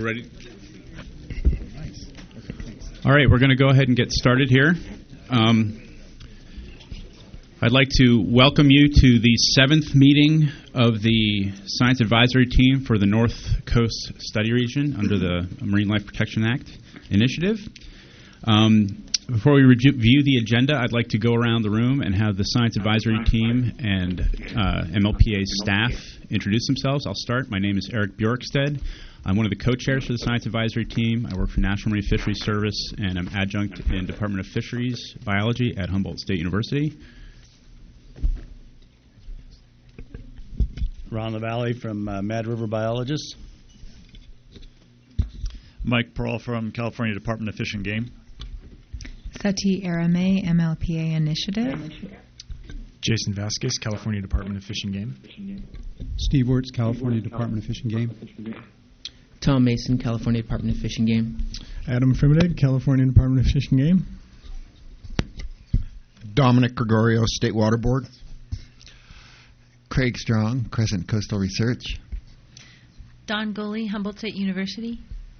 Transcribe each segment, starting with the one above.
We're ready. All right, we're going to go ahead and get started here. I'd like to welcome you to the 7th meeting of the Science Advisory Team for the North Coast Study Region under the Marine Life Protection Act initiative. Before we review the agenda, I'd like to go around the room and have the Science Advisory Team and MLPA staff introduce themselves. I'll start. My name is Eric Bjorkstead. I'm one of the co-chairs for the Science Advisory Team. I work for National Marine Fisheries Service, and I'm adjunct in Department of Fisheries Biology at Humboldt State University. Ron LaValle from Mad River Biologists. Mike Pearl from California Department of Fish and Game. Sati Arame, MLPA Initiative. Jason Vasquez, California Department of Fish and Game. Steve Wirtz, California Department of Fish and Game. Tom Mason, California Department of Fish and Game. Adam Frimidig, California Department of Fish and Game. Dominic Gregorio, State Water Board. Craig Strong, Crescent Coastal Research. Don Goley, Humboldt State University.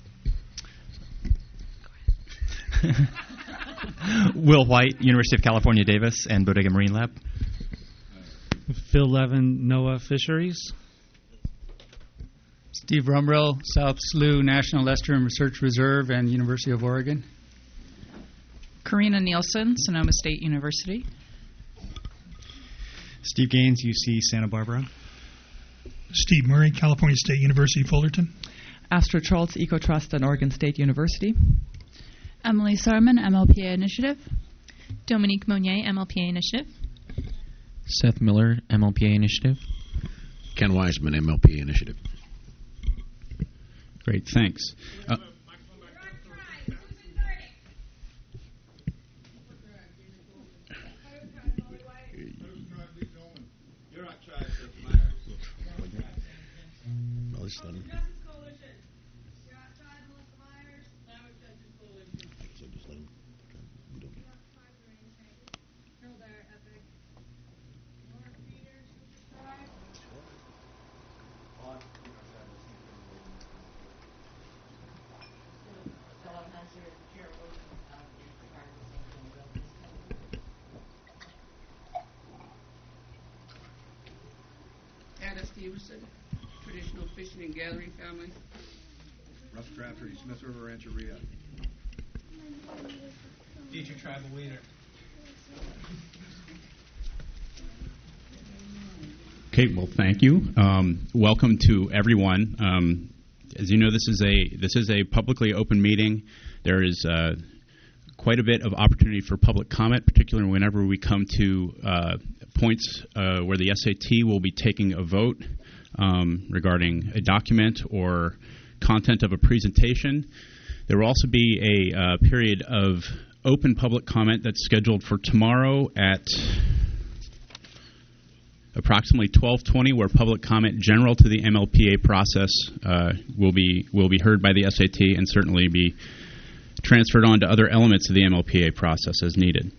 Will White, University of California, Davis, and Bodega Marine Lab. Phil Levin, NOAA Fisheries. Steve Rumrell, South Slough National Estuarine Research Reserve and University of Oregon. Karina Nielsen, Sonoma State University. Steve Gaines, UC Santa Barbara. Steve Murray, California State University, Fullerton. Astra Charles, EcoTrust and Oregon State University. Emily Sarman, MLPA Initiative. Dominique Monnier, MLPA Initiative. Seth Miller, MLPA Initiative. Ken Wiseman, MLPA Initiative. Great, thanks. Ada Stevenson, traditional fishing and gathering family. Russ Crabtree, Smith River Rancheria. Future tribal leader. Okay, well, thank you. Welcome to everyone. As you know, this is a publicly open meeting. There is quite a bit of opportunity for public comment, particularly whenever we come to points where the SAT will be taking a vote regarding a document or content of a presentation. There will also be a period of open public comment that's scheduled for tomorrow at approximately 12:20, where public comment general to the MLPA process will be heard by the SAT and certainly be transferred on to other elements of the MLPA process as needed.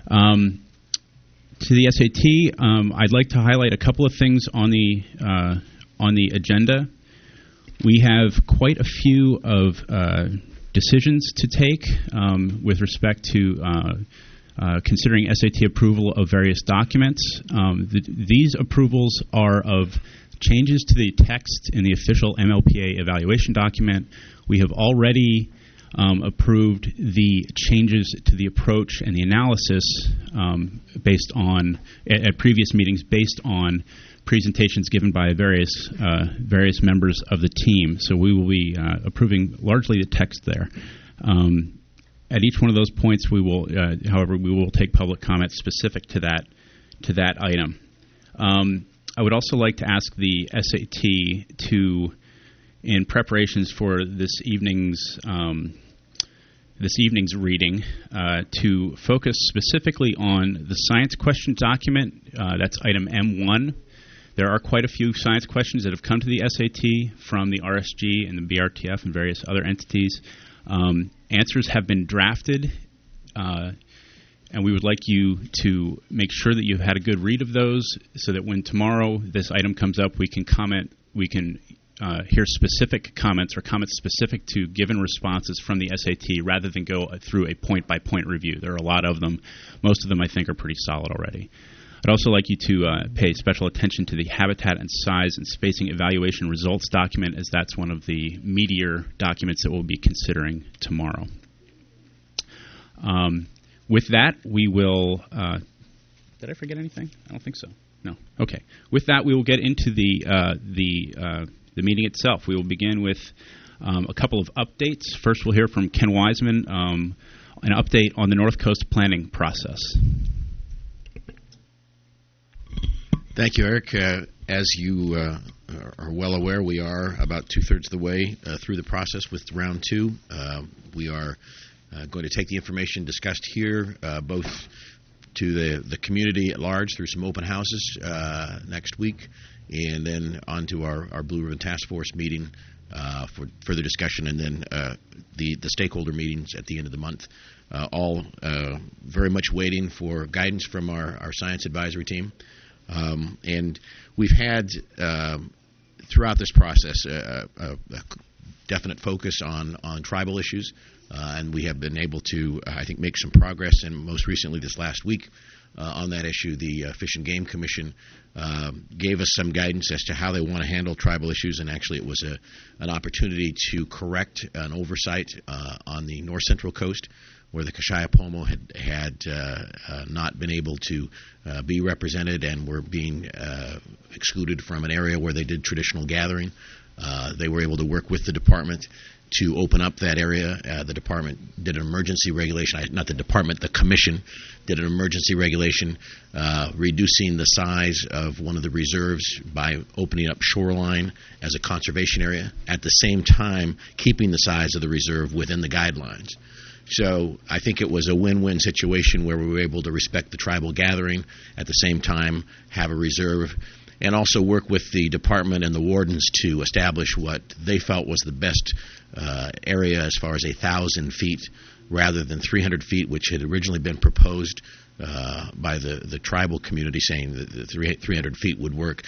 To the SAT, I'd like to highlight a couple of things on the agenda. We have quite a few of decisions to take with respect to considering SAT approval of various documents. These approvals are of changes to the text in the official MLPA evaluation document. We have already approved the changes to the approach and the analysis based on at previous meetings based on presentations given by various members of the team. So we will be approving largely the text there. At each one of those points, we will, however, we will take public comment specific to that item. I would also like to ask the SAT to, in preparations for this evening's reading, to focus specifically on the science question document. That's item M1. There are quite a few science questions that have come to the SAT from the RSG and the BRTF and various other entities. Answers have been drafted, and we would like you to make sure that you've had a good read of those so that when tomorrow this item comes up, we can comment, we can hear specific comments or comments specific to given responses from the SAT rather than go through a point-by-point review. There are a lot of them. Most of them, I think, are pretty solid already. I'd also like you to pay special attention to the habitat and size and spacing evaluation results document, as that's one of the meatier documents that we'll be considering tomorrow. With that, we will... did I forget anything? I don't think so. No. Okay. With that, we will get into the meeting itself. We will begin with a couple of updates. First, we'll hear from Ken Wiseman, an update on the North Coast planning process. Thank you, Eric. As you are well aware, we are about two-thirds of the way through the process with round 2. We are going to take the information discussed here both to the community at large through some open houses next week, and then on to our Blue Ribbon Task Force meeting for further discussion, and then the stakeholder meetings at the end of the month. All very much waiting for guidance from our science advisory team. And we've had, throughout this process, a definite focus on tribal issues, and we have been able to, I think, make some progress. And most recently, this last week, on that issue, the Fish and Game Commission gave us some guidance as to how they want to handle tribal issues, and actually it was an opportunity to correct an oversight on the north central coast, where the Kashaya-Pomo had not been able to be represented and were being excluded from an area where they did traditional gathering. They were able to work with the department to open up that area. The department did an emergency regulation, not the department, the commission did an emergency regulation reducing the size of one of the reserves by opening up shoreline as a conservation area, at the same time keeping the size of the reserve within the guidelines. So I think it was a win-win situation where we were able to respect the tribal gathering, at the same time have a reserve, and also work with the department and the wardens to establish what they felt was the best area as far as 1,000 feet rather than 300 feet, which had originally been proposed by the tribal community, saying that the 300 feet would work.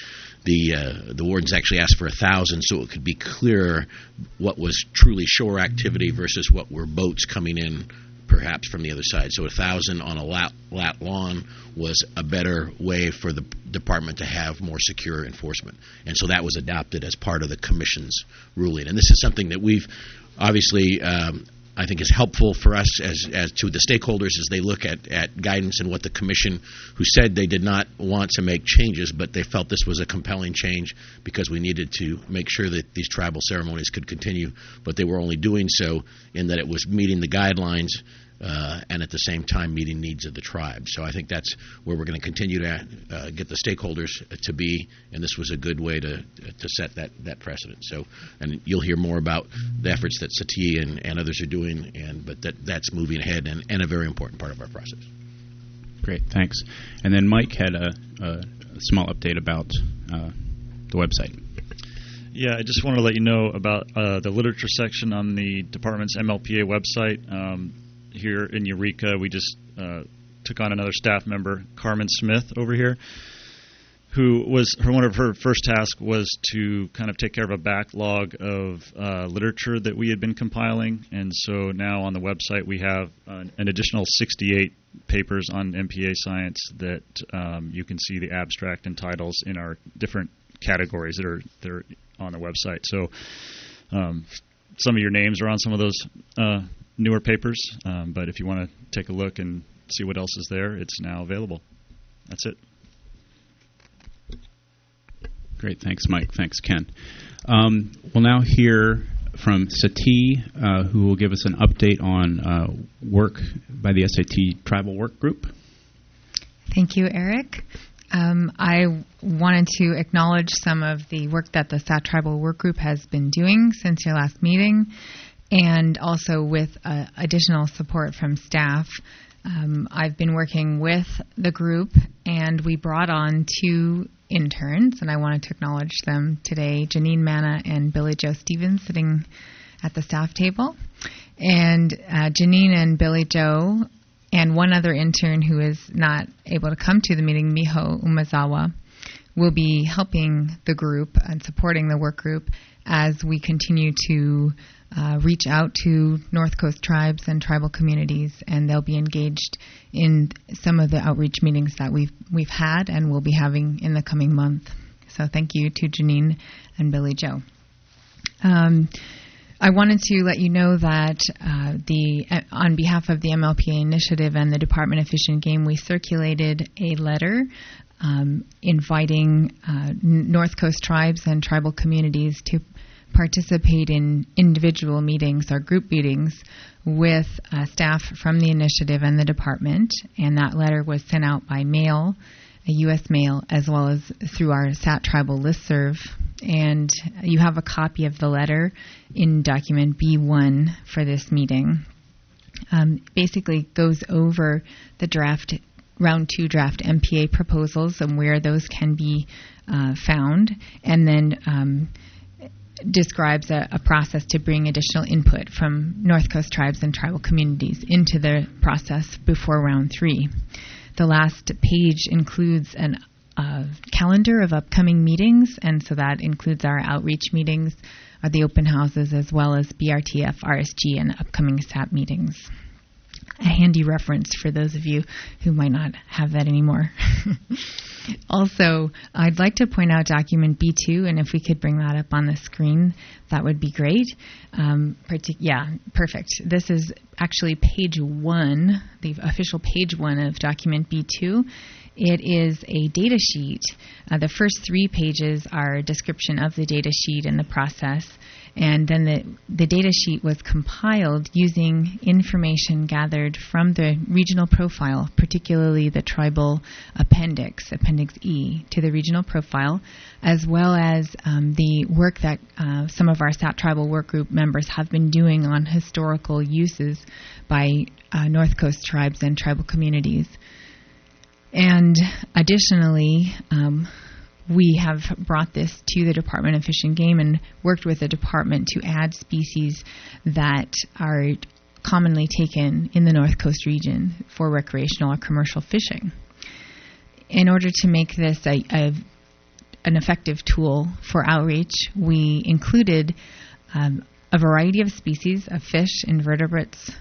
The wardens actually asked for 1,000 so it could be clearer what was truly shore activity versus what were boats coming in perhaps from the other side. So 1,000 on a lat lawn was a better way for the department to have more secure enforcement. And so that was adopted as part of the commission's ruling. And this is something that we've obviously I think is helpful for us as to the stakeholders as they look at guidance and what the commission, who said they did not want to make changes, but they felt this was a compelling change because we needed to make sure that these tribal ceremonies could continue, but they were only doing so in that it was meeting the guidelines and at the same time meeting needs of the tribe. So I think that's where we're going to continue to get the stakeholders to be, and this was a good way to set that precedent. So, and you'll hear more about the efforts that Sati and others are doing, but that's moving ahead and a very important part of our process. Great, thanks. And then Mike had a small update about the website. Yeah, I just wanted to let you know about the literature section on the department's MLPA website. Here in Eureka, we just took on another staff member, Carmen Smith, over here, who was one of her first tasks was to kind of take care of a backlog of literature that we had been compiling. And so now on the website we have an additional 68 papers on MPA science that you can see the abstract and titles in our different categories that are on the website. So some of your names are on some of those newer papers, but if you want to take a look and see what else is there, it's now available. That's it. Great, thanks, Mike. Thanks, Ken. We'll now hear from Sati, who will give us an update on work by the SAT Tribal Work Group. Thank you, Eric. I wanted to acknowledge some of the work that the SAT Tribal Work Group has been doing since your last meeting, and also with additional support from staff. I've been working with the group, and we brought on 2 interns, and I wanted to acknowledge them today, Janine Manna and Billy Joe Stevens, sitting at the staff table. And Janine and Billy Joe and one other intern who is not able to come to the meeting, Miho Umazawa, will be helping the group and supporting the work group as we continue to reach out to North Coast tribes and tribal communities, and they'll be engaged in some of the outreach meetings that we've had and will be having in the coming month. So thank you to Janine and Billy Joe. I wanted to let you know that on behalf of the MLPA initiative and the Department of Fish and Game, we circulated a letter inviting North Coast tribes and tribal communities to participate in individual meetings or group meetings with staff from the initiative and the department. And that letter was sent out by mail, a U.S. mail, as well as through our SAT Tribal listserv. And you have a copy of the letter in document B1 for this meeting. Basically goes over the round 2 draft MPA proposals and where those can be found, and then describes a process to bring additional input from North Coast tribes and tribal communities into the process before round 3. The last page includes a calendar of upcoming meetings, and so that includes our outreach meetings, the open houses, as well as BRTF, RSG, and upcoming SAP meetings. A handy reference for those of you who might not have that anymore. Also, I'd like to point out document B2, and if we could bring that up on the screen, that would be great. Perfect. This is actually page 1, the official page 1 of document B2. It is a data sheet. The first 3 pages are a description of the data sheet and the process, and then the data sheet was compiled using information gathered from the regional profile, particularly the tribal appendix, Appendix E, to the regional profile, as well as the work that some of our SAT Tribal Work Group members have been doing on historical uses by North Coast tribes and tribal communities. And additionally, we have brought this to the Department of Fish and Game and worked with the department to add species that are commonly taken in the North Coast region for recreational or commercial fishing. In order to make this an effective tool for outreach, we included a variety of species of fish, invertebrates,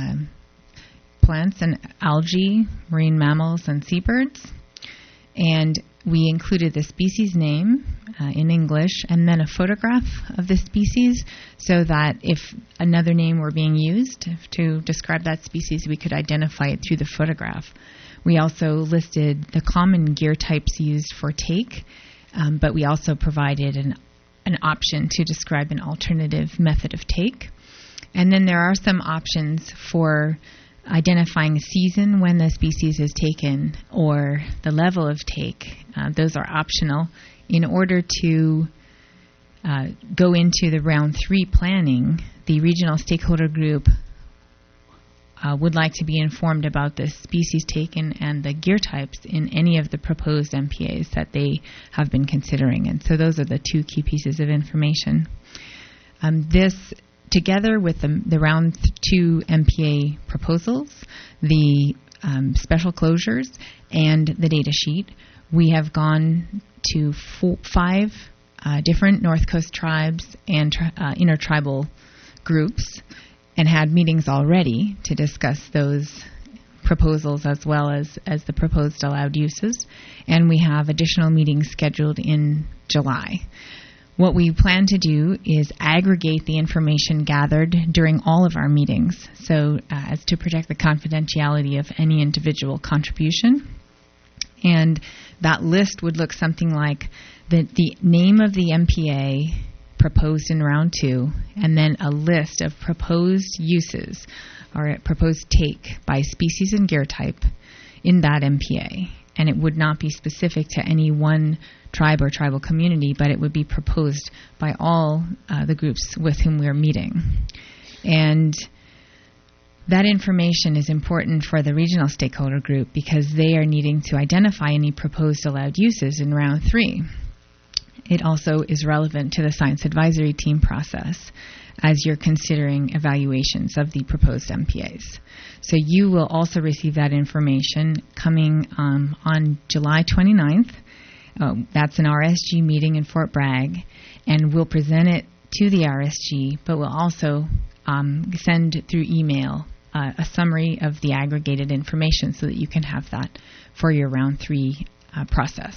plants and algae, marine mammals, and seabirds. And we included the species name in English and then a photograph of the species so that if another name were being used to describe that species, we could identify it through the photograph. We also listed the common gear types used for take, but we also provided an option to describe an alternative method of take. And then there are some options for identifying a season when the species is taken or the level of take. Those are optional. In order to go into the round 3 planning, the regional stakeholder group would like to be informed about the species taken and the gear types in any of the proposed MPAs that they have been considering. And so those are the 2 key pieces of information. This, together with the round 2 MPA proposals, the special closures, and the data sheet, we have gone to 5 different North Coast tribes and intertribal groups and had meetings already to discuss those proposals as well as the proposed allowed uses. And we have additional meetings scheduled in July. What we plan to do is aggregate the information gathered during all of our meetings, so as to protect the confidentiality of any individual contribution. And that list would look something like the name of the MPA proposed in round 2, and then a list of proposed uses or proposed take by species and gear type in that MPA. And it would not be specific to any one tribe or tribal community, but it would be proposed by all the groups with whom we are meeting. And that information is important for the regional stakeholder group because they are needing to identify any proposed allowed uses in round 3. It also is relevant to the science advisory team process as you're considering evaluations of the proposed MPAs. So you will also receive that information coming on July 29th. That's an RSG meeting in Fort Bragg. and we'll present it to the RSG, but we'll also send through email a summary of the aggregated information so that you can have that for your round 3 process.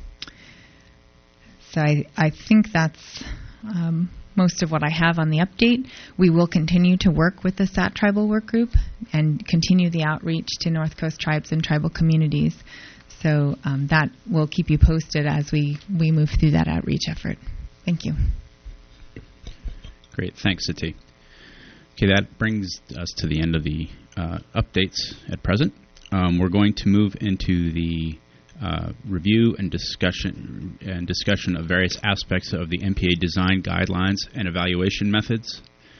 So I think that's most of what I have on the update. We will continue to work with the SAT Tribal Work Group and continue the outreach to North Coast tribes and tribal communities. So that will keep you posted as we move through that outreach effort. Thank you. Great. Thanks, Sati. Okay, that brings us to the end of the updates at present. We're going to move into the review and discussion of various aspects of the MPA design guidelines and evaluation methods.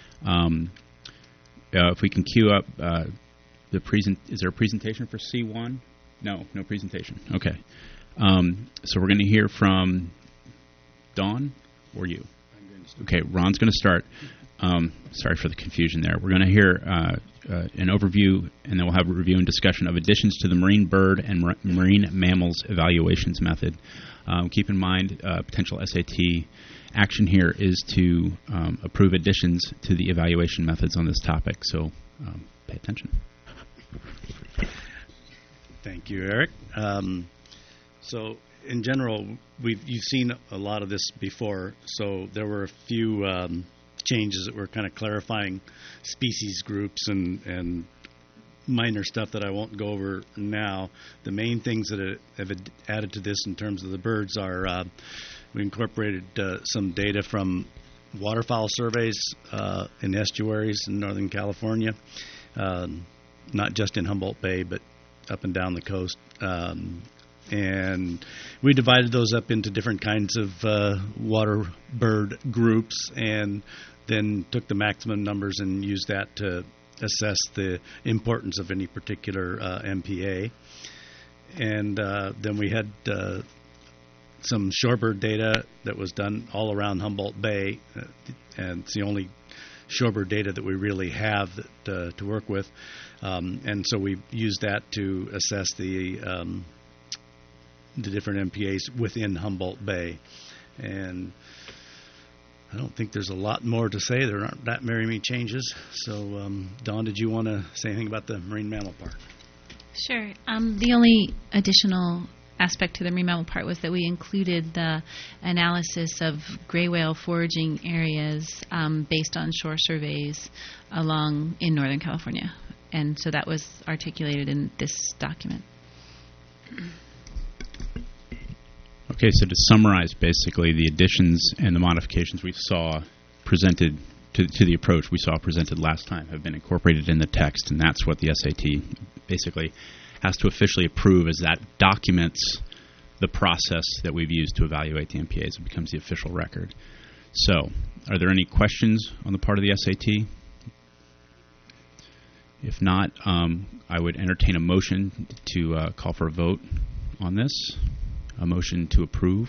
If we can queue up is there a presentation for C1? No presentation. Okay. So we're going to hear from Dawn or you. Okay, Ron's going to start. Sorry for the confusion there. We're going to hear an overview, and then we'll have a review and discussion of additions to the marine bird and marine mammals evaluations method. Keep in mind, potential SAT action here is to approve additions to the evaluation methods on this topic, so pay attention. Thank you, Eric. So in general, you've seen a lot of this before, so there were a few changes that were kind of clarifying species groups and minor stuff that I won't go over now. The main things that have added to this in terms of the birds are we incorporated some data from waterfowl surveys in estuaries in Northern California, not just in Humboldt Bay, but up and down the coast. And we divided those up into different kinds of water bird groups and then took the maximum numbers and used that to assess the importance of any particular MPA. And then we had some shorebird data that was done all around Humboldt Bay, and it's the only shorebird data that we really have that, to work with. And so we used that to assess the different MPAs within Humboldt Bay. And I don't think there's a lot more to say. There aren't that many changes. So, Dawn, did you want to say anything about the marine mammal part? Sure. The only additional aspect to the marine mammal part was that we included the analysis of gray whale foraging areas based on shore surveys in Northern California. And so that was articulated in this document. Okay, so to summarize, basically, the additions and the modifications we saw presented to the approach we saw presented last time have been incorporated in the text, and that's what the SAT basically has to officially approve, as that documents the process that we've used to evaluate the MPAs. It becomes the official record. So, are there any questions on the part of the SAT? If not, I would entertain a motion to call for a vote on this. A motion to approve.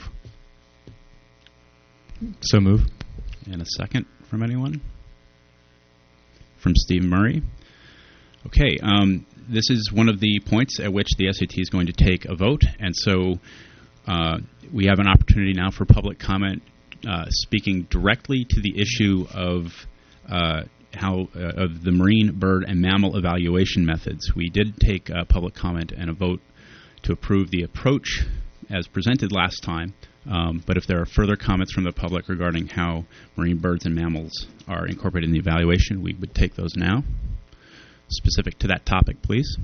So move. And a second from anyone? From Steve Murray. Okay, this is one of the points at which the SAT is going to take a vote, and so we have an opportunity now for public comment speaking directly to the issue of of the marine, bird, and mammal evaluation methods. We did take public comment and a vote to approve the approach as presented last time, but if there are further comments from the public regarding how marine birds and mammals are incorporated in the evaluation, we would take those now. Specific to that topic, please.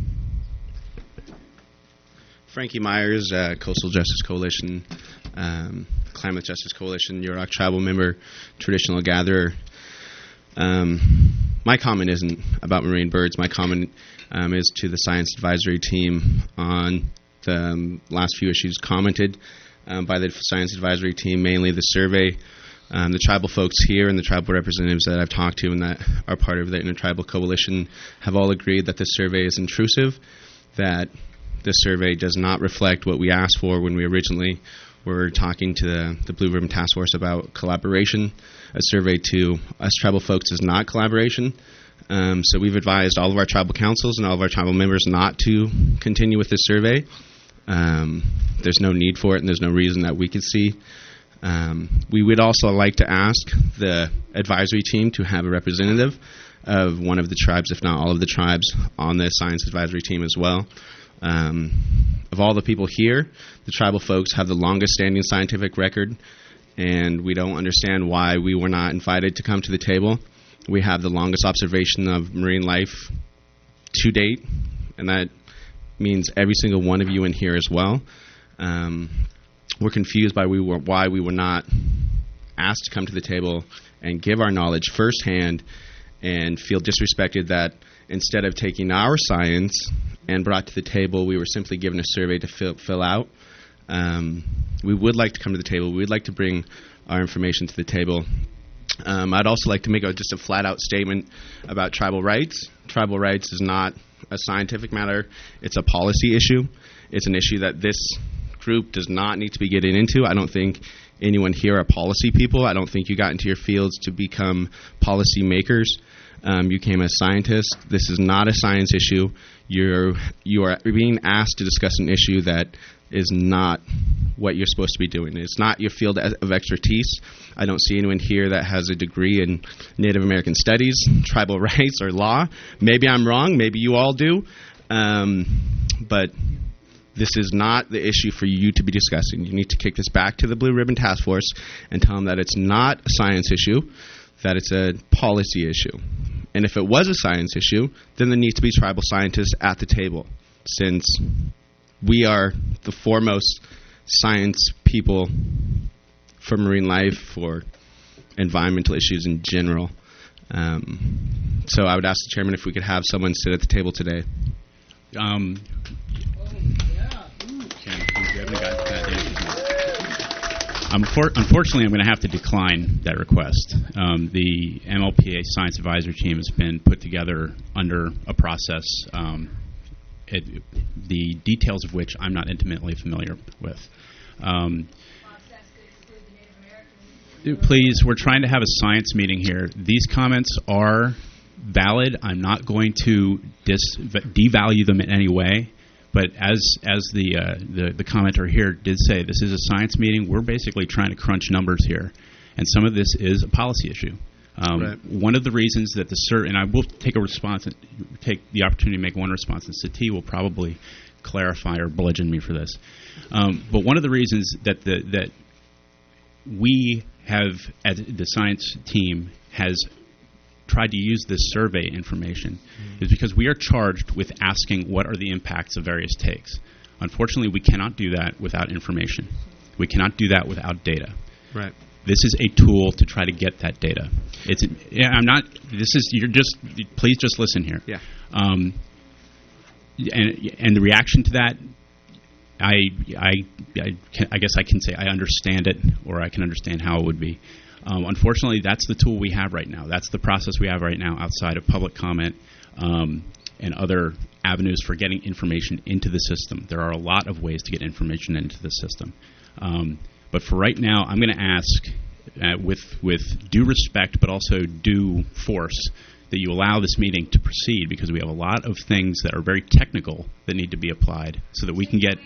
Frankie Myers, Coastal Justice Coalition, Climate Justice Coalition, Yurok tribal member, traditional gatherer. My comment isn't about marine birds. My comment is to the science advisory team on the last few issues commented by the science advisory team, mainly the survey. The tribal folks here and the tribal representatives that I've talked to and that are part of the Intertribal Coalition have all agreed that the survey is intrusive, that the survey does not reflect what we asked for when we originally were talking to the Blue Ribbon Task Force about collaboration. A survey to us tribal folks is not collaboration. So we've advised all of our tribal councils and all of our tribal members not to continue with this survey. There's no need for it, and there's no reason that we could see. We would also like to ask the advisory team to have a representative of one of the tribes, if not all of the tribes, on the science advisory team as well. Of all the people here, the tribal folks have the longest standing scientific record, and we don't understand why we were not invited to come to the table. We have the longest observation of marine life to date, and that means every single one of you in here as well. We're confused by why we were not asked to come to the table and give our knowledge firsthand, and feel disrespected that instead of taking our science and brought to the table, we were simply given a survey to fill out. We would like to come to the table. We would like to bring our information to the table. I'd also like to make just a flat-out statement about tribal rights. Tribal rights is not a scientific matter. It's a policy issue. It's an issue that this group does not need to be getting into. I don't think anyone here are policy people. I don't think you got into your fields to become policy makers. You came as scientists. This is not a science issue. You are being asked to discuss an issue that is not what you're supposed to be doing. It's not your field of expertise. I don't see anyone here that has a degree in Native American studies, tribal rights, or law. Maybe I'm wrong. Maybe you all do. But this is not the issue for you to be discussing. You need to kick this back to the Blue Ribbon Task Force and tell them that it's not a science issue, that it's a policy issue. And if it was a science issue, then there needs to be tribal scientists at the table, since we are the foremost science people for marine life, for environmental issues in general. So I would ask the chairman if we could have someone sit at the table today. Unfortunately, I'm going to have to decline that request. The MLPA Science Advisory Team has been put together under a process, the details of which I'm not intimately familiar with. Please, we're trying to have a science meeting here. These comments are valid. I'm not going to devalue them in any way. But as the commenter here did say, this is a science meeting. We're basically trying to crunch numbers here, and some of this is a policy issue. Right. One of the reasons that and I will take the opportunity to make one response, and Sati will probably clarify or bludgeon me for this. But one of the reasons that we have, as the science team, has tried to use this survey information is because we are charged with asking what are the impacts of various takes. Unfortunately, we cannot do that without information. We cannot do that without data. Right. This is a tool to try to get that data. Please just listen here. Yeah. And the reaction to that, I guess I can say I understand it, or I can understand how it would be. Unfortunately, that's the tool we have right now. That's the process we have right now outside of public comment and other avenues for getting information into the system. There are a lot of ways to get information into the system. But for right now, I'm going to ask, with due respect but also due force, that you allow this meeting to proceed, because we have a lot of things that are very technical that need to be applied so that we can get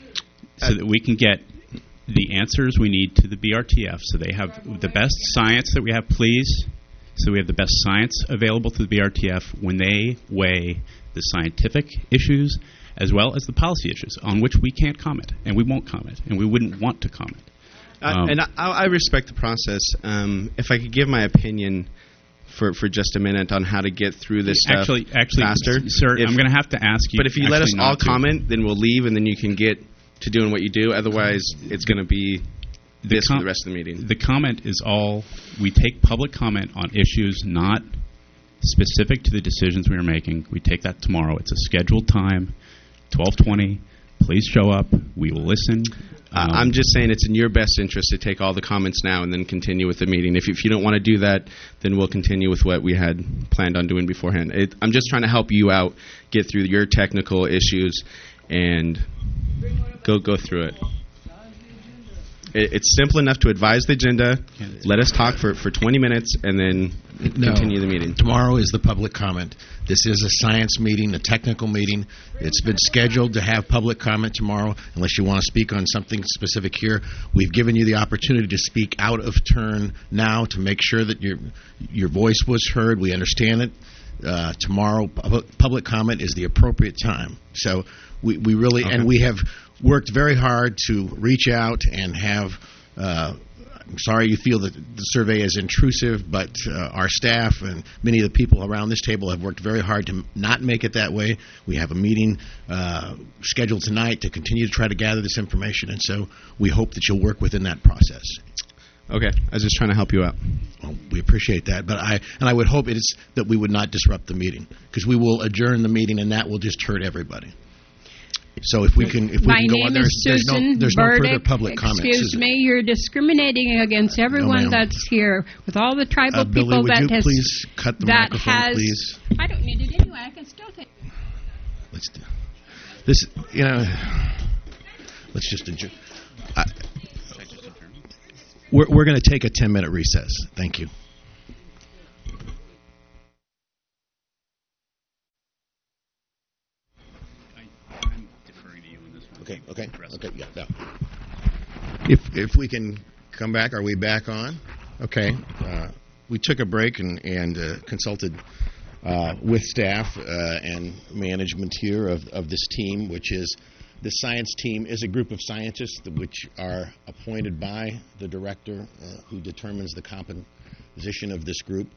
the answers we need to the BRTF, so they have the best science that we have, please. So we have the best science available to the BRTF when they weigh the scientific issues as well as the policy issues on which we can't comment, and we won't comment, and we wouldn't want to comment. And I respect the process. If I could give my opinion for just a minute on how to get through this stuff faster. Sir, I'm going to have to ask you. But if you let us all comment, then we'll leave, and then you can get to doing what you do. Otherwise, it's going to be for the rest of the meeting. The comment is all, we take public comment on issues not specific to the decisions we are making. We take that tomorrow. It's a scheduled time, 12:20. Please show up. We will listen. I'm just saying it's in your best interest to take all the comments now and then continue with the meeting. If you don't want to do that, then we'll continue with what we had planned on doing beforehand. I'm just trying to help you out, get through your technical issues, and go through it. It's simple enough to advise the agenda, let us talk for 20 minutes, and then continue the meeting. Tomorrow is the public comment. This is a science meeting, a technical meeting. It's been scheduled to have public comment tomorrow, unless you want to speak on something specific here. We've given you the opportunity to speak out of turn now to make sure that your voice was heard. We understand it. Tomorrow, public comment is the appropriate time. So we really, and we have worked very hard to reach out and have, I'm sorry you feel that the survey is intrusive, but our staff and many of the people around this table have worked very hard to not make it that way. We have a meeting scheduled tonight to continue to try to gather this information, and so we hope that you'll work within that process. Okay, I was just trying to help you out. Well, we appreciate that, but I would hope that we would not disrupt the meeting, because we will adjourn the meeting, and that will just hurt everybody. So if we can go on, there's no further public comment. Excuse me, you're discriminating against everyone that's here, with all the tribal Billy, people would you please cut the microphone, please? I don't need it anyway. I can still take it. Let's do this. Let's just adjourn. We're going to take a 10-minute recess. Thank you. Okay, yeah. No. If we can come back, are we back on? Okay. We took a break and consulted with staff and management here of this team, which is the science team is a group of scientists which are appointed by the director who determines the composition of this group.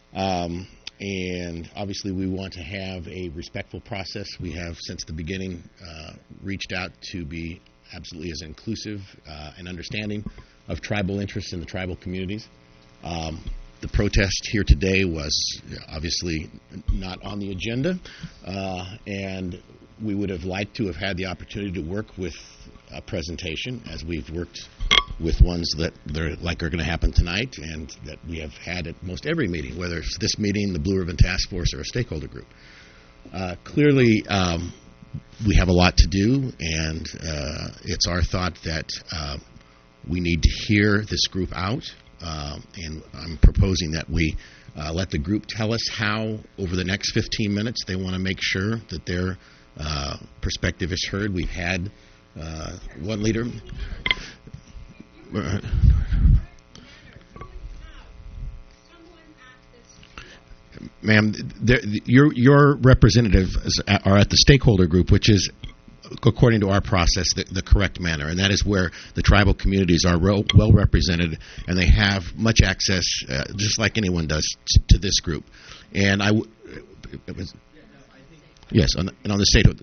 And obviously we want to have a respectful process. We have, since the beginning, reached out to be absolutely as inclusive and understanding of tribal interests in the tribal communities. The protest here today was obviously not on the agenda, and we would have liked to have had the opportunity to work with a presentation, as we've worked with ones that are going to happen tonight, and that we have had at most every meeting, whether it's this meeting, the Blue Ribbon Task Force, or a stakeholder group. Clearly, we have a lot to do, and it's our thought that we need to hear this group out, and I'm proposing that we let the group tell us how, over the next 15 minutes, they want to make sure that their perspective is heard. We've had one leader. Ma'am, your representatives are at the stakeholder group, which is, according to our process, the correct manner, and that is where the tribal communities are well represented, and they have much access, just like anyone does, to this group. And yes, and on the statehood.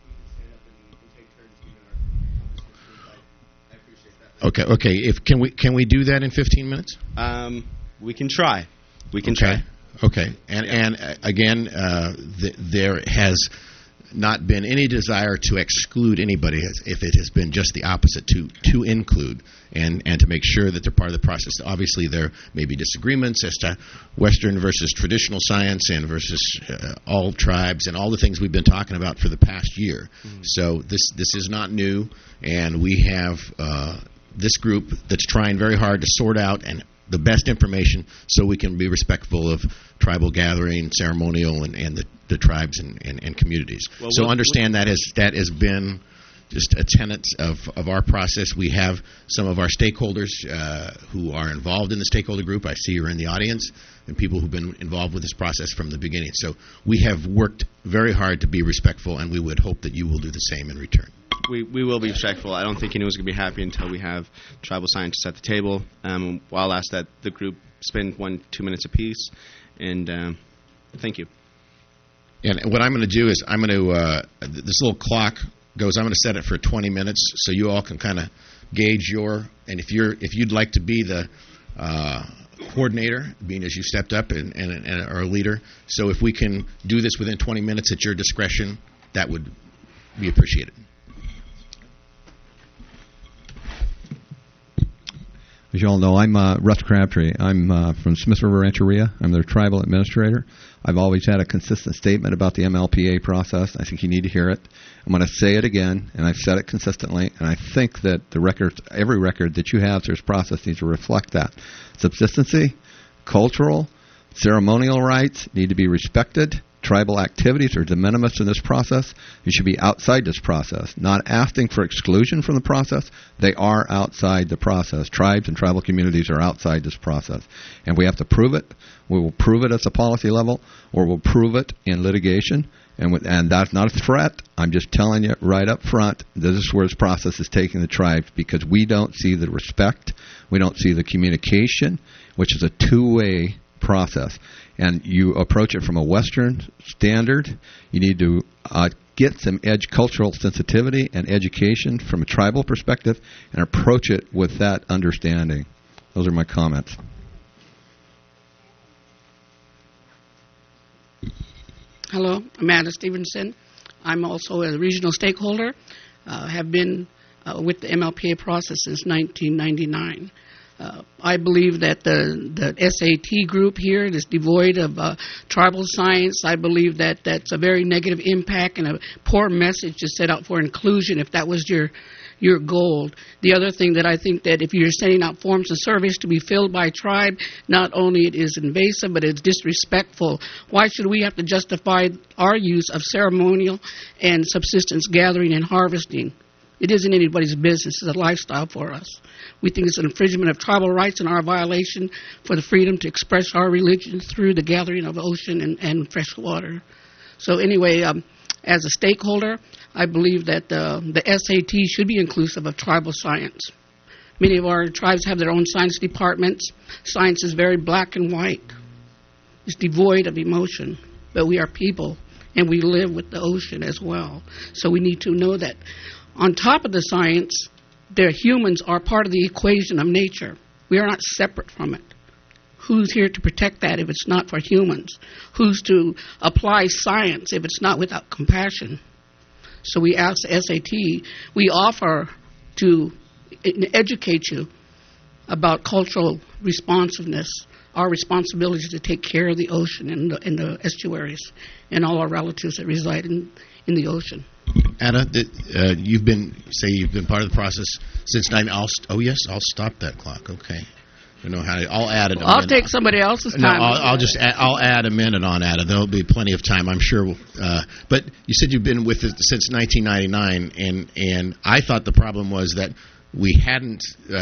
Okay. Can we do that in 15 minutes? We can try. Try. Okay. And again, there has not been any desire to exclude anybody, if it has been just the opposite, to include and to make sure that they're part of the process. Obviously, there may be disagreements as to Western versus traditional science and versus all tribes and all the things we've been talking about for the past year. Mm-hmm. So this is not new, and we have this group that's trying very hard to sort out and the best information so we can be respectful of tribal gathering, ceremonial, and the tribes and communities. Well, so understand that has been just a tenet of our process. We have some of our stakeholders who are involved in the stakeholder group. I see you're in the audience, and people who've been involved with this process from the beginning. So we have worked very hard to be respectful, and we would hope that you will do the same in return. We will be respectful. I don't think anyone's going to be happy until we have tribal scientists at the table. I'll ask that the group spend 1-2 minutes apiece, and thank you. And what I'm going to do is I'm going to this little clock goes. I'm going to set it for 20 minutes so you all can kind of gauge and if you'd like to be the coordinator, being as you stepped up and are a leader. So if we can do this within 20 minutes at your discretion, that would be appreciated. As you all know, I'm Russ Crabtree. I'm from Smith River Rancheria. I'm their tribal administrator. I've always had a consistent statement about the MLPA process. I think you need to hear it. I'm going to say it again, and I've said it consistently, and I think that the record, every record that you have through this process needs to reflect that. Subsistency, cultural, ceremonial rights need to be respected. Tribal activities are de minimis in this process. You should be outside this process, not asking for exclusion from the process. They are outside the process. Tribes and tribal communities are outside this process. And we have to prove it. We will prove it at the policy level, or we'll prove it in litigation. And that's not a threat. I'm just telling you right up front, this is where this process is taking the tribes, because we don't see the respect. We don't see the communication, which is a two-way process. And you approach it from a Western standard. You need to get some cultural sensitivity and education from a tribal perspective and approach it with that understanding. Those are my comments. Hello, I'm Anna Stevenson. I'm also a regional stakeholder. Have been with the MLPA process since 1999. I believe that the SAT group here is devoid of tribal science. I believe that that's a very negative impact and a poor message to set out for inclusion if that was your goal. The other thing that I think that if you're sending out forms and surveys to be filled by tribe, not only it is invasive, but it's disrespectful. Why should we have to justify our use of ceremonial and subsistence gathering and harvesting? It isn't anybody's business. It's a lifestyle for us. We think it's an infringement of tribal rights and our violation for the freedom to express our religion through the gathering of ocean and fresh water. So anyway, as a stakeholder, I believe that the SAT should be inclusive of tribal science. Many of our tribes have their own science departments. Science is very black and white. It's devoid of emotion. But we are people, and we live with the ocean as well. So we need to know that on top of the science, their humans are part of the equation of nature. We are not separate from it. Who's here to protect that if it's not for humans? Who's to apply science if it's not without compassion? So we ask the SAT, we offer to educate you about cultural responsiveness, our responsibility to take care of the ocean and the estuaries and all our relatives that reside in the ocean. Anna, you've been part of the process since 9. I'll stop that clock. Okay. I know how to. I'll add it. I'll take somebody else's time. No, I'll add a minute on, Anna. There'll be plenty of time, I'm sure. But you said you've been with it since 1999, and I thought the problem was that we hadn't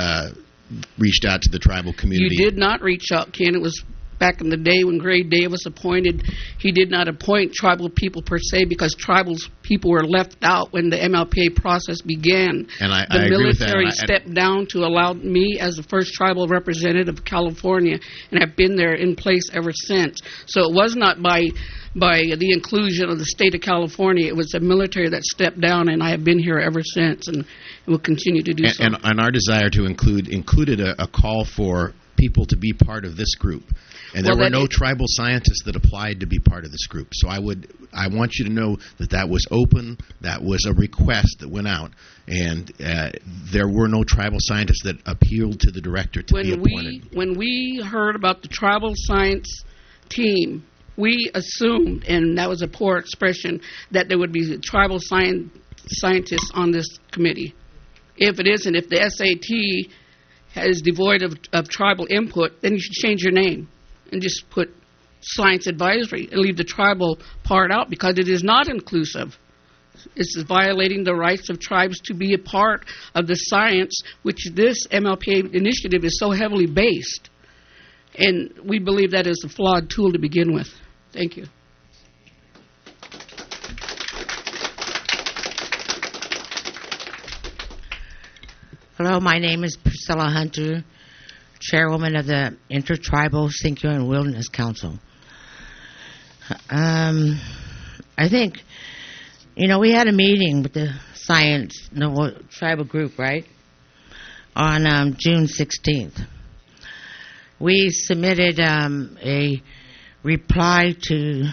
reached out to the tribal community. You did not reach out, Ken. It was back in the day when Gray Davis appointed. He did not appoint tribal people per se because tribal people were left out when the MLPA process began. And I agree with that. The military stepped down to allow me as the first tribal representative of California, and have been there in place ever since. So it was not by the inclusion of the state of California. It was the military that stepped down, and I have been here ever since, and will continue to do so. And our desire to included a call for people to be part of this group. And there were no tribal scientists that applied to be part of this group. So I want you to know that was open, that was a request that went out, and there were no tribal scientists that appealed to the director to be appointed. When we heard about the tribal science team, we assumed, and that was a poor expression, that there would be tribal scientists on this committee. If it isn't, if the SAT is devoid of tribal input, then you should change your name and just put science advisory and leave the tribal part out, because it is not inclusive. It's violating the rights of tribes to be a part of the science, which this MLPA initiative is so heavily based. And we believe that is a flawed tool to begin with. Thank you. Hello, my name is Priscilla Hunter, Chairwoman of the Intertribal Singular and Wilderness Council. I think, we had a meeting with the tribal group, right, on June 16th. We submitted a reply to,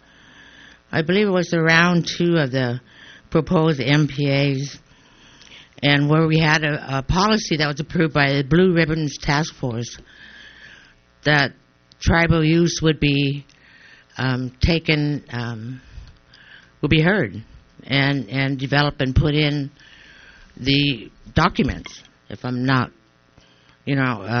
I believe it was the round 2 of the proposed MPAs, and where we had a policy that was approved by the Blue Ribbons Task Force that tribal use would be would be heard and developed and put in the documents. If I'm not, if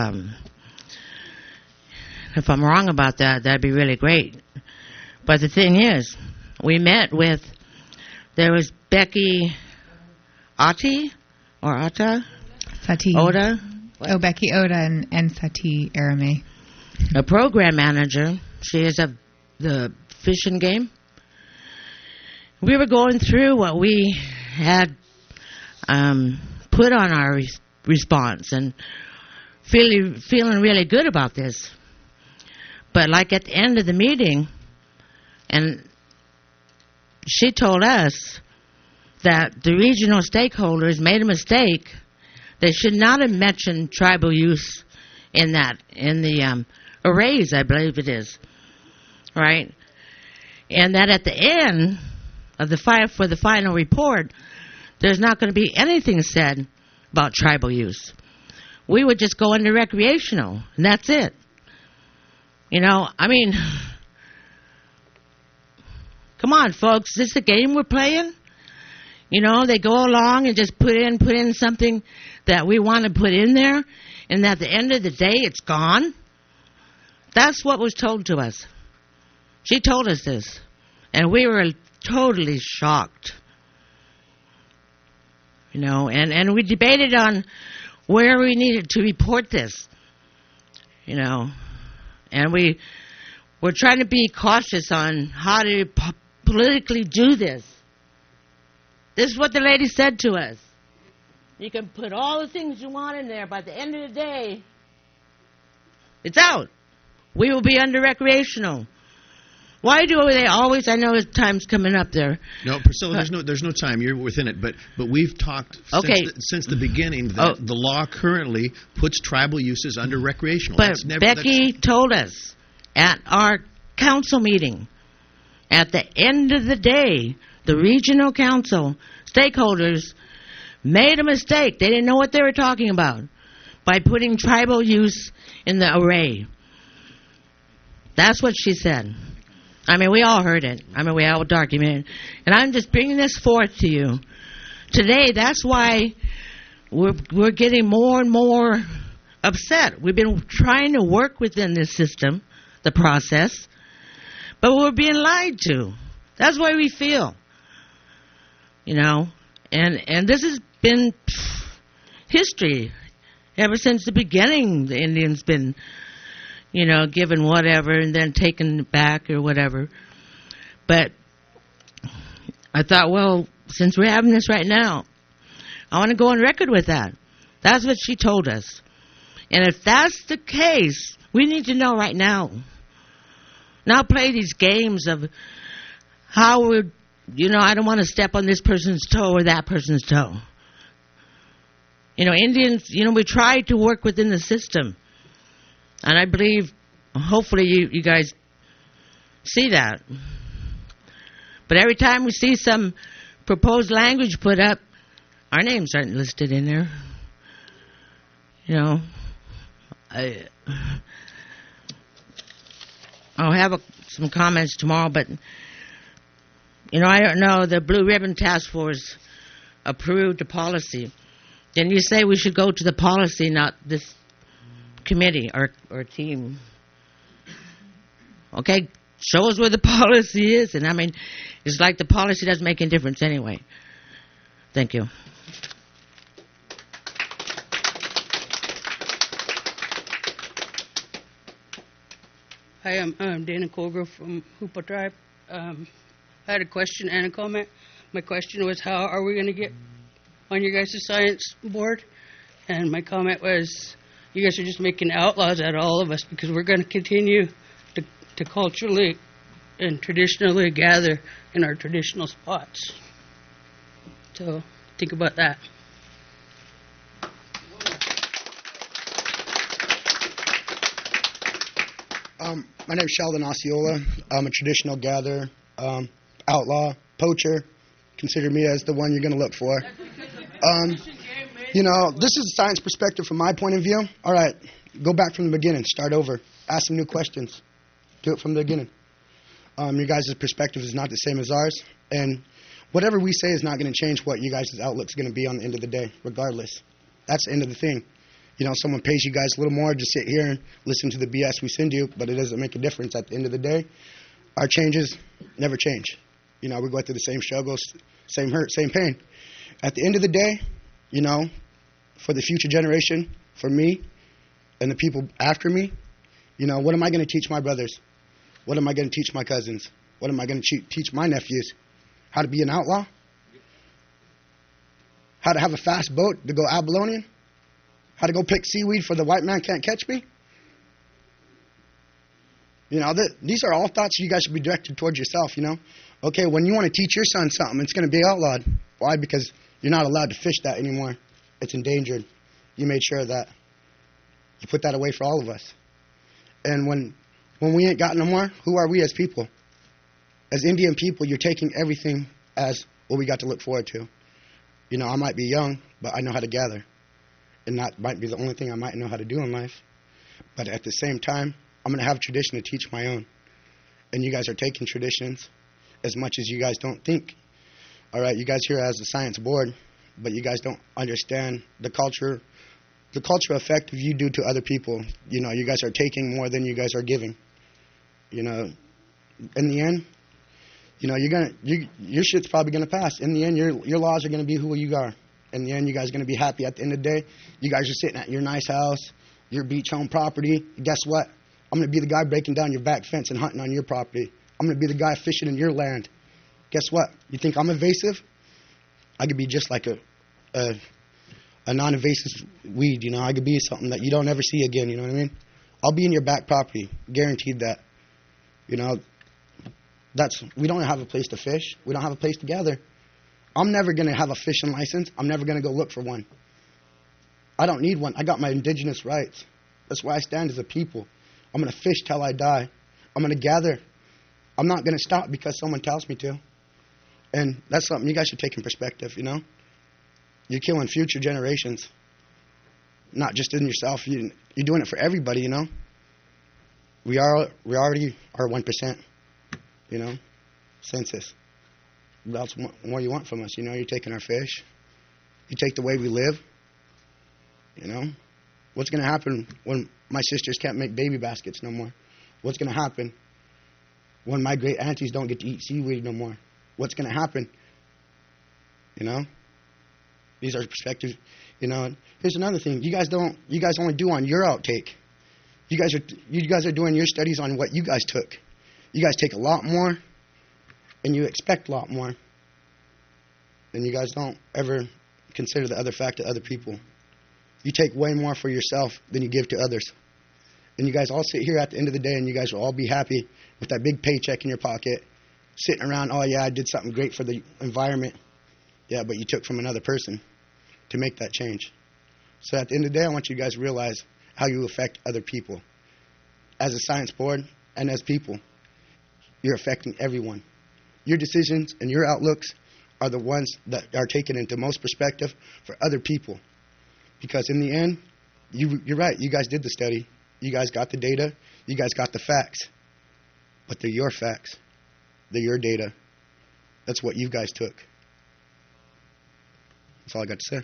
I'm wrong about that, that'd be really great. But the thing is, we met with, there was Becky Ati or Ata? Sati. Oda? Oh, Becky Oda and Sati Arame. A program manager. She is of the Fish and Game. We were going through what we had put on our response and feeling really good about this. But like at the end of the meeting, and she told us that the regional stakeholders made a mistake. They should not have mentioned tribal use in the arrays, I believe it is, right? And that at the end of for the final report, there's not going to be anything said about tribal use. We would just go into recreational, and that's it. Come on, folks, is this a game we're playing? They go along and just put in something that we want to put in there, and at the end of the day, it's gone. That's what was told to us. She told us this, and we were totally shocked. And we debated on where we needed to report this, and we're trying to be cautious on how to politically do this. This is what the lady said to us. You can put all the things you want in there, but at the end of the day, it's out. We will be under recreational. Why do they always? I know time's coming up there. No, Priscilla, there's no time. You're within it. But we've talked since the beginning that the law currently puts tribal uses under recreational. But Becky told us at our council meeting, at the end of the day, the regional council stakeholders made a mistake. They didn't know what they were talking about by putting tribal use in the array. That's what she said. We all heard it. We all documented it. And I'm just bringing this forth to you. Today, that's why we're getting more and more upset. We've been trying to work within this system, the process, but we're being lied to. That's why we feel. And this has been history. Ever since the beginning, the Indians been given whatever and then taken back or whatever. But I thought, well, since we're having this right now, I want to go on record with that. That's what she told us. And if that's the case, we need to know right now. Not play these games of how we're, I don't want to step on this person's toe or that person's toe. Indians, we try to work within the system. And I believe, hopefully, you guys see that. But every time we see some proposed language put up, our names aren't listed in there. I'll have some comments tomorrow, but, I don't know. The Blue Ribbon Task Force approved a policy. Then you say we should go to the policy, not this committee or team. Okay, show us where the policy is. And it's like the policy doesn't make any difference anyway. Thank you. Hi, I'm Dana Colgrove from Hoopa Tribe. I had a question and a comment. My question was, how are we going to get on your guys' science board? And my comment was, you guys are just making outlaws out of all of us because we're going to continue to culturally and traditionally gather in our traditional spots. So think about that. My name is Sheldon Osceola. I'm a traditional gatherer, outlaw, poacher. Consider me as the one you're going to look for. This is a science perspective from my point of view. All right, go back from the beginning. Start over. Ask some new questions. Do it from the beginning. Your guys' perspective is not the same as ours. And whatever we say is not going to change what you guys' outlook is going to be on the end of the day, regardless. That's the end of the thing. Someone pays you guys a little more to sit here and listen to the BS we send you, but it doesn't make a difference at the end of the day. Our changes never change. We go through the same struggles, same hurt, same pain. At the end of the day, for the future generation, for me, and the people after me, what am I going to teach my brothers? What am I going to teach my cousins? What am I going to teach my nephews? How to be an outlaw? How to have a fast boat to go Abilonian? How to go pick seaweed for the white man can't catch me? These are all thoughts you guys should be directed towards yourself, Okay, when you want to teach your son something, it's going to be outlawed. Why? Because you're not allowed to fish that anymore. It's endangered. You made sure that you put that away for all of us. And when we ain't got no more, who are we as people? As Indian people, you're taking everything as what we got to look forward to. I might be young, but I know how to gather. And that might be the only thing I might know how to do in life. But at the same time, I'm going to have a tradition to teach my own. And you guys are taking traditions as much as you guys don't think. All right, you guys here as the science board, but you guys don't understand the cultural effect of you do to other people. You guys are taking more than you guys are giving. In the end, your shit's probably gonna pass. In the end, your laws are gonna be who you are. In the end, you guys are gonna be happy. At the end of the day, you guys are sitting at your nice house, your beach home property. Guess what? I'm gonna be the guy breaking down your back fence and hunting on your property. I'm gonna be the guy fishing in your land. Guess what? You think I'm evasive? I could be just like a non-invasive weed. I could be something that you don't ever see again. You know what I mean? I'll be in your back property, guaranteed that. We don't have a place to fish. We don't have a place to gather. I'm never going to have a fishing license. I'm never going to go look for one. I don't need one. I got my indigenous rights. That's why I stand as a people. I'm going to fish till I die. I'm going to gather. I'm not going to stop because someone tells me to. And that's something you guys should take in perspective, You're killing future generations. Not just in yourself. You're doing it for everybody, We already are 1%, census. What else more you want from us? You're taking our fish. You take the way we live. What's going to happen when my sisters can't make baby baskets no more? What's going to happen when my great aunties don't get to eat seaweed no more? What's going to happen? These are perspectives. Here's another thing. You guys only do on your outtake. You guys are doing your studies on what you guys took. You guys take a lot more, and you expect a lot more. And you guys don't ever consider the other fact of other people. You take way more for yourself than you give to others. And you guys all sit here at the end of the day, and you guys will all be happy with that big paycheck in your pocket, sitting around, oh, yeah, I did something great for the environment. Yeah, but you took from another person to make that change. So at the end of the day, I want you guys to realize how you affect other people. As a science board and as people, you're affecting everyone. Your decisions and your outlooks are the ones that are taken into most perspective for other people. Because in the end, you're right, you guys did the study. You guys got the data. You guys got the facts. But they're your facts. They're your data. That's what you guys took. That's all I got to say.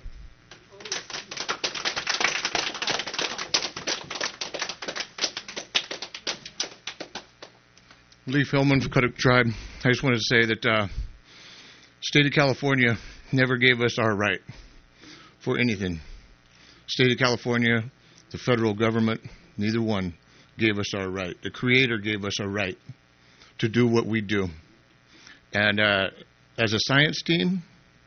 Lee Philman from Kuduk Tribe. I just wanted to say that state of California never gave us our right for anything. State of California, the federal government, neither one gave us our right. The Creator gave us our right to do what we do. And as a science team,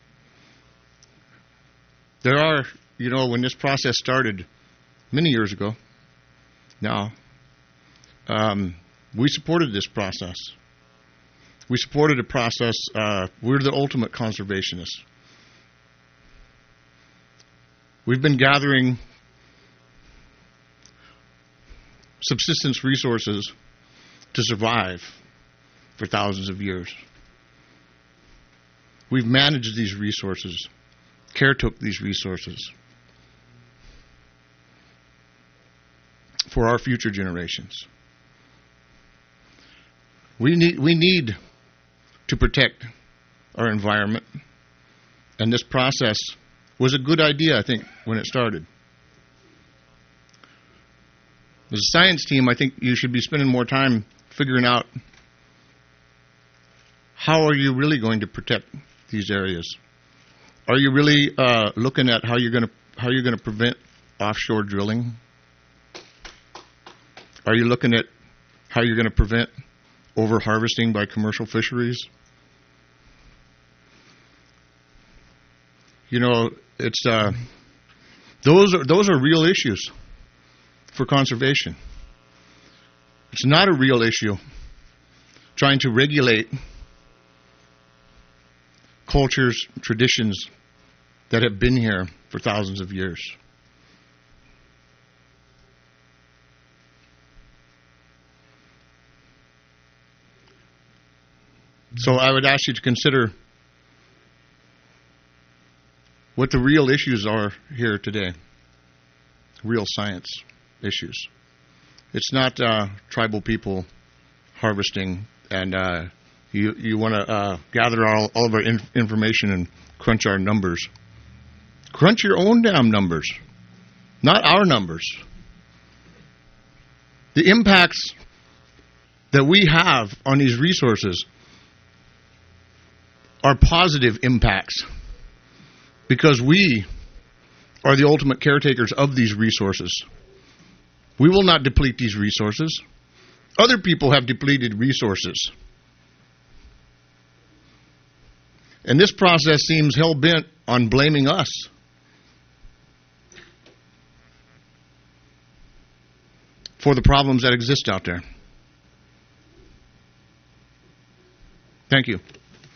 there are, when this process started many years ago now, we supported this process. We supported a process. We're the ultimate conservationists. We've been gathering subsistence resources to survive for thousands of years. We've managed these resources, caretook these resources, for our future generations. We need to protect our environment, and this process was a good idea, I think, when it started. As a science team, I think you should be spending more time figuring out how are you really going to protect these areas. Are you really looking at how you're going to prevent offshore drilling? Are you looking at how you're going to prevent over-harvesting by commercial fisheries? You know, it's those are real issues for conservation. It's not a real issue trying to regulate cultures, traditions that have been here for thousands of years. So I would ask you to consider what the real issues are here today. Real science issues. It's not tribal people harvesting and you want to gather all of our information and crunch our numbers. Crunch your own damn numbers, not our numbers. The impacts that we have on these resources are positive impacts because we are the ultimate caretakers of these resources. We will not deplete these resources. Other people have depleted resources. And this process seems hell-bent on blaming us. For the problems that exist out there. Thank you.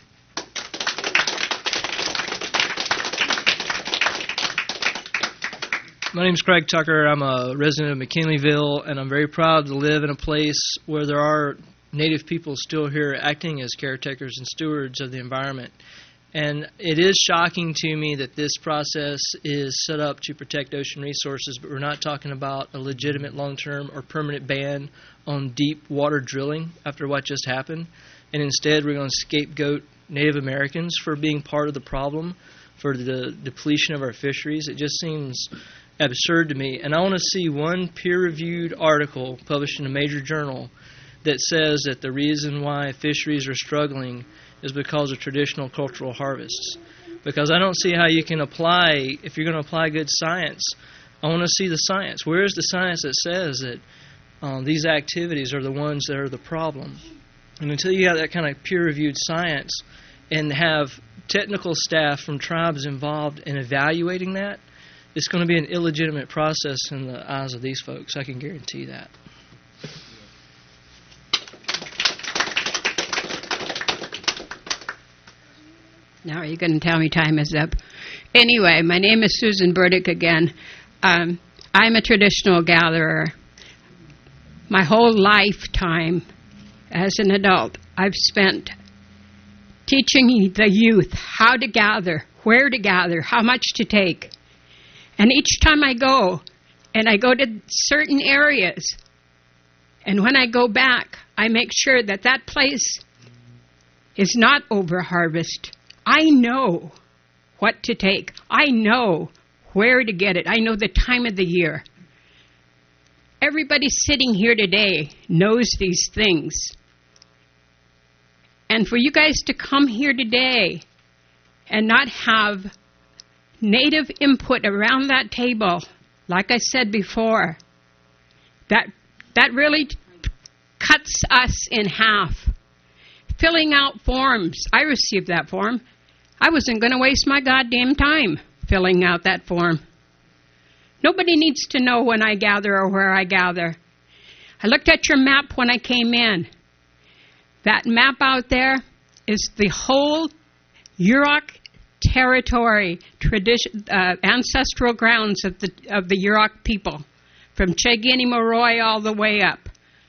My name is Craig Tucker. I'm a resident of McKinleyville, and I'm very proud to live in a place where there are Native people still here acting as caretakers and stewards of the environment. And it is shocking to me that this process is set up to protect ocean resources, but we're not talking about a legitimate long-term or permanent ban on deep water drilling after what just happened. And instead, we're going to scapegoat Native Americans for being part of the problem, for the depletion of our fisheries. It just seems absurd to me. And I want to see one peer-reviewed article published in a major journal that says that the reason why fisheries are struggling is because of traditional cultural harvests. Because I don't see how you can apply, if you're going to apply good science, I want to see the science. Where is the science that says that these activities are the ones that are the problem? And until you have that kind of peer-reviewed science and have technical staff from tribes involved in evaluating that, it's going to be an illegitimate process in the eyes of these folks. I can guarantee that. Now, are you going to tell me time is up? Anyway, my name is Susan Burdick again. I'm a traditional gatherer. My whole lifetime as an adult, I've spent teaching the youth how to gather, where to gather, how much to take. And each time I go, and I go to certain areas, and when I go back, I make sure that that place is not over-harvested. I know what to take. I know where to get it. I know the time of the year. Everybody sitting here today knows these things. And for you guys to come here today and not have Native input around that table, like I said before, that really cuts us in half. Filling out forms. I received that form. I wasn't going to waste my goddamn time filling out that form. Nobody needs to know when I gather or where I gather. I looked at your map when I came in. That map out there is the whole Yurok territory, ancestral grounds of the Yurok people, from Chagini-Moroi all the way up.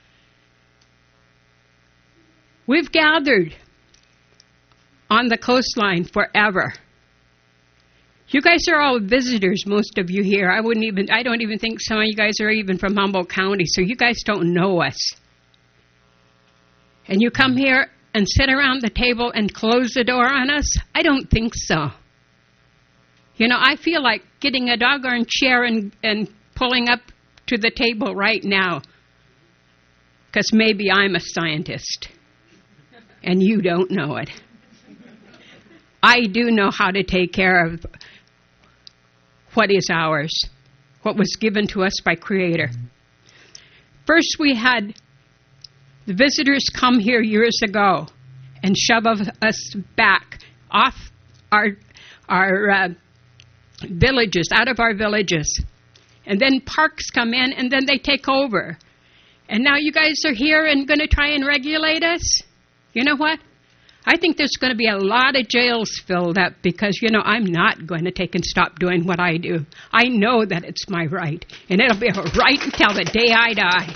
We've gathered on the coastline forever. You guys are all visitors, most of you here. I don't even think some of you guys are even from Humboldt County, so you guys don't know us. And you come here and sit around the table and close the door on us? I don't think so. You know, I feel like getting a doggone chair and pulling up to the table right now, because maybe I'm a scientist and you don't know it. I do know how to take care of what is ours, what was given to us by Creator. First, we had the visitors come here years ago and shove us back off our villages, out of our villages. And then parks come in, and then they take over. And now you guys are here and going to try and regulate us? You know what? I think there's going to be a lot of jails filled up because, you know, I'm not going to take and stop doing what I do. I know that it's my right, and it'll be a right until the day I die.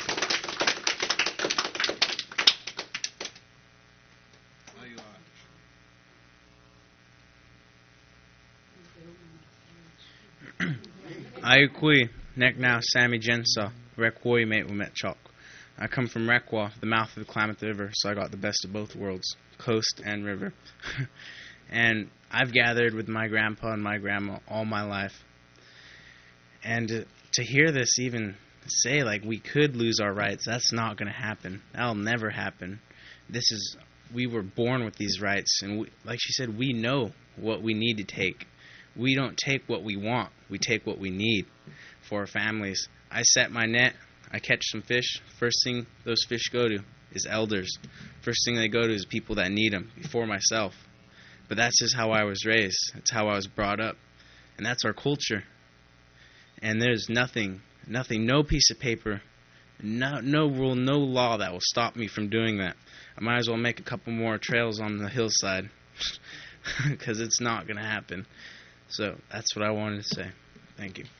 Ayukui, Neknau, Sami Jensa, Rekwoi mate Metchok. I come from Rekwa, the mouth of the Klamath River, so I got the best of both worlds, coast and river. And I've gathered with my grandpa and my grandma all my life. And to hear this even say, like, we could lose our rights, that's not going to happen. That'll never happen. We were born with these rights, and like she said, we know what we need to take. We don't take what we want. We take what we need for our families. I set my net. I catch some fish. First thing those fish go to is elders. First thing they go to is people that need them before myself. But that's just how I was raised. That's how I was brought up. And that's our culture. And there's nothing, no piece of paper, no rule, no law that will stop me from doing that. I might as well make a couple more trails on the hillside because it's not going to happen. So that's what I wanted to say. Thank you.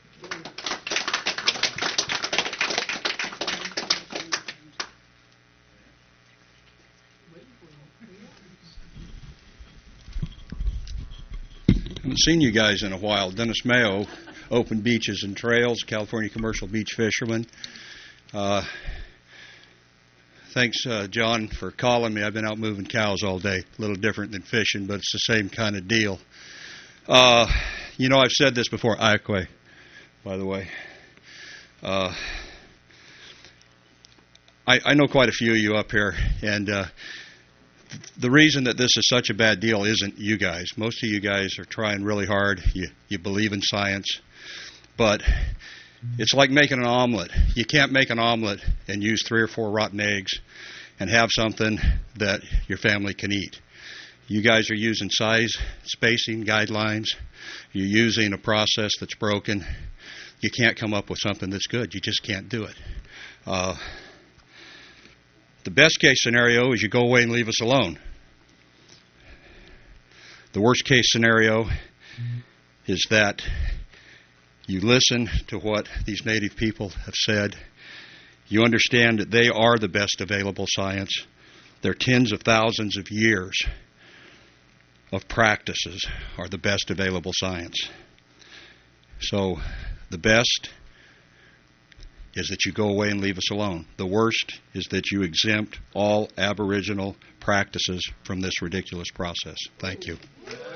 I haven't seen you guys in a while. Dennis Mayo, Open Beaches and Trails, California Commercial Beach Fisherman. Thanks, John, for calling me. I've been out moving cows all day. A little different than fishing, but it's the same kind of deal. You know, I've said this before, Iaqua, by the way. I know quite a few of you up here, and the reason that this is such a bad deal isn't you guys. Most of you guys are trying really hard. You believe in science, but it's like making an omelet. You can't make an omelet and use 3 or 4 rotten eggs and have something that your family can eat. You guys are using size, spacing guidelines. You're using a process that's broken. You can't come up with something that's good. You just can't do it. The best case scenario is you go away and leave us alone. The worst case scenario is that you listen to what these native people have said. You understand that they are the best available science. Their tens of thousands of years of practices are the best available science. So the best is that you go away and leave us alone. The worst is that you exempt all Aboriginal practices from this ridiculous process. Thank you.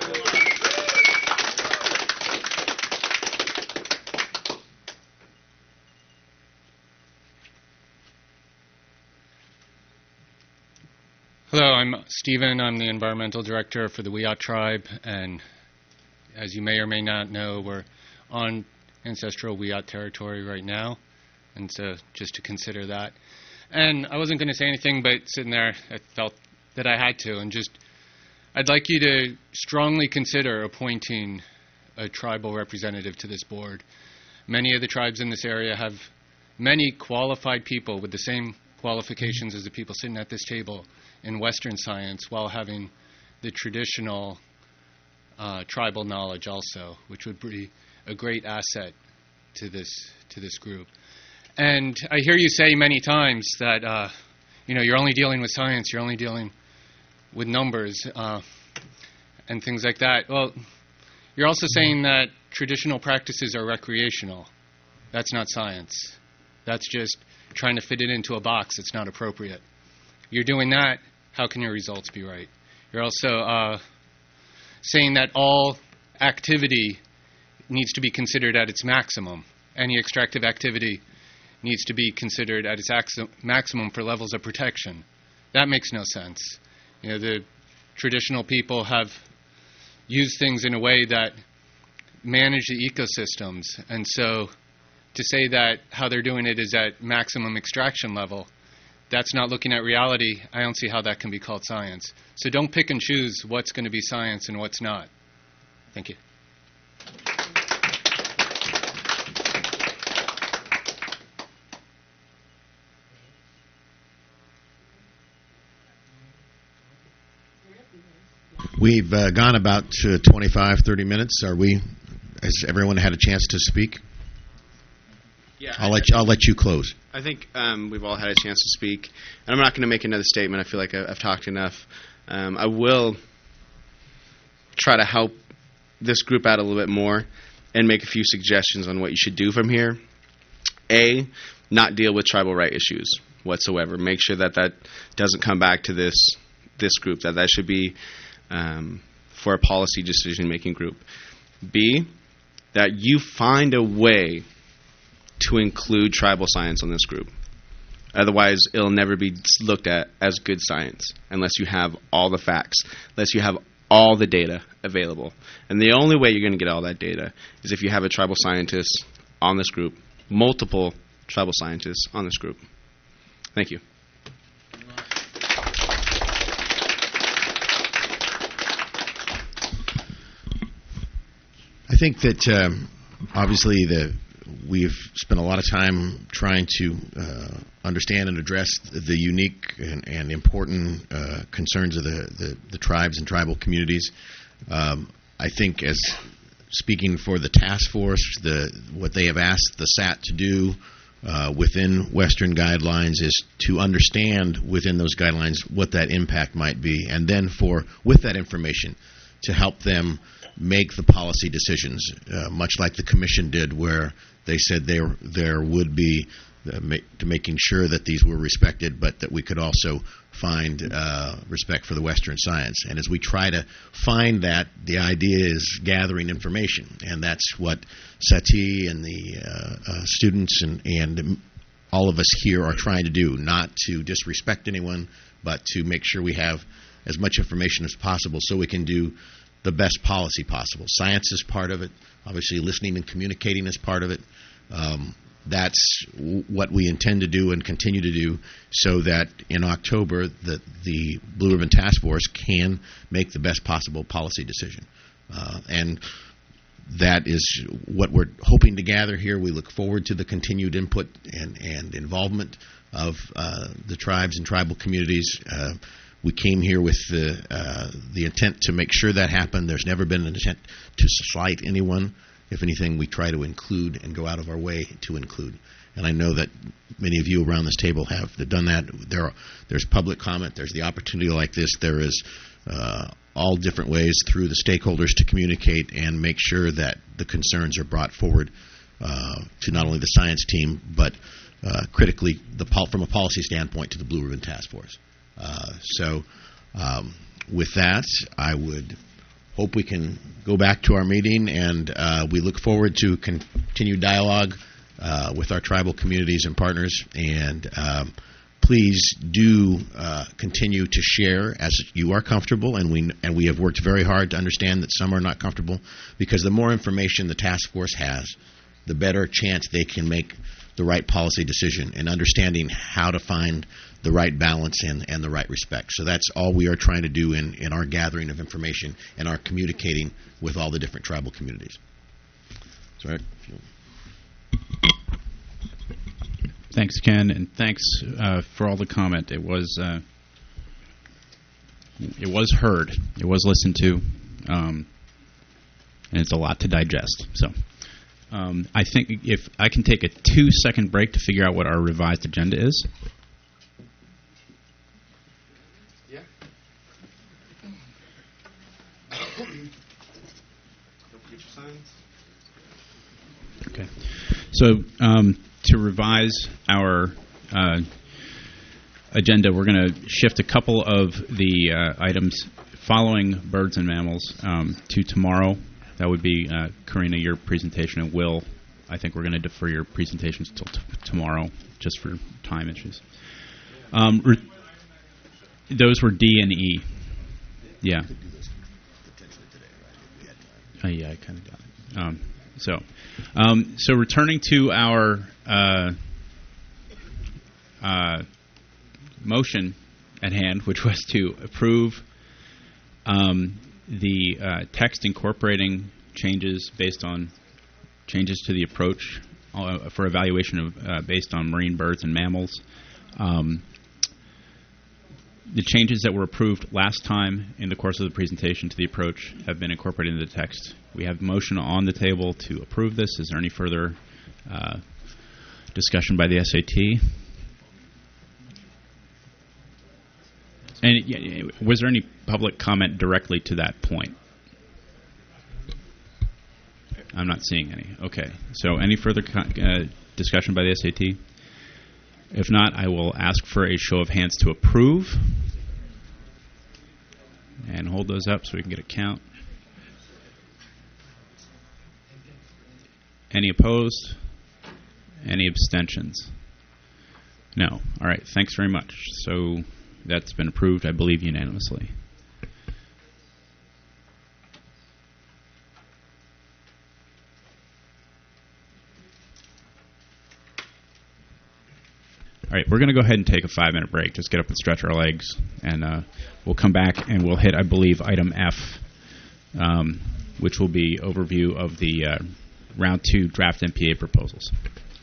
Hello, I'm Stephen. I'm the environmental director for the Wiyot tribe, and as you may or may not know, we're on ancestral Wiyot territory right now, and so just to consider that. And I wasn't going to say anything, but sitting there, I felt that I had to, and just I'd like you to strongly consider appointing a tribal representative to this board. Many of the tribes in this area have many qualified people with the same qualifications as the people sitting at this table in Western science, while having the traditional tribal knowledge also, which would be a great asset to this group. And I hear you say many times that you're only dealing with science, you're only dealing with numbers and things like that. Well, You're also saying that traditional practices are recreational. That's not science. That's just trying to fit it into a box that's not appropriate. You're doing that, how can your results be right? You're also saying that all activity needs to be considered at its maximum. Any extractive activity needs to be considered at its maximum for levels of protection. That makes no sense. The traditional people have used things in a way that manage the ecosystems, and so to say that how they're doing it is at maximum extraction level, that's not looking at reality. I don't see how that can be called science. So don't pick and choose what's going to be science and what's not. Thank you. We've gone about 25, 30 minutes. Has everyone had a chance to speak? Yeah, I'll let you close. I think we've all had a chance to speak, and I'm not going to make another statement. I feel like I've talked enough. I will try to help this group out a little bit more and make a few suggestions on what you should do from here. A, not deal with tribal right issues whatsoever. Make sure that doesn't come back to this group, that should be for a policy decision-making group. B, that you find a way to include tribal science on this group. Otherwise, it'll never be looked at as good science unless you have all the facts, unless you have all the data available. And the only way you're going to get all that data is if you have a tribal scientist on this group, multiple tribal scientists on this group. Thank you. I think that obviously we've spent a lot of time trying to understand and address the unique and important concerns of the tribes and tribal communities. I think, as speaking for the task force, what they have asked the SAT to do within Western guidelines is to understand within those guidelines what that impact might be, and then with that information to help them make the policy decisions, much like the Commission did, where they said there would be to making sure that these were respected, but that we could also find respect for the Western science. And as we try to find that, the idea is gathering information, and that's what Sati and the students and all of us here are trying to do, not to disrespect anyone, but to make sure we have as much information as possible so we can do the best policy possible. Science is part of it. Obviously, listening and communicating is part of it. That's what we intend to do and continue to do, so that in October the Blue Ribbon Task Force can make the best possible policy decision. And that is what we're hoping to gather here. We look forward to the continued input and involvement of the tribes and tribal communities. We came here with the intent to make sure that happened. There's never been an intent to slight anyone. If anything, we try to include and go out of our way to include. And I know that many of you around this table have done that. There's public comment. There's the opportunity like this. There is all different ways through the stakeholders to communicate and make sure that the concerns are brought forward to not only the science team, but critically from a policy standpoint to the Blue Ribbon Task Force. So with that, I would hope we can go back to our meeting, and we look forward to continued dialogue with our tribal communities and partners. And please do continue to share as you are comfortable, and we have worked very hard to understand that some are not comfortable, because the more information the task force has, the better chance they can make the right policy decision and understanding how to find the right balance and the right respect. So that's all we are trying to do in our gathering of information and our communicating with all the different tribal communities. Sorry. Thanks, Ken, and thanks for all the comment. It was heard, it was listened to, and it's a lot to digest. So I think if I can take a 2-second break to figure out what our revised agenda is. Okay. So to revise our agenda, we're going to shift a couple of the items following birds and mammals to tomorrow. That would be, Karina, your presentation, and Will, I think we're going to defer your presentations till tomorrow, just for time issues. Those were D and E. Yeah. Yeah, I kind of got it. So returning to our motion at hand, which was to approve the text incorporating changes based on changes to the approach for evaluation of based on marine birds and mammals. The changes that were approved last time in the course of the presentation to the approach have been incorporated into the text. We have motion on the table to approve this. Is there any further discussion by the SAT? And was there any public comment directly to that point? I'm not seeing any. Okay. So any further discussion by the SAT? If not, I will ask for a show of hands to approve. And hold those up so we can get a count. Any opposed? Any abstentions? No. All right. Thanks very much. So that's been approved, I believe, unanimously. All right, we're going to go ahead and take a 5-minute break. Just get up and stretch our legs, and we'll come back and we'll hit, I believe, item F, which will be overview of the Round 2 draft MPA proposals.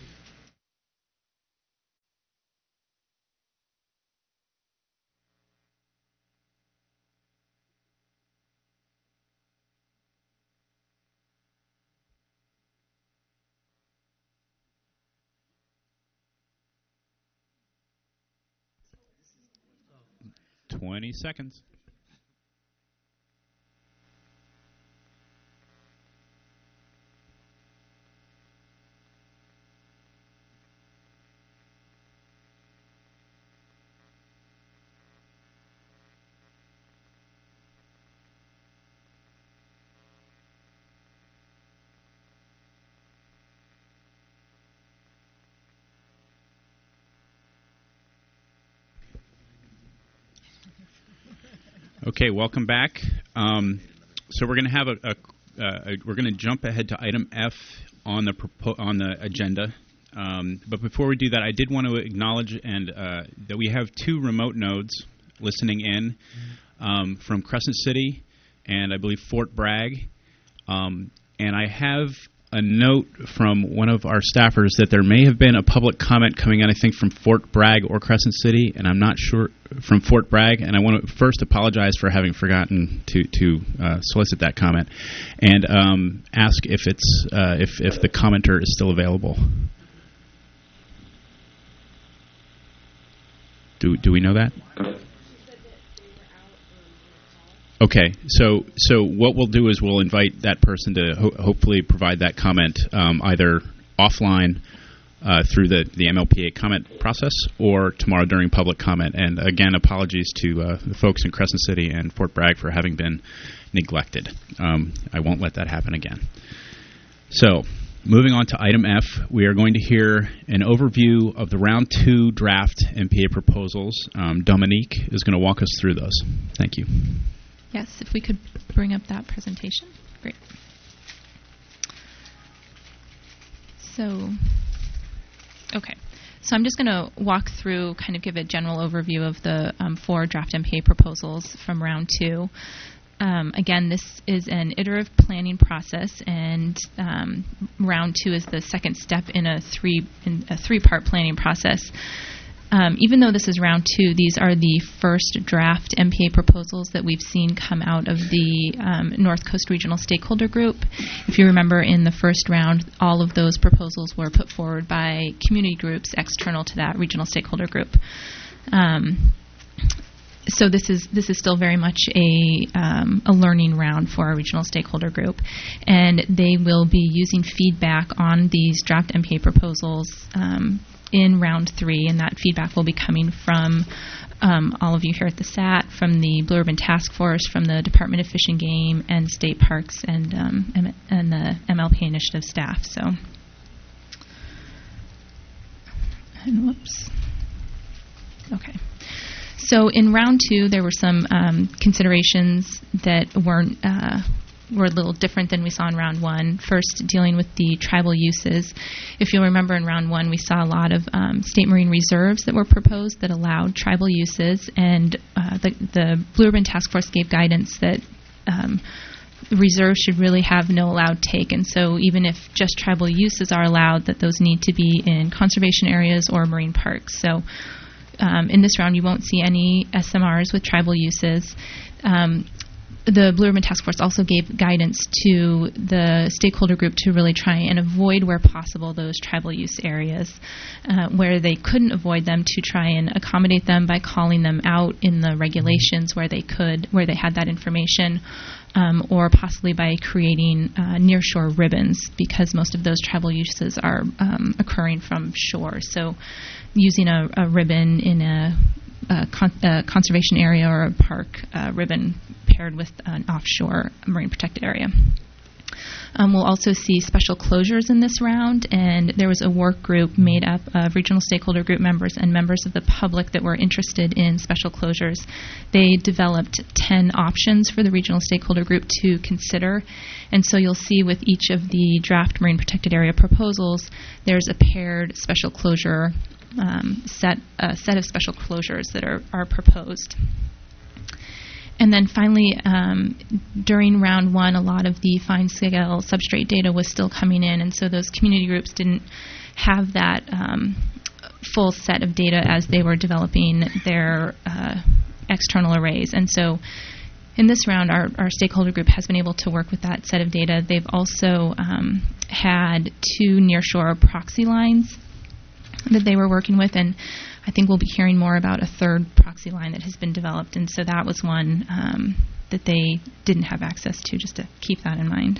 Oh. 20 seconds. Okay, welcome back. So we're going to have we're going to jump ahead to item F on the agenda. But before we do that, I did want to acknowledge that we have 2 remote nodes listening in from Crescent City and I believe Fort Bragg. And I have a note from one of our staffers that there may have been a public comment coming in, I think, from Fort Bragg or Crescent City, and I'm not sure, from Fort Bragg, and I want to first apologize for having forgotten to solicit that comment, and ask if it's if the commenter is still available. Do we know that? Okay, so what we'll do is we'll invite that person to hopefully provide that comment either offline through the MLPA comment process or tomorrow during public comment. And again, apologies to the folks in Crescent City and Fort Bragg for having been neglected. I won't let that happen again. So, moving on to item F, we are going to hear an overview of the Round 2 draft MPA proposals. Dominique is going to walk us through those. Thank you. Yes, if we could bring up that presentation. Great. So, okay. So I'm just going to walk through, kind of give a general overview of the 4 draft MPA proposals from Round 2. Again, this is an iterative planning process, and Round 2 is the second step in a three-part planning process. Even though this is Round 2, these are the first draft MPA proposals that we've seen come out of the North Coast Regional Stakeholder Group. If you remember, in the first round, all of those proposals were put forward by community groups external to that Regional Stakeholder Group. So this is still very much a learning round for our regional stakeholder group, and they will be using feedback on these draft MPA proposals in round 3, and that feedback will be coming from all of you here at the SAT, from the Blue Ribbon Task Force, from the Department of Fish and Game, and State Parks, and the MLPA Initiative staff. So, and whoops. Okay. So in round 2, there were some considerations that were a little different than we saw in round 1. First, dealing with the tribal uses. If you'll remember, in round 1, we saw a lot of state marine reserves that were proposed that allowed tribal uses, and the Blue Ribbon Task Force gave guidance that reserves should really have no allowed take, and so even if just tribal uses are allowed, that those need to be in conservation areas or marine parks. So in this round, you won't see any SMRs with tribal uses. The Blue Ribbon Task Force also gave guidance to the stakeholder group to really try and avoid, where possible, those tribal use areas. Where they couldn't avoid them, to try and accommodate them by calling them out in the regulations where they had that information, or possibly by creating nearshore ribbons, because most of those tribal uses are occurring from shore. So using a ribbon in a conservation area or a park ribbon paired with an offshore marine protected area. We'll also see special closures in this round, and there was a work group made up of regional stakeholder group members and members of the public that were interested in special closures. They developed 10 options for the regional stakeholder group to consider, and so you'll see with each of the draft marine protected area proposals, there's a paired special closure set of special closures that are proposed. And then finally, during round 1, a lot of the fine scale substrate data was still coming in, and so those community groups didn't have that full set of data as they were developing their external arrays. And so in this round, our stakeholder group has been able to work with that set of data. They've also had 2 nearshore proxy lines that they were working with, and I think we'll be hearing more about a 3rd proxy line that has been developed, and so that was one that they didn't have access to, just to keep that in mind.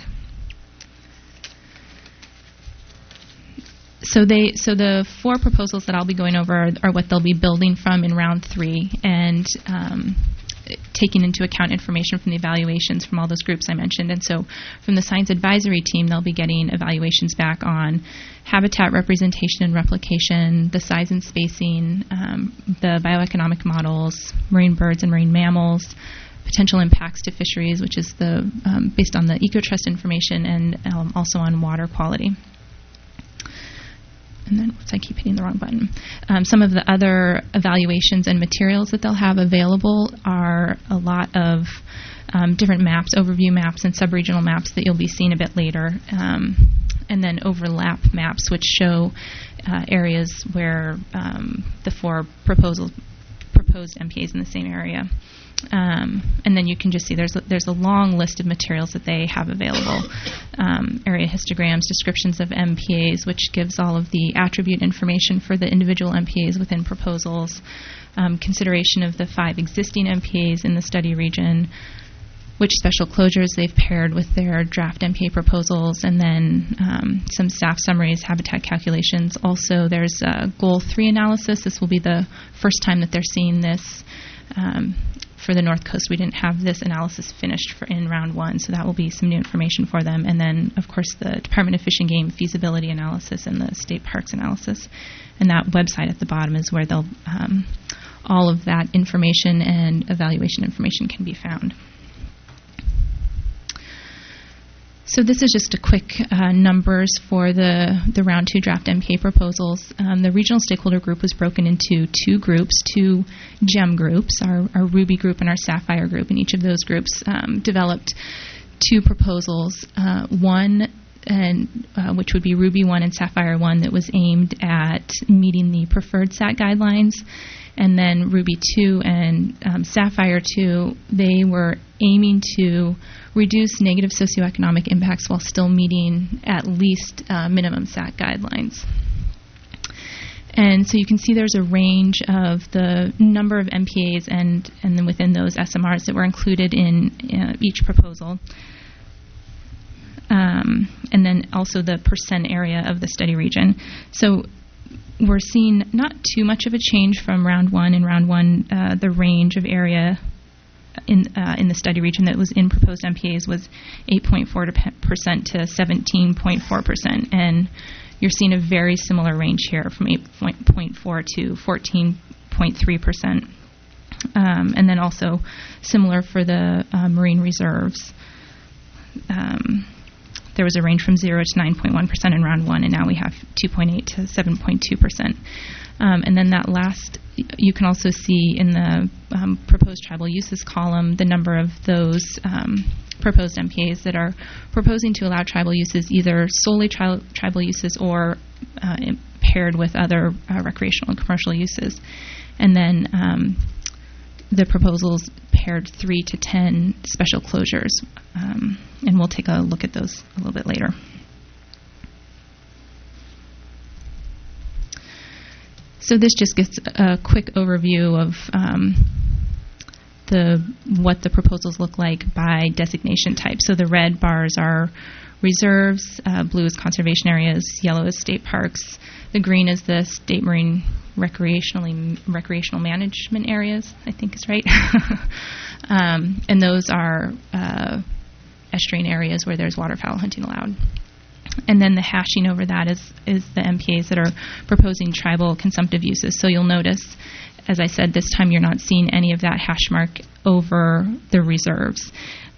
So the 4 proposals that I'll be going over are what they'll be building from in round 3, and taking into account information from the evaluations from all those groups I mentioned. And so from the science advisory team, they'll be getting evaluations back on habitat representation and replication, the size and spacing, the bioeconomic models, marine birds and marine mammals, potential impacts to fisheries, which is based on the EcoTrust information, and also on water quality. And then, I keep hitting the wrong button. Some of the other evaluations and materials that they'll have available are a lot of different maps, overview maps and sub-regional maps that you'll be seeing a bit later, and then overlap maps, which show areas where the 4 proposed MPAs in the same area. And then you can just see there's a long list of materials that they have available. Area histograms, descriptions of MPAs, which gives all of the attribute information for the individual MPAs within proposals, consideration of the 5 existing MPAs in the study region, which special closures they've paired with their draft MPA proposals, and then some staff summaries, habitat calculations. Also, there's a Goal 3 analysis. This will be the first time that they're seeing this. For the North Coast, we didn't have this analysis finished in round 1, so that will be some new information for them. And then, of course, the Department of Fish and Game feasibility analysis and the state parks analysis. And that website at the bottom is where they'll all of that information and evaluation information can be found. So this is just a quick numbers for the round 2 draft MPA proposals. The regional stakeholder group was broken into 2 groups, 2 GEM groups, our Ruby group and our Sapphire group, and each of those groups developed 2 proposals. One, which would be Ruby 1 and Sapphire 1, that was aimed at meeting the preferred SAT guidelines. And then Ruby 2 and Sapphire 2, they were aiming to reduce negative socioeconomic impacts while still meeting at least minimum SAT guidelines. And so you can see there's a range of the number of MPAs and then within those SMRs that were included in each proposal. And then also the percent area of the study region. So we're seeing not too much of a change from round one. In round one, the range of area in the study region that was in proposed MPAs was 8.4% to 17.4%. And you're seeing a very similar range here from 8.4 to 14.3%. And then also similar for the marine reserves. There was a range from 0 to 9.1% in round one, and now we have 2.8 to 7.2%. And then that last, you can also see in the proposed tribal uses column the number of those proposed MPAs that are proposing to allow tribal uses, either solely tribal uses or paired with other recreational and commercial uses. And then the proposals paired 3 to 10 special closures. And we'll take a look at those a little bit later. So this just gets a quick overview of what the proposals look like by designation type. So the red bars are reserves, blue is conservation areas, yellow is state parks, the green is the state marine recreational management areas, I think is right. And those are estuarine areas where there's waterfowl hunting allowed. And then the hashing over that is the MPAs that are proposing tribal consumptive uses. So you'll notice, as I said, this time you're not seeing any of that hash mark over the reserves.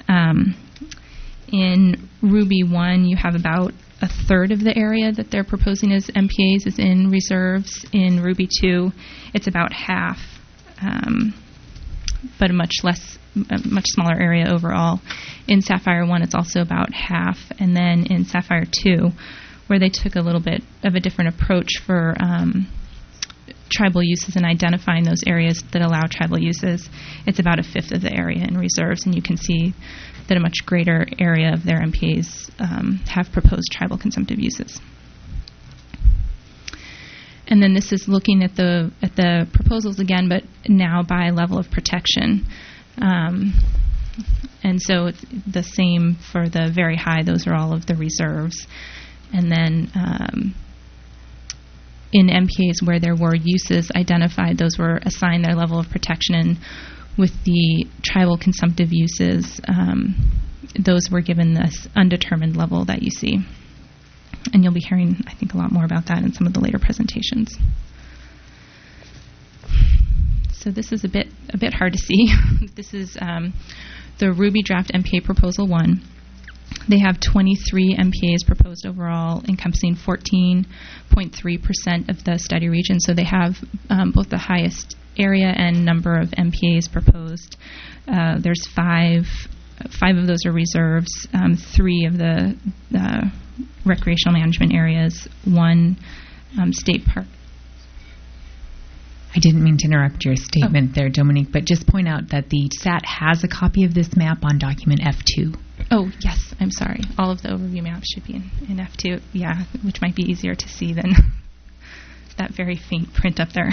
In Ruby 1, you have about a third of the area that they're proposing as MPAs is in reserves. In Ruby 2, it's about half, but a much smaller area overall. In Sapphire 1, it's also about half. And then in Sapphire 2, where they took a little bit of a different approach for tribal uses and identifying those areas that allow tribal uses, it's about a fifth of the area in reserves. And you can see that a much greater area of their MPAs have proposed tribal consumptive uses. And then this is looking at the proposals again, but now by level of protection. And so it's the same for the very high. Those are all of the reserves. And then in MPAs where there were uses identified, those were assigned their level of protection. And with the tribal consumptive uses, those were given this undetermined level that you see. And you'll be hearing, I think, a lot more about that in some of the later presentations. So this is a bit hard to see. This is the Ruby Draft MPA Proposal 1. They have 23 MPAs proposed overall, encompassing 14.3% of the study region. So they have both the highest area and number of MPAs proposed. There's five of those are reserves, 3 of the recreational management areas, 1 state park. I didn't mean to interrupt your statement there, Dominique, but just point out that the SAT has a copy of this map on document F2. Oh, yes, I'm sorry. All of the overview maps should be in F2, yeah, which might be easier to see than that very faint print up there.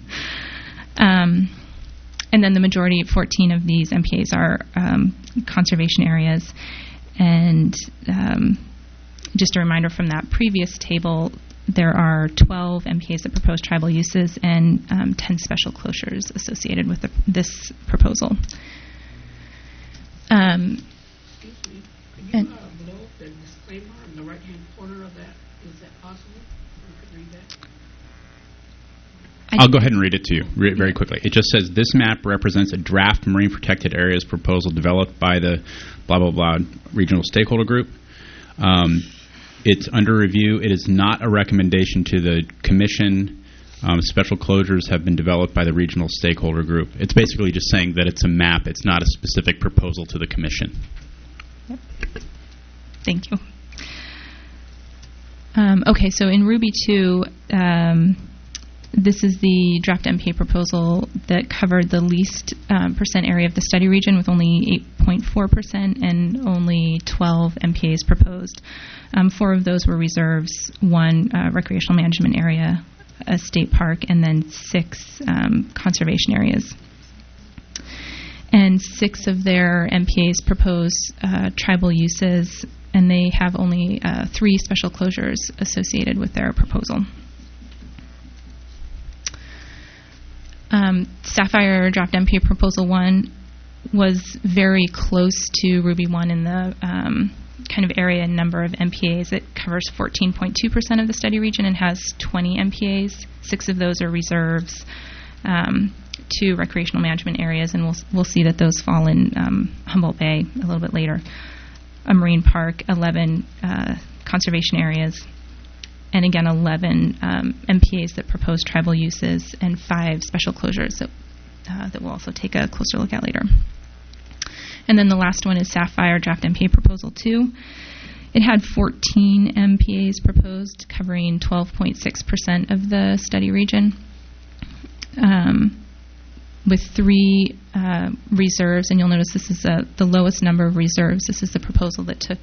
And then the majority, 14 of these MPAs are conservation areas. And just a reminder from that previous table, there are 12 MPAs that propose tribal uses and 10 special closures associated with this proposal. Excuse me. Can you blow up the disclaimer in the right-hand corner of that? Is that possible? You could read that. I'll go ahead and read it to you very quickly. It just says, this map represents a draft marine protected areas proposal developed by the blah, blah, blah regional stakeholder group. It's under review. It is not a recommendation to the commission. Special closures have been developed by the regional stakeholder group. It's basically just saying that it's a map. It's not a specific proposal to the commission. Yep. Thank you. Okay, so in Ruby 2, this is the draft MPA proposal that covered the least percent area of the study region with only 8.4% and only 12 MPAs proposed. 4 of those were reserves, 1 recreational management area, a state park, and then 6 conservation areas. And 6 of their MPAs propose tribal uses, and they have only 3 special closures associated with their proposal. Sapphire Draft MPA Proposal 1 was very close to Ruby 1 in the kind of area and number of MPAs. It covers 14.2% of the study region and has 20 MPAs. 6 of those are reserves, 2 recreational management areas, and we'll see that those fall in Humboldt Bay a little bit later. A marine park, 11 conservation areas, and again 11 MPAs that propose tribal uses, and 5 special closures that we'll also take a closer look at later. And then the last one is Sapphire Draft MPA Proposal 2. It had 14 MPAs proposed, covering 12.6% of the study region, with 3 reserves. And you'll notice this is the lowest number of reserves. This is the proposal that took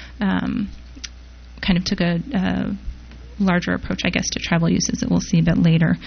a larger approach, I guess, to tribal uses that we'll see a bit later.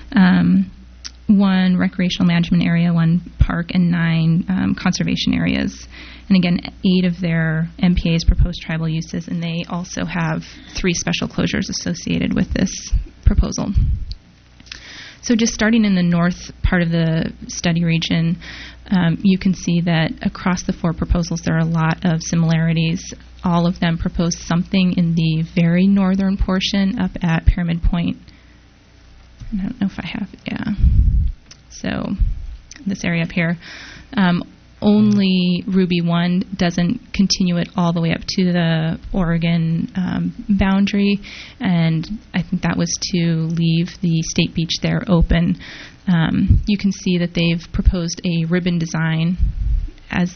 1 recreational management area, 1 park, and 9 conservation areas. And again, 8 of their MPAs propose tribal uses, and they also have 3 special closures associated with this proposal. So just starting in the north part of the study region, you can see that across the 4 proposals there are a lot of similarities. All of them propose something in the very northern portion up at Pyramid Point. I don't know if I have, So this area up here. Only Ruby 1 doesn't continue it all the way up to the Oregon boundary, and I think that was to leave the state beach there open. You can see that they've proposed a ribbon design as...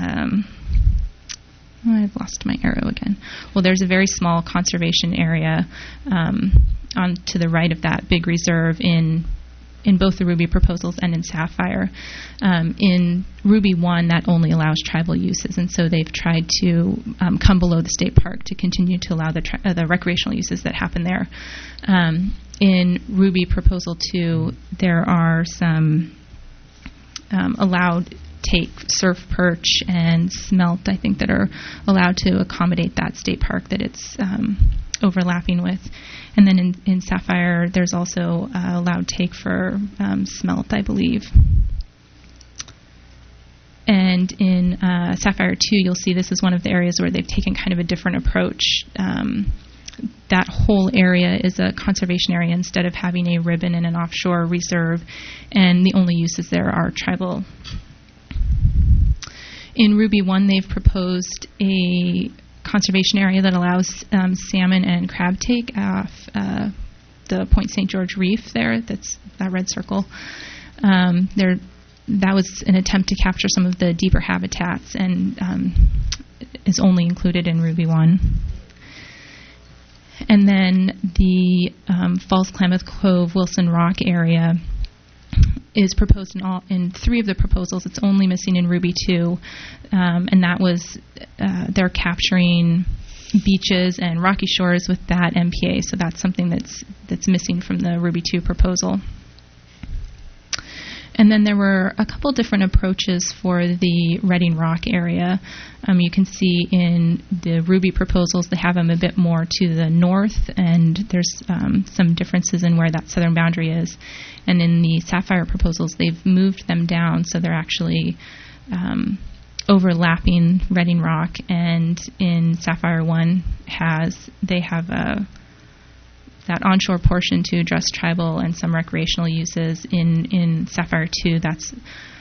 I've lost my arrow again. Well, there's a very small conservation area on to the right of that big reserve in both the Ruby proposals and in Sapphire. In Ruby 1, that only allows tribal uses, and so they've tried to come below the state park to continue to allow the recreational uses that happen there. In Ruby Proposal 2, there are some allowed take surf perch and smelt, I think, that are allowed to accommodate that state park that it's overlapping with. And then in Sapphire, there's also allowed take for smelt, I believe. And in Sapphire 2, you'll see this is one of the areas where they've taken kind of a different approach. That whole area is a conservation area instead of having a ribbon and an offshore reserve, and the only uses there are tribal. In Ruby 1, they've proposed a conservation area that allows salmon and crab take off the Point St. George Reef there. That's that red circle. That was an attempt to capture some of the deeper habitats and is only included in Ruby 1. And then the Falls Klamath Cove Wilson Rock area is proposed in 3 of the proposals. It's only missing in Ruby 2, and that was they're capturing beaches and rocky shores with that MPA. So that's something that's missing from the Ruby 2 proposal. And then there were a couple different approaches for the Redding Rock area. You can see in the Ruby proposals they have them a bit more to the north, and there's some differences in where that southern boundary is. And in the Sapphire proposals, they've moved them down, so they're actually overlapping Redding Rock. And in Sapphire 1, they have that onshore portion to address tribal and some recreational uses. In Sapphire 2, that's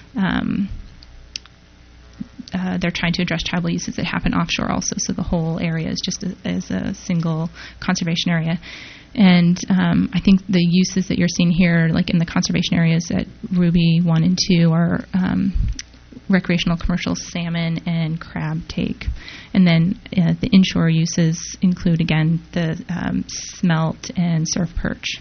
they're trying to address tribal uses that happen offshore also, so the whole area is just as a single conservation area. And I think the uses that you're seeing here, like in the conservation areas at Ruby 1 and 2, are recreational commercial salmon and crab take. And then the inshore uses include, again, the smelt and surf perch.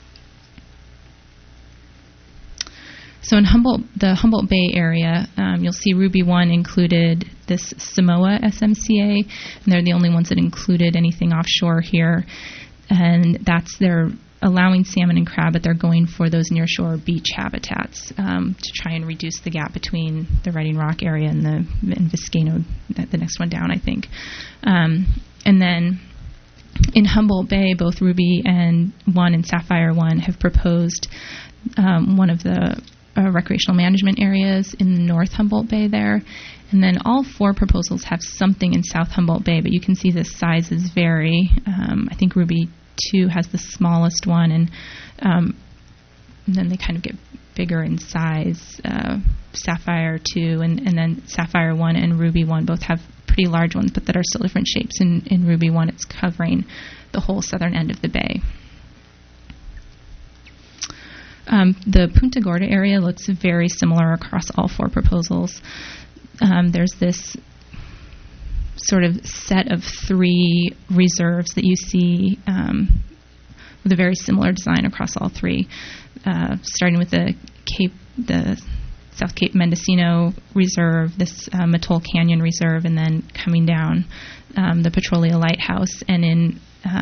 So in the Humboldt Bay area, you'll see Ruby 1 included this Samoa SMCA, and they're the only ones that included anything offshore here. And that's their allowing salmon and crab, but they're going for those nearshore beach habitats to try and reduce the gap between the Redding Rock area and Viscano, the next one down, I think. And then in Humboldt Bay, both Ruby 1 and Sapphire 1 have proposed one of the recreational management areas in North Humboldt Bay there. And then all 4 proposals have something in South Humboldt Bay, but you can see the sizes vary. I think Ruby 2 has the smallest one, and then they kind of get bigger in size. Sapphire 2 and then Sapphire 1 and Ruby 1 both have pretty large ones, but that are still different shapes. In Ruby 1, it's covering the whole southern end of the bay. The Punta Gorda area looks very similar across all 4 proposals. There's this sort of set of 3 reserves that you see with a very similar design across all 3, starting with the South Cape Mendocino Reserve, this Mattole Canyon Reserve, and then coming down the Petrolia Lighthouse. And in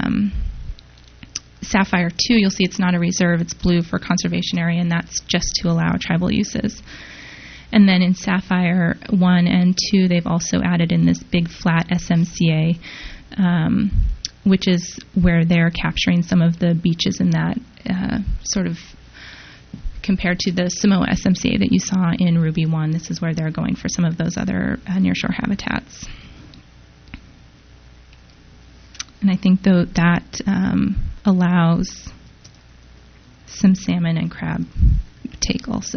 Sapphire 2, you'll see it's not a reserve, it's blue for conservation area, and that's just to allow tribal uses. And then in Sapphire 1 and 2, they've also added in this big flat SMCA, which is where they're capturing some of the beaches in that sort of compared to the Samoa SMCA that you saw in Ruby 1. This is where they're going for some of those other nearshore habitats. And I think that allows some salmon and crab take also.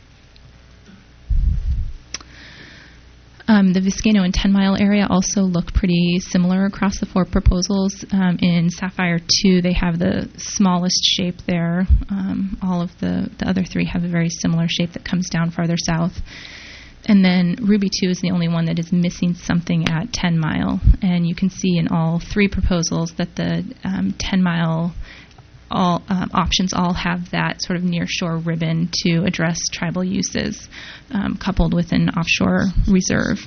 The Viscano and 10 Mile area also look pretty similar across the 4 proposals. In Sapphire 2, they have the smallest shape there. All of the other 3 have a very similar shape that comes down farther south. And then Ruby 2 is the only one that is missing something at 10 Mile. And you can see in all 3 proposals that the 10 Mile options all have that sort of near-shore ribbon to address tribal uses, coupled with an offshore reserve.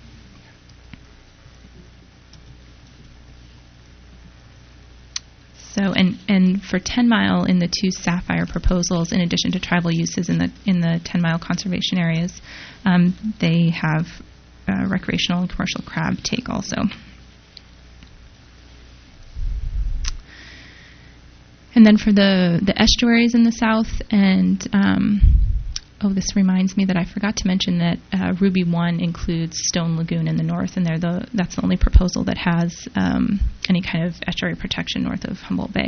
So, and for 10 Mile in the 2 Sapphire proposals, in addition to tribal uses in the 10 Mile conservation areas, they have recreational and commercial crab take also. And then for the estuaries in the south, and this reminds me that I forgot to mention that Ruby 1 includes Stone Lagoon in the north, and that's the only proposal that has any kind of estuary protection north of Humboldt Bay.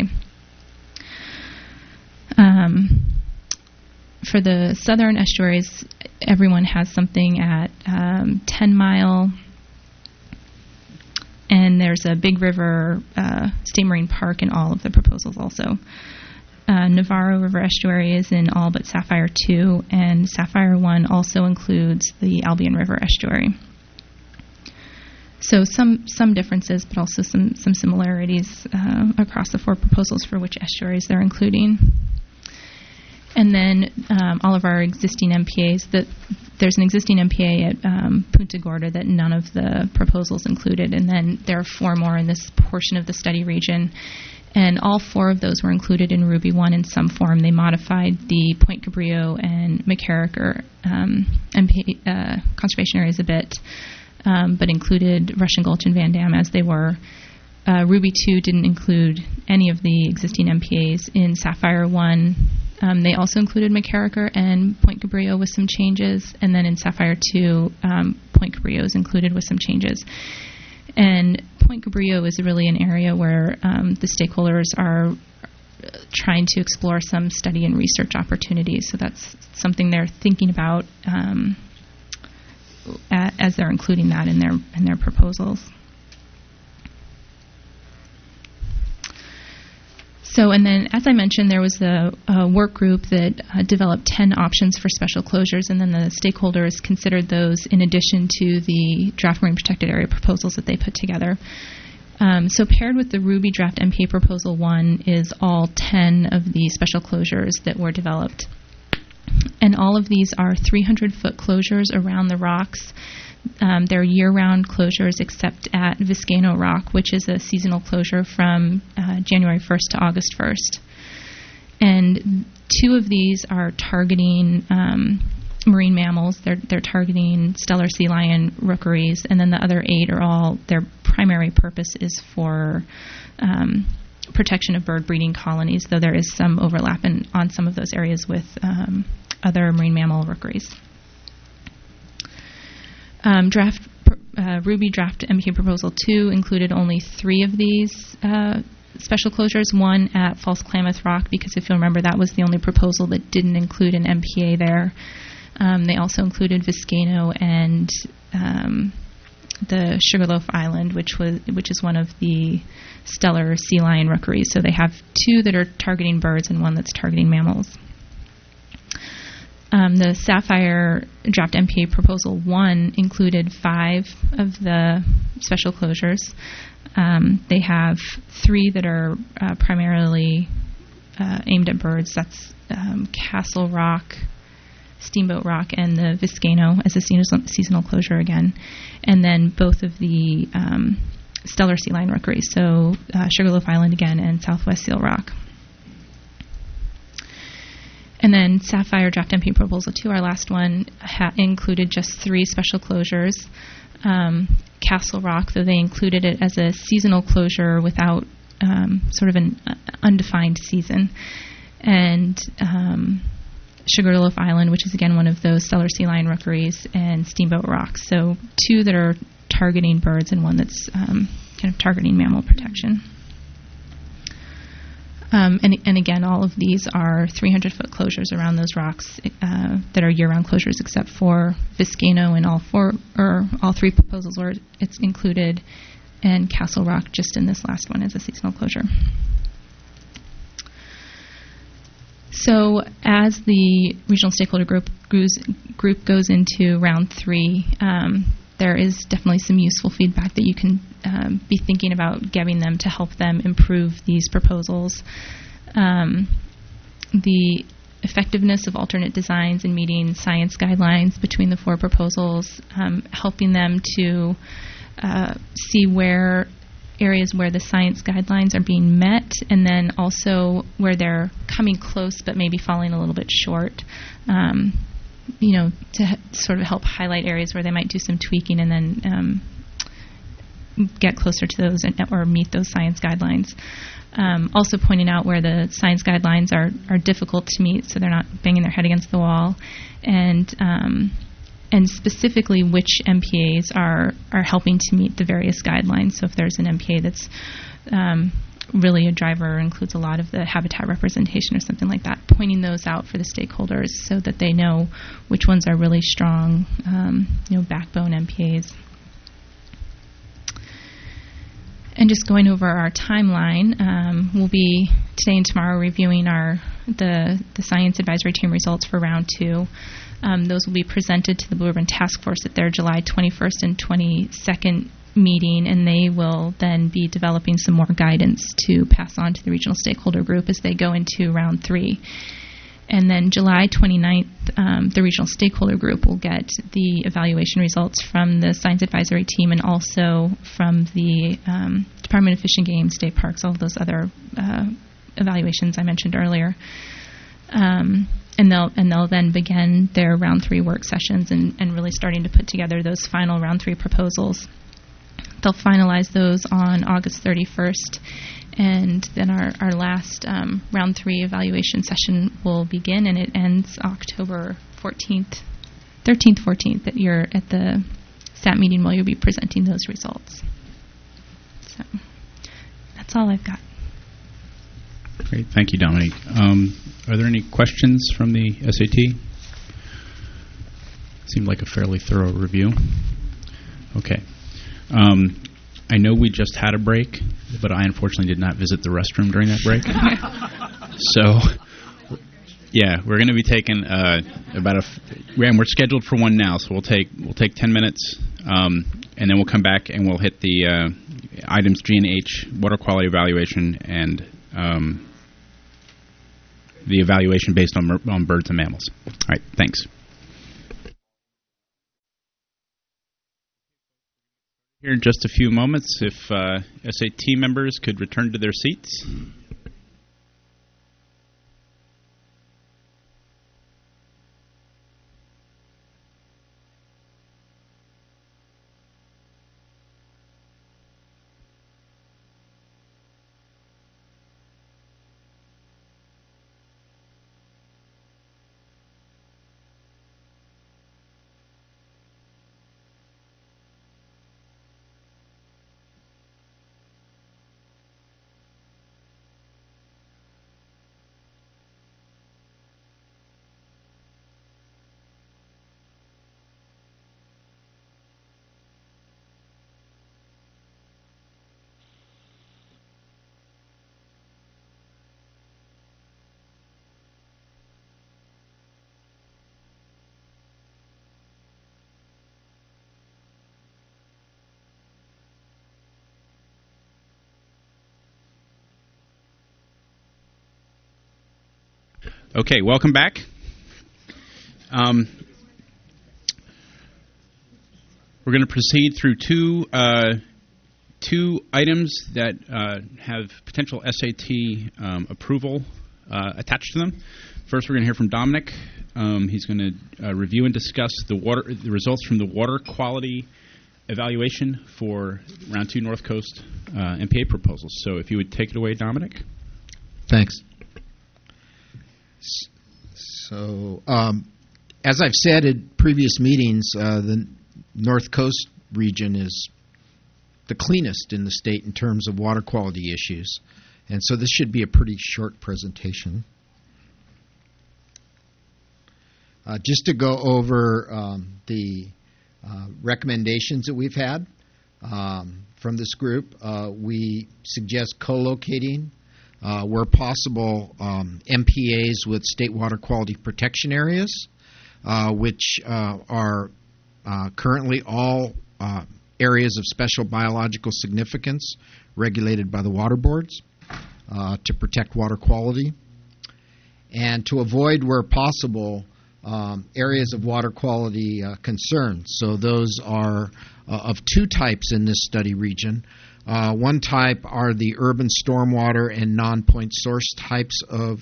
For the southern estuaries, everyone has something at 10 Mile, and there's a Big River State Marine Park in all of the proposals also. Navarro River Estuary is in all but Sapphire 2, and Sapphire 1 also includes the Albion River Estuary. So some differences, but also some similarities across the 4 proposals for which estuaries they're including. And then all of our existing MPAs, there's an existing MPA at Punta Gorda that none of the proposals included, and then there are 4 more in this portion of the study region. And all 4 of those were included in Ruby 1 in some form. They modified the Point Cabrillo and McCarraker MPA, conservation areas a bit, but included Russian Gulch and Van Dam as they were. Ruby 2 didn't include any of the existing MPAs. In Sapphire 1, they also included McCarraker and Point Cabrillo with some changes. And then in Sapphire 2, Point Cabrillo is included with some changes. And Point Cabrillo is really an area where the stakeholders are trying to explore some study and research opportunities. So that's something they're thinking about as they're including that in their proposals. So, and then, as I mentioned, there was a work group that developed 10 options for special closures, and then the stakeholders considered those in addition to the draft marine protected area proposals that they put together. So paired with the Ruby draft MPA proposal 1 is all 10 of the special closures that were developed. And all of these are 300-foot closures around the rocks. They're year-round closures except at Viscano Rock, which is a seasonal closure from January 1st to August 1st. And 2 of these are targeting marine mammals. They're targeting stellar sea lion rookeries, and then the other 8 are all, their primary purpose is for protection of bird breeding colonies, though there is some overlap on some of those areas with other marine mammal rookeries. Ruby Draft MPA Proposal 2 included only 3 of these special closures, 1 at False Klamath Rock, because if you'll remember, that was the only proposal that didn't include an MPA there. They also included Viscano and the Sugarloaf Island, which is one of the stellar sea lion rookeries. So they have 2 that are targeting birds and 1 that's targeting mammals. The Sapphire Draft MPA Proposal 1 included 5 of the special closures. They have 3 that are primarily aimed at birds. That's Castle Rock, Steamboat Rock, and the Viscano as a seasonal closure again. And then both of the stellar sea lion rookeries, so Sugarloaf Island again and Southwest Seal Rock. And then Sapphire Draft MPA Proposal 2, our last one, included just 3 special closures. Castle Rock, though they included it as a seasonal closure without sort of an undefined season. And Sugarloaf Island, which is again one of those stellar sea lion rookeries, and Steamboat Rock. So 2 that are targeting birds and 1 that's kind of targeting mammal protection. And again, all of these are 300-foot closures around those rocks that are year-round closures, except for Viscano, and all 3 proposals where it's included, and Castle Rock just in this last one as a seasonal closure. So as the regional stakeholder group goes into round 3, there is definitely some useful feedback that you can be thinking about giving them to help them improve these proposals. The effectiveness of alternate designs and meeting science guidelines between the 4 proposals, helping them to see where areas where the science guidelines are being met, and then also where they're coming close but maybe falling a little bit short. To sort of help highlight areas where they might do some tweaking and then get closer to those or meet those science guidelines. Also pointing out where the science guidelines are difficult to meet, so they're not banging their head against the wall, and specifically which MPAs are helping to meet the various guidelines. So if there's an MPA that's really a driver, includes a lot of the habitat representation or something like that, pointing those out for the stakeholders so that they know which ones are really strong, backbone MPAs. And just going over our timeline, we'll be today and tomorrow reviewing the science advisory team results for round 2. Those will be presented to the Blue Ribbon Task Force at their July 21st and 22nd meeting, and they will then be developing some more guidance to pass on to the regional stakeholder group as they go into round 3. And then July 29th, the regional stakeholder group will get the evaluation results from the science advisory team and also from the Department of Fish and Game, state parks, all of those other evaluations I mentioned earlier. And they'll then begin their round 3 work sessions and really starting to put together those final round 3 proposals. They'll finalize those on August 31st, and then our last round 3 evaluation session will begin, and it ends October 13th, 14th, at the SAT meeting while you'll be presenting those results. So that's all I've got. Great. Thank you, Dominique. Are there any questions from the SAT? Seemed like a fairly thorough review. Okay. I know we just had a break, but I unfortunately did not visit the restroom during that break. So, yeah, we're going to be taking we're scheduled for one now, so we'll take 10 minutes, and then we'll come back and we'll hit the items G and H, water quality evaluation, and the evaluation based on birds and mammals. All right, thanks. Here in just a few moments, if SAT members could return to their seats. Okay, welcome back. We're going to proceed through two items that have potential SAT approval attached to them. First, we're going to hear from Dominic. He's going to review and discuss the results from the water quality evaluation for Round 2 North Coast MPA proposals. So if you would take it away, Dominic. Thanks. So, as I've said at previous meetings, the North Coast region is the cleanest in the state in terms of water quality issues. And so this should be a pretty short presentation. Just to go over the recommendations that we've had from this group, we suggest co-locating, where possible, MPAs with state water quality protection areas, which are currently all areas of special biological significance regulated by the water boards to protect water quality, and to avoid, where possible, areas of water quality concerns. So those are of two types in this study region. One type are the urban stormwater and non-point source types of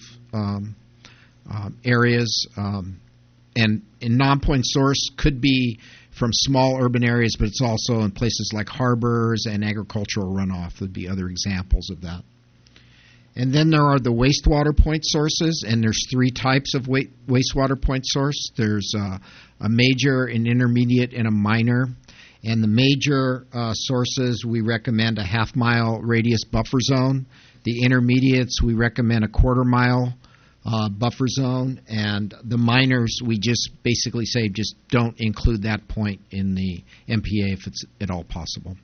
areas. And non-point source could be from small urban areas, but it's also in places like harbors and agricultural runoff would be other examples of that. And then there are the wastewater point sources, and there's three types of wastewater point source. There's a major, an intermediate, and a minor. And the major sources, we recommend a half-mile radius buffer zone. The intermediates, we recommend a quarter-mile buffer zone. And the minors, we just basically say just don't include that point in the MPA if it's at all possible.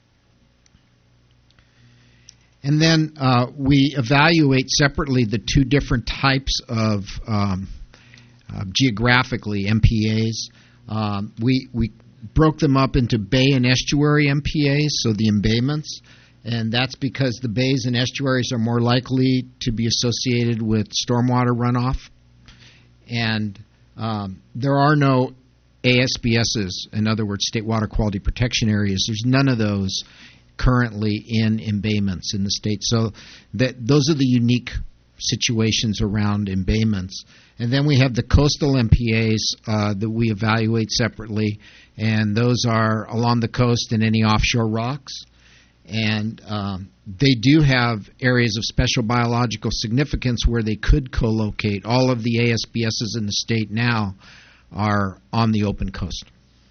And then we evaluate separately the two different types of geographically MPAs. We broke them up into bay and estuary MPAs, so the embayments, and that's because the bays and estuaries are more likely to be associated with stormwater runoff. And there are no ASBSs, in other words, state water quality protection areas. There's none of those currently in embayments in the state. So those are the unique situations around embayments. And then we have the coastal MPAs that we evaluate separately, and those are along the coast and any offshore rocks. And they do have areas of special biological significance where they could co-locate. All of the ASBSs in the state now are on the open coast.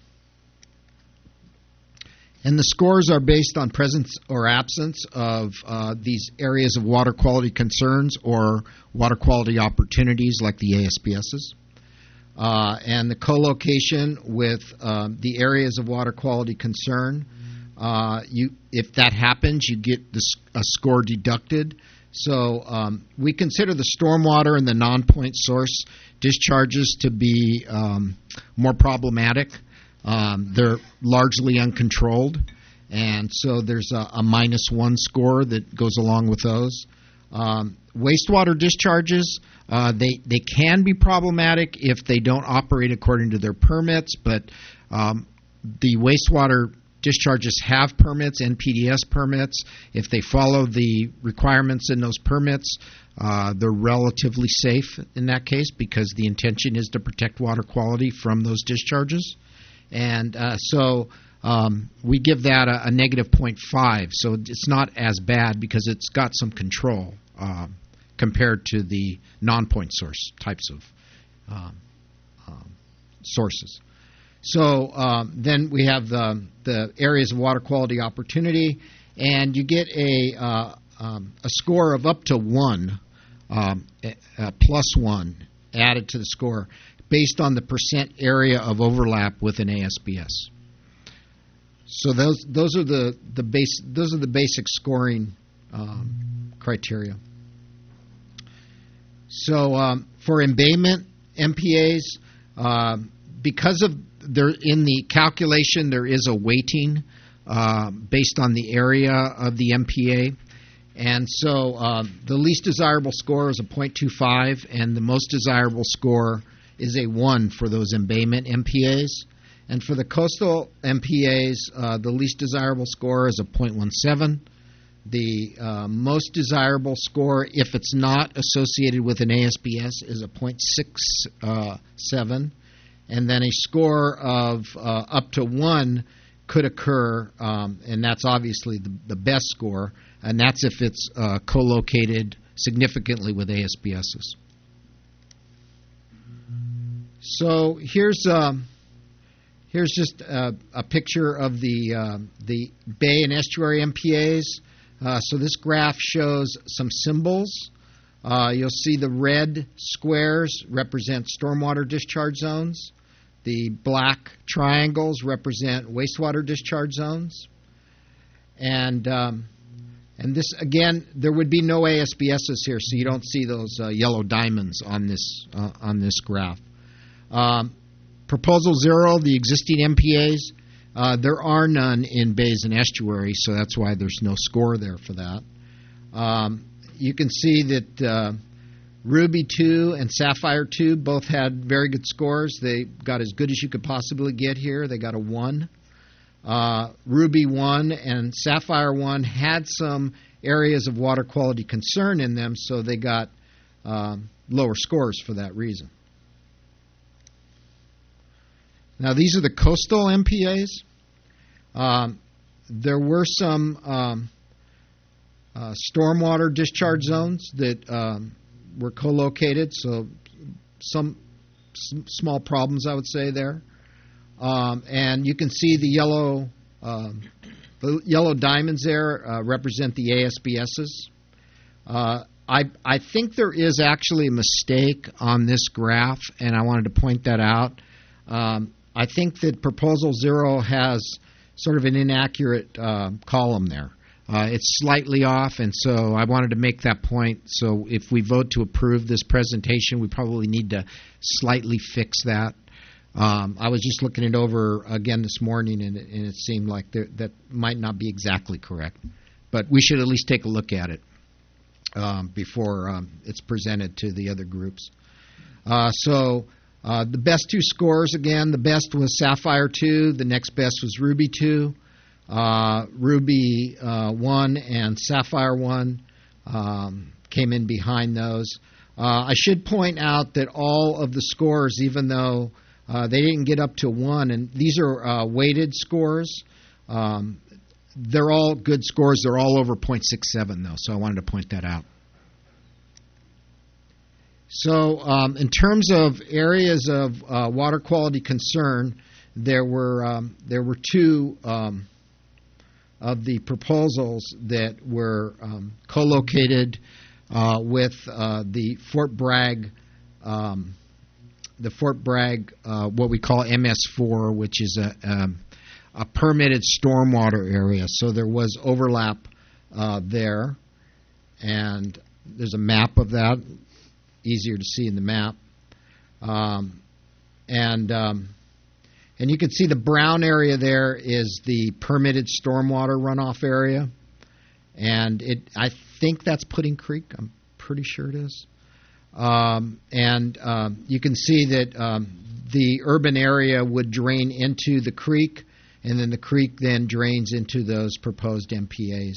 And the scores are based on presence or absence of these areas of water quality concerns or water quality opportunities like the ASBSs. And the co-location with the areas of water quality concern, if that happens, you get a score deducted. So we consider the stormwater and the non-point source discharges to be more problematic. They're largely uncontrolled, and so there's a -1 score that goes along with those. Wastewater discharges, they can be problematic if they don't operate according to their permits, but the wastewater discharges have permits, NPDES permits. If they follow the requirements in those permits, they're relatively safe in that case because the intention is to protect water quality from those discharges. And so we give that a -0.5. So it's not as bad because it's got some control compared to the non-point source types of sources. So then we have the areas of water quality opportunity, and you get a score of up to 1, +1 added to the score, based on the percent area of overlap with an ASBS. So those are the basic scoring criteria. So for embayment MPAs, because of in the calculation there is a weighting based on the area of the MPA, And so the least desirable score is a 0.25, and the most desirable score is a 1 for those embayment MPAs. And for the coastal MPAs, the least desirable score is a 0.17. The most desirable score, if it's not associated with an ASBS, is a 0.67. And then a score of up to 1 could occur, and that's obviously the best score, and that's if it's co-located significantly with ASBSs. So here's just a picture of the bay and estuary MPAs. So this graph shows some symbols. You'll see the red squares represent stormwater discharge zones. The black triangles represent wastewater discharge zones. And this, again, there would be no ASBSs here, so you don't see those yellow diamonds on this graph. Proposal 0, the existing MPAs, there are none in bays and estuaries, so that's why there's no score there for that. You can see that Ruby 2 and Sapphire 2 both had very good scores. They got as good as you could possibly get here. They got a 1. Ruby 1 and Sapphire 1 had some areas of water quality concern in them, so they got lower scores for that reason. Now, these are the coastal MPAs. There were some stormwater discharge zones that were co-located, so some small problems, I would say, there. And you can see the yellow diamonds there represent the ASBSs. I think there is actually a mistake on this graph, and I wanted to point that out. I think that Proposal 0 has sort of an inaccurate column there. It's slightly off, and so I wanted to make that point. So if we vote to approve this presentation, we probably need to slightly fix that. I was just looking it over again this morning, and it seemed like that might not be exactly correct. But we should at least take a look at it before it's presented to the other groups. The best 2 scores, again, the best was Sapphire 2. The next best was Ruby 2. Ruby 1 and Sapphire 1 came in behind those. I should point out that all of the scores, even though they didn't get up to 1, and these are weighted scores, they're all good scores. They're all over 0.67, though, so I wanted to point that out. So in terms of areas of water quality concern, there were 2 of the proposals that were co-located with the Fort Bragg, what we call MS4, which is a permitted stormwater area. So there was overlap there, and there's a map of that. Easier to see in the map. And you can see the brown area there is the permitted stormwater runoff area. And I think that's Pudding Creek. I'm pretty sure it is. You can see that the urban area would drain into the creek, and then the creek then drains into those proposed MPAs.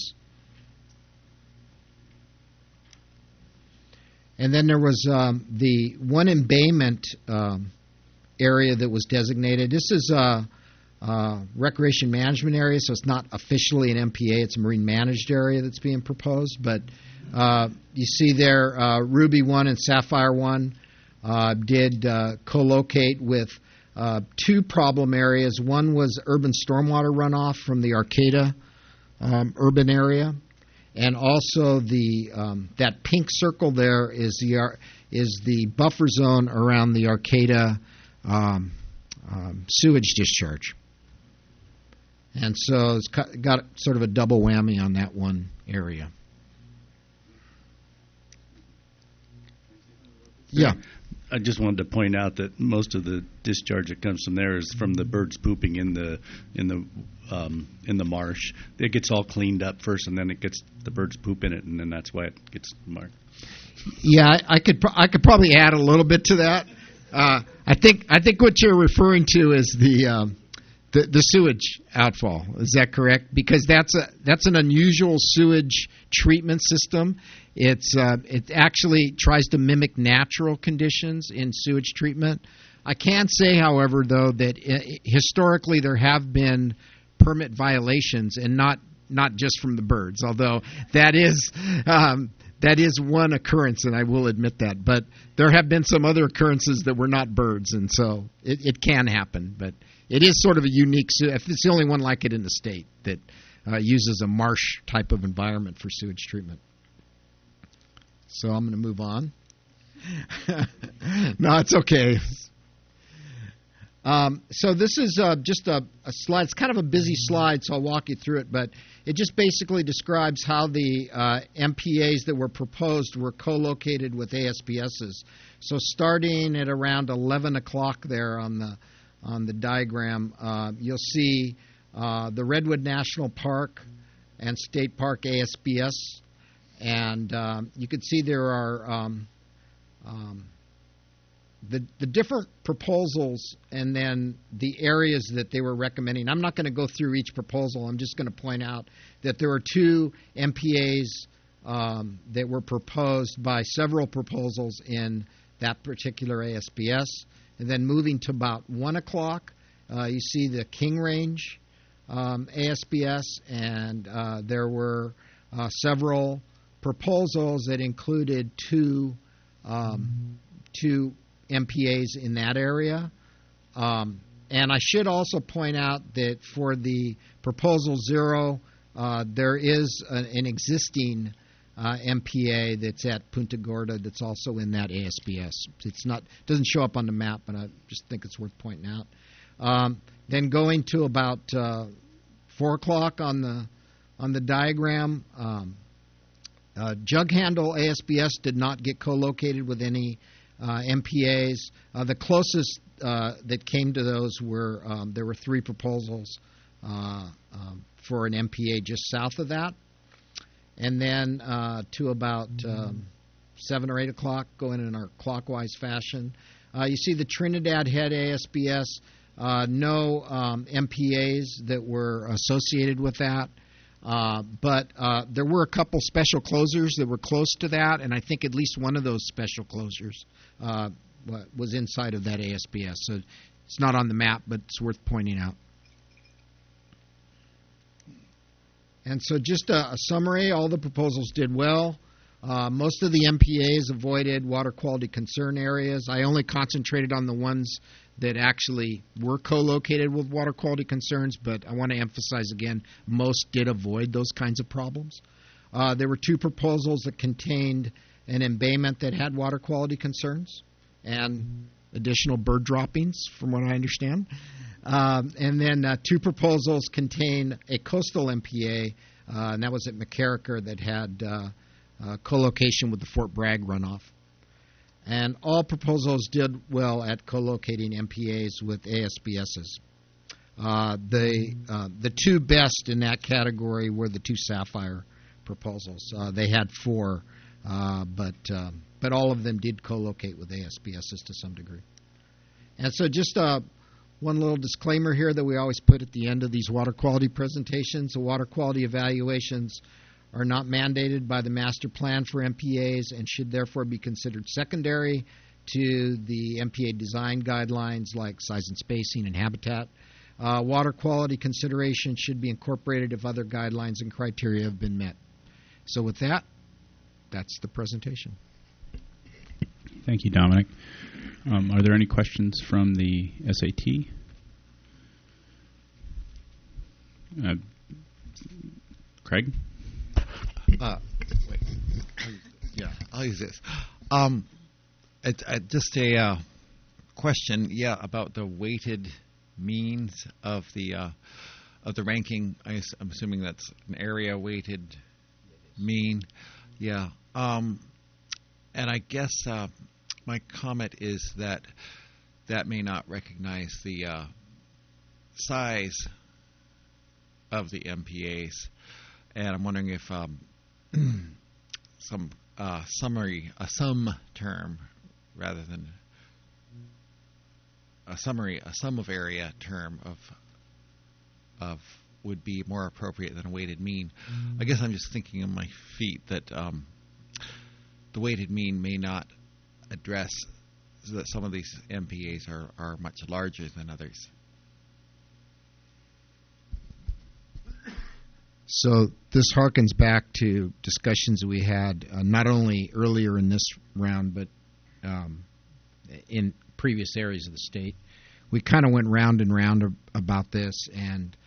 And then there was the one embayment area that was designated. This is a recreation management area, so it's not officially an MPA. It's a marine managed area that's being proposed. But you see there, Ruby 1 and Sapphire 1 did co-locate with 2 problem areas. One was urban stormwater runoff from the Arcata urban area. And also that pink circle there is the buffer zone around the Arcata sewage discharge. And so it's got sort of a double whammy on that one area. Yeah. I just wanted to point out that most of the discharge that comes from there is from the birds pooping in the in the marsh. It gets all cleaned up first, and then the birds poop in it, and then that's why it gets marked. Yeah, I could probably add a little bit to that. I think what you're referring to is the sewage outfall. Is that correct? Because that's an unusual sewage treatment system. It actually tries to mimic natural conditions in sewage treatment. I can say, however, though, that historically there have been permit violations, and not just from the birds, although that is one occurrence, and I will admit that. But there have been some other occurrences that were not birds, and so it can happen. But it is sort of a unique. It's the only one like it in the state that uses a marsh type of environment for sewage treatment. So I'm going to move on. No, it's okay. So this is just a slide. It's kind of a busy slide, so I'll walk you through it. But it just basically describes how the MPAs that were proposed were co-located with ASBSs. So starting at around 11 o'clock there on the diagram, you'll see the Redwood National Park and State Park ASBS. And you can see there are the different proposals and then the areas that they were recommending. I'm not going to go through each proposal. I'm just going to point out that there are two MPAs that were proposed by several proposals in that particular ASBS. And then moving to about 1 o'clock, you see the King Range ASBS, and there were several proposals that included two MPAs in that area. And I should also point out that for the Proposal 0, there is an existing MPA that's at Punta Gorda that's also in that ASBS. Doesn't show up on the map, but I just think it's worth pointing out. Then going to about 4 o'clock on the diagram, Jug Handle ASBS did not get co-located with any MPAs. The closest that came to those were there were 3 proposals for an MPA just south of that. And then to about 7 or 8 o'clock, going in our clockwise fashion, you see the Trinidad Head ASBS, no MPAs that were associated with that. But there were a couple special closures that were close to that, and I think at least one of those special closures was inside of that ASBS. So it's not on the map, but it's worth pointing out. And so just a summary, all the proposals did well. Most of the MPAs avoided water quality concern areas. I only concentrated on the ones that actually were co-located with water quality concerns, but I want to emphasize again, most did avoid those kinds of problems. There were 2 proposals that contained an embayment that had water quality concerns and additional bird droppings, from what I understand. And then 2 proposals contain a coastal MPA, and that was at McCarricker, that had co-location with the Fort Bragg runoff. And all proposals did well at co-locating MPAs with ASBSs. The 2 best in that category were the 2 Sapphire proposals. They had 4, but all of them did co-locate with ASBSs to some degree. And so just one little disclaimer here that we always put at the end of these water quality presentations. The water quality evaluations are not mandated by the master plan for MPAs and should therefore be considered secondary to the MPA design guidelines like size and spacing and habitat. Water quality considerations should be incorporated if other guidelines and criteria have been met. So with that, that's the presentation. Thank you, Dominic. Are there any questions from the SAT? Craig? Wait. Yeah, I'll use this. Just a question, about the weighted means of the ranking. I'm assuming that's an area weighted mean. Yeah. And I guess my comment is that may not recognize the size of the MPAs, and I'm wondering if some summary, a sum term rather than a summary, a sum of area term of would be more appropriate than a weighted mean. I guess I'm just thinking on my feet that the weighted mean may not address that some of these MPAs are much larger than others. So this harkens back to discussions we had not only earlier in this round, but in previous areas of the state. We kind of went round and round about this, and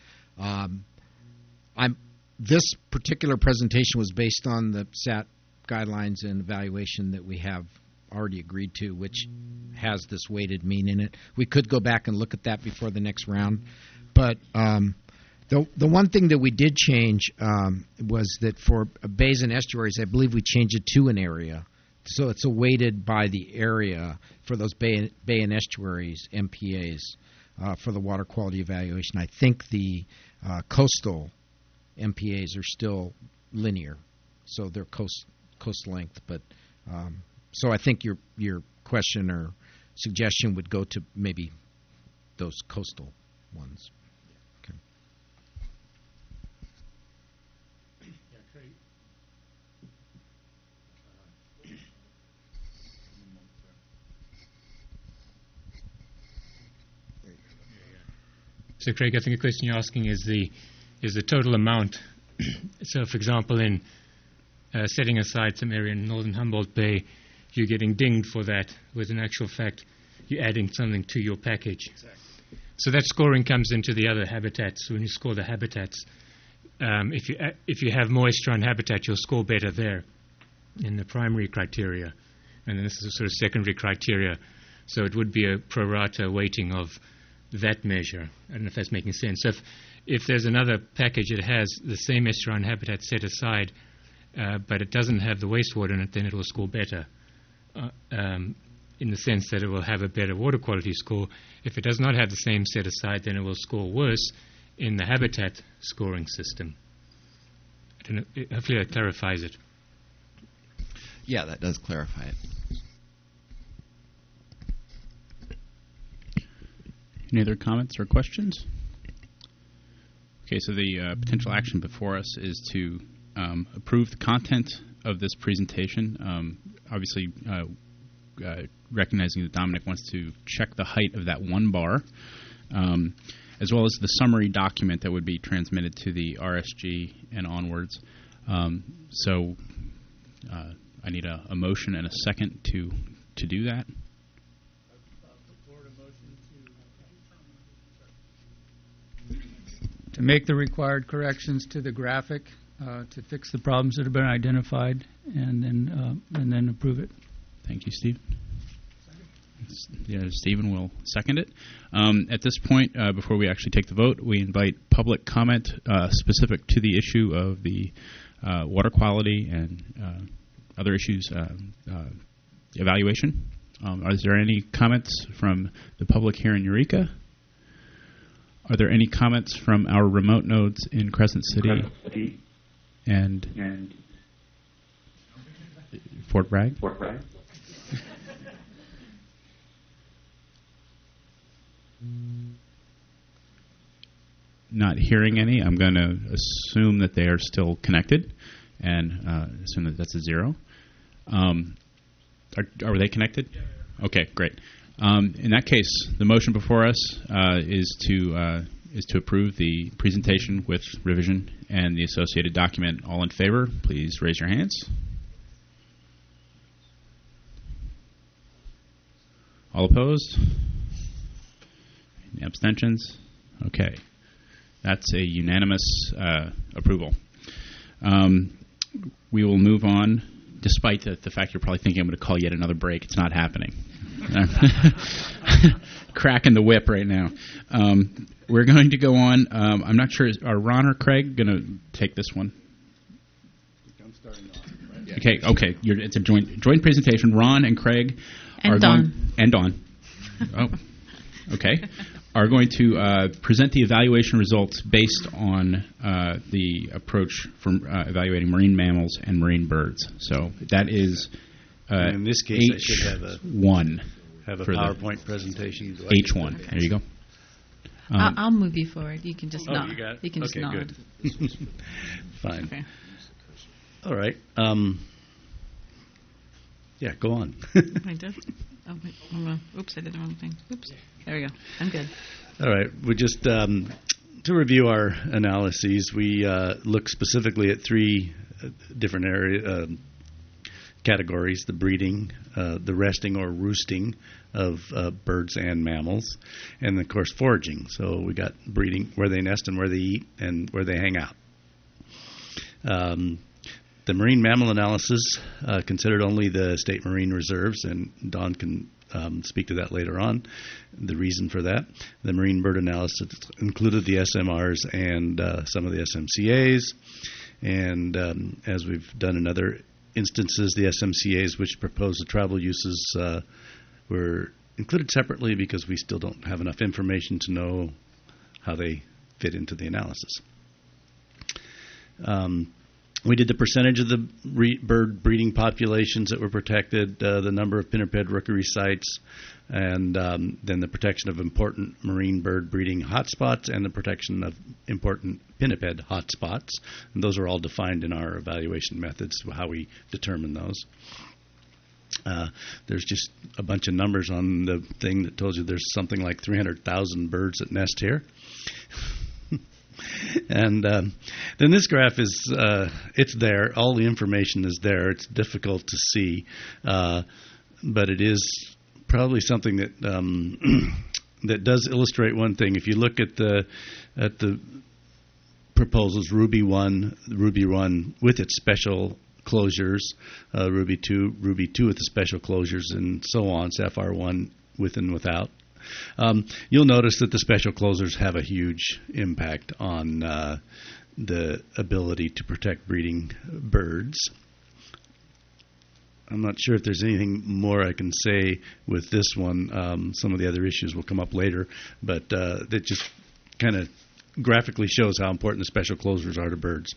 this particular presentation was based on the SAT guidelines and evaluation that we have already agreed to, which has this weighted mean in it. We could go back and look at that before the next round, but the one thing that we did change was that for bays and estuaries, I believe we changed it to an area. So it's weighted by the area for those bay and estuaries MPAs for the water quality evaluation. I think the coastal MPAs are still linear, so they're coast length. But so I think your question or suggestion would go to maybe those coastal ones. So, Craig, I think the question you're asking is the total amount. So, for example, in setting aside some area in northern Humboldt Bay, you're getting dinged for that, with in actual fact, you're adding something to your package. Exactly. So that scoring comes into the other habitats. When you score the habitats, if you have moisture on habitat, you'll score better there in the primary criteria. And then this is a sort of secondary criteria. So it would be a pro rata weighting of that measure. I don't know if that's making sense. So if there's another package that has the same estuarine habitat set aside, but it doesn't have the wastewater in it, then it will score better in the sense that it will have a better water quality score. If it does not have the same set aside, then it will score worse in the habitat scoring system. I don't know, hopefully that clarifies it. Yeah, that does clarify it. Any other comments or questions? Okay, so the potential action before us is to approve the content of this presentation. Obviously, recognizing that Dominic wants to check the height of that one bar, as well as the summary document that would be transmitted to the RSG and onwards. So I need a motion and a second to do that. To make the required corrections to the graphic, to fix the problems that have been identified, and then approve it. Thank you, Steve. Yeah, Stephen will second it. At this point, before we actually take the vote, we invite public comment specific to the issue of the water quality and other issues evaluation. Is there any comments from the public here in Eureka? Are there any comments from our remote nodes in Crescent City and Fort Bragg? Not hearing any. I'm going to assume that they are still connected and assume that that's a 0. Are they connected? Okay, great. In that case, the motion before us is to approve the presentation with revision and the associated document. All in favor, please raise your hands. All opposed? Any abstentions? Okay. That's a unanimous approval. We will move on, despite the fact you're probably thinking I'm going to call yet another break. It's not happening. Cracking the whip right now. We're going to go on. I'm not sure, are Ron or Craig going to take this one? I'm starting off, right? Okay. It's a joint presentation. Ron and Craig and are Dawn. going, and Dawn. Oh, okay. are going to present the evaluation results based on the approach from evaluating marine mammals and marine birds. So that is in this case, I should have a PowerPoint presentation. H1. There you go. I'll move you forward. You can just nod. You got it? You can just nod. Good. Fine. Okay. All right. Yeah, go on. I did. Oh, wait. Oops, I did the wrong thing. Oops. There we go. I'm good. All right. We just to review our analyses, we look specifically at three different categories: the breeding, the resting or roosting of birds and mammals, and of course foraging. So we got breeding, where they nest and where they eat and where they hang out. The marine mammal analysis considered only the state marine reserves, and Don can speak to that later on, the reason for that. The marine bird analysis included the SMRs and some of the SMCAs, and as we've done in other instances, the SMCAs which propose the tribal uses were included separately because we still don't have enough information to know how they fit into the analysis. We did the percentage of the bird breeding populations that were protected, the number of pinniped rookery sites, and then the protection of important marine bird breeding hotspots and the protection of important pinniped hotspots. And those are all defined in our evaluation methods, how we determine those. There's just a bunch of numbers on the thing that tells you there's something like 300,000 birds that nest here. And then this graph is, it's there. All the information is there. It's difficult to see, but it is probably something that that does illustrate one thing. If you look at the proposals, Ruby 1 with its special closures, Ruby 2 with the special closures, and so on, Sapphire 1 with and without. You'll notice that the special closures have a huge impact on the ability to protect breeding birds. I'm not sure if there's anything more I can say with this one. Some of the other issues will come up later, but that just kind of graphically shows how important the special closures are to birds.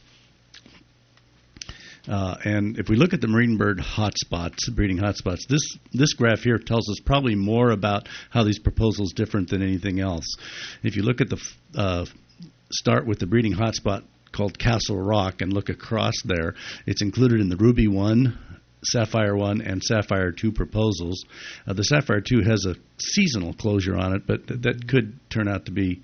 And if we look at the marine bird hotspots, breeding hotspots, this graph here tells us probably more about how these proposals different than anything else. If you look at the start with the breeding hotspot called Castle Rock and look across there, it's included in the Ruby 1, Sapphire 1, and Sapphire 2 proposals. The Sapphire 2 has a seasonal closure on it, but that could turn out to be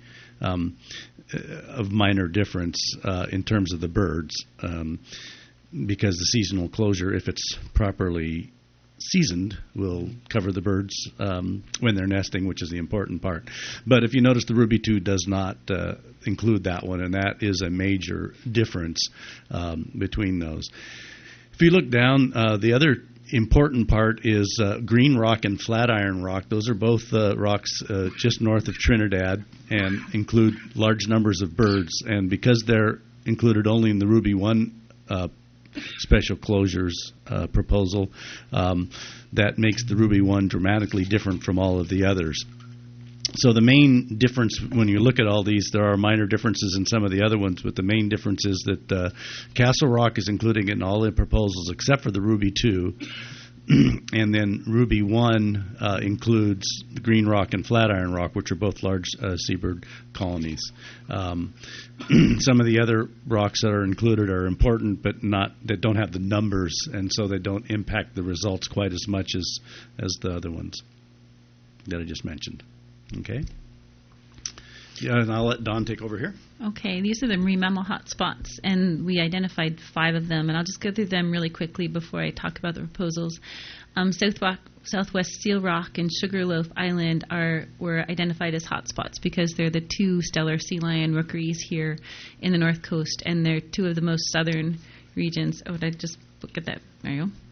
of minor difference in terms of the birds. Because the seasonal closure, if it's properly seasoned, will cover the birds when they're nesting, which is the important part. But if you notice, the Ruby 2 does not include that one, and that is a major difference between those. If you look down, the other important part is Green Rock and Flatiron Rock. Those are both rocks just north of Trinidad and include large numbers of birds. And because they're included only in the Ruby 1 special closures proposal, that makes the Ruby 1 dramatically different from all of the others. So the main difference, when you look at all these, there are minor differences in some of the other ones, but the main difference is that Castle Rock is included in all the proposals except for the Ruby 2. And then Ruby 1 includes the Green Rock and Flatiron Rock, which are both large seabird colonies. Some of the other rocks that are included are important, but that don't have the numbers, and so they don't impact the results quite as much as the other ones that I just mentioned. Okay. Yeah, and I'll let Dawn take over here. Okay, these are the marine mammal hotspots, and we identified 5 of them, and I'll just go through them really quickly before I talk about the proposals. Southwest Seal Rock and Sugarloaf Island were identified as hotspots because they're the 2 stellar sea lion rookeries here in the North Coast, and they're 2 of the most southern regions. Oh, did I just look at that? There you go.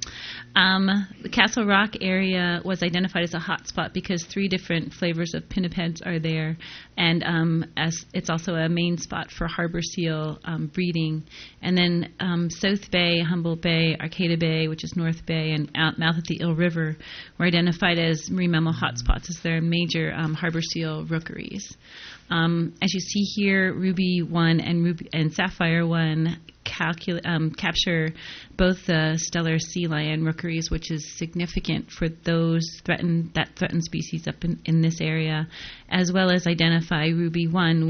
The Castle Rock area was identified as a hotspot because 3 different flavors of pinnipeds are there, and as it's also a main spot for harbor seal breeding. And then South Bay, Humboldt Bay, Arcata Bay, which is North Bay, and mouth of the Eel River were identified as marine mammal hotspots as their major harbor seal rookeries. As you see here, Ruby 1 and Sapphire 1 capture both the stellar sea lion rookeries, which is significant for those threatened species up in this area, as well as identify Ruby 1,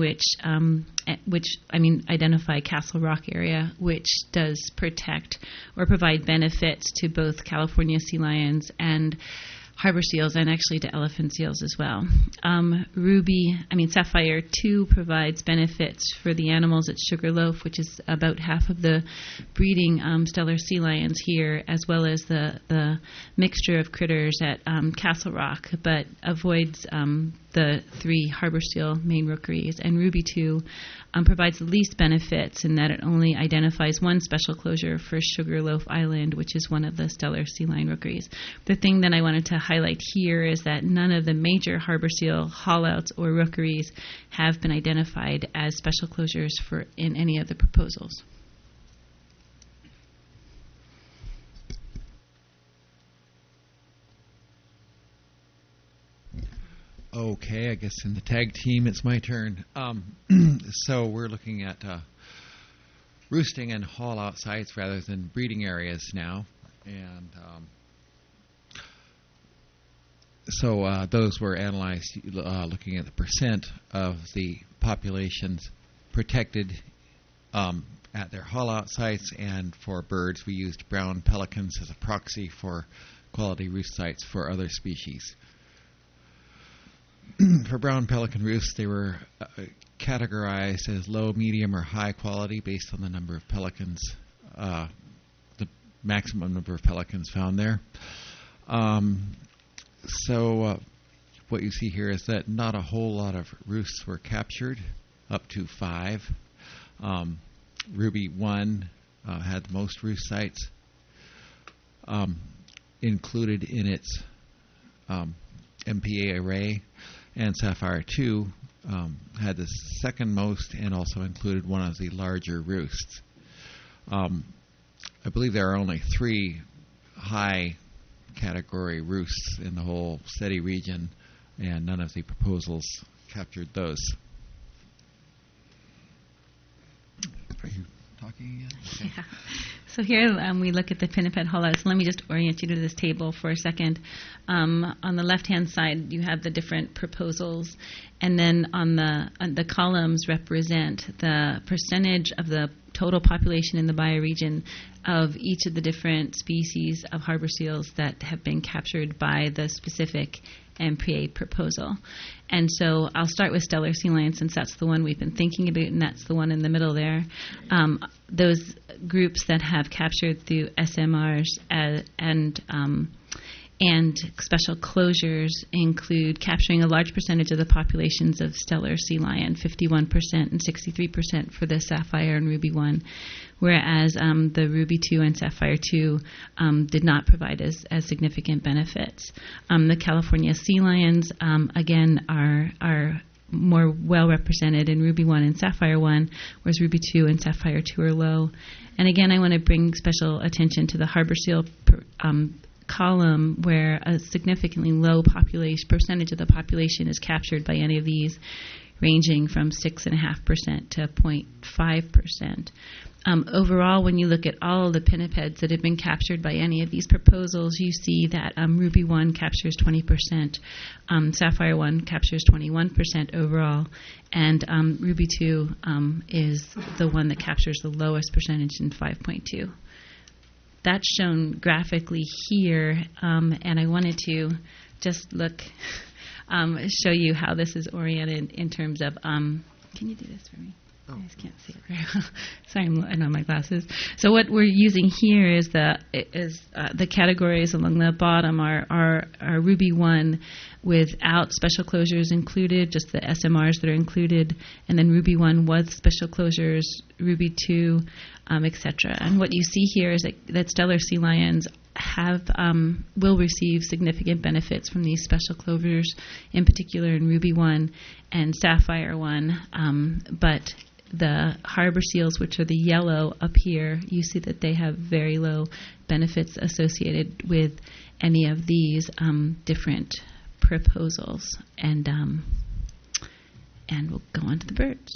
identify Castle Rock area, which does protect or provide benefits to both California sea lions and harbor seals, and actually to elephant seals as well. Sapphire 2 provides benefits for the animals at Sugarloaf, which is about half of the breeding stellar sea lions here, as well as the mixture of critters at Castle Rock, but avoids the 3 harbor seal main rookeries. And Ruby 2 provides the least benefits in that it only identifies 1 special closure for Sugarloaf Island, which is one of the stellar sea lion rookeries. The thing that I wanted to highlight here is that none of the major harbor seal haulouts or rookeries have been identified as special closures in any of the proposals. Okay, I guess in the tag team it's my turn. So we're looking at roosting and haul-out sites rather than breeding areas now. And so those were analyzed looking at the percent of the populations protected at their haul-out sites, and for birds we used brown pelicans as a proxy for quality roost sites for other species. For brown pelican roosts, they were categorized as low, medium, or high quality based on the number of pelicans, the maximum number of pelicans found there. So what you see here is that not a whole lot of roosts were captured, up to 5. Ruby 1 had the most roost sites included in its MPA array, and Sapphire 2 had the second most and also included one of the larger roosts. I believe there are only 3 high category roosts in the whole SETI region, and none of the proposals captured those. Are you talking again? Okay. Yeah. So here we look at the pinniped haulouts. Let me just orient you to this table for a second. On the left-hand side, you have the different proposals, and then on the columns represent the percentage of the total population in the bioregion of each of the different species of harbor seals that have been captured by the specific MPA proposal. And so I'll start with stellar sea lion, since that's the one we've been thinking about, and that's the one in the middle there. Those groups that have captured through SMRs and special closures include capturing a large percentage of the populations of stellar sea lion, 51% and 63% for the Sapphire and Ruby 1, whereas the Ruby 2 and Sapphire 2 did not provide as significant benefits. The California sea lions, again, are more well represented in Ruby 1 and Sapphire 1, whereas Ruby 2 and Sapphire 2 are low. And again, I want to bring special attention to the harbor seal column, where a significantly low percentage of the population is captured by any of these, ranging from 6.5% to 0.5%. Overall, when you look at all of the pinnipeds that have been captured by any of these proposals, you see that Ruby 1 captures 20%, Sapphire 1 captures 21% overall, and Ruby 2 is the one that captures the lowest percentage in 5.2. That's shown graphically here, and I wanted to just show you how this is oriented in terms of, can you do this for me? Oh. I just can't see it very well. Sorry, I don't have my glasses. So what we're using here is the categories along the bottom are Ruby 1 without special closures included, just the SMRs that are included, and then Ruby 1 with special closures, Ruby 2, etc. And what you see here is that stellar sea lions will receive significant benefits from these special closures, in particular in Ruby 1 and Sapphire 1. But the harbor seals, which are the yellow up here, you see that they have very low benefits associated with any of these different proposals. And we'll go on to the birds.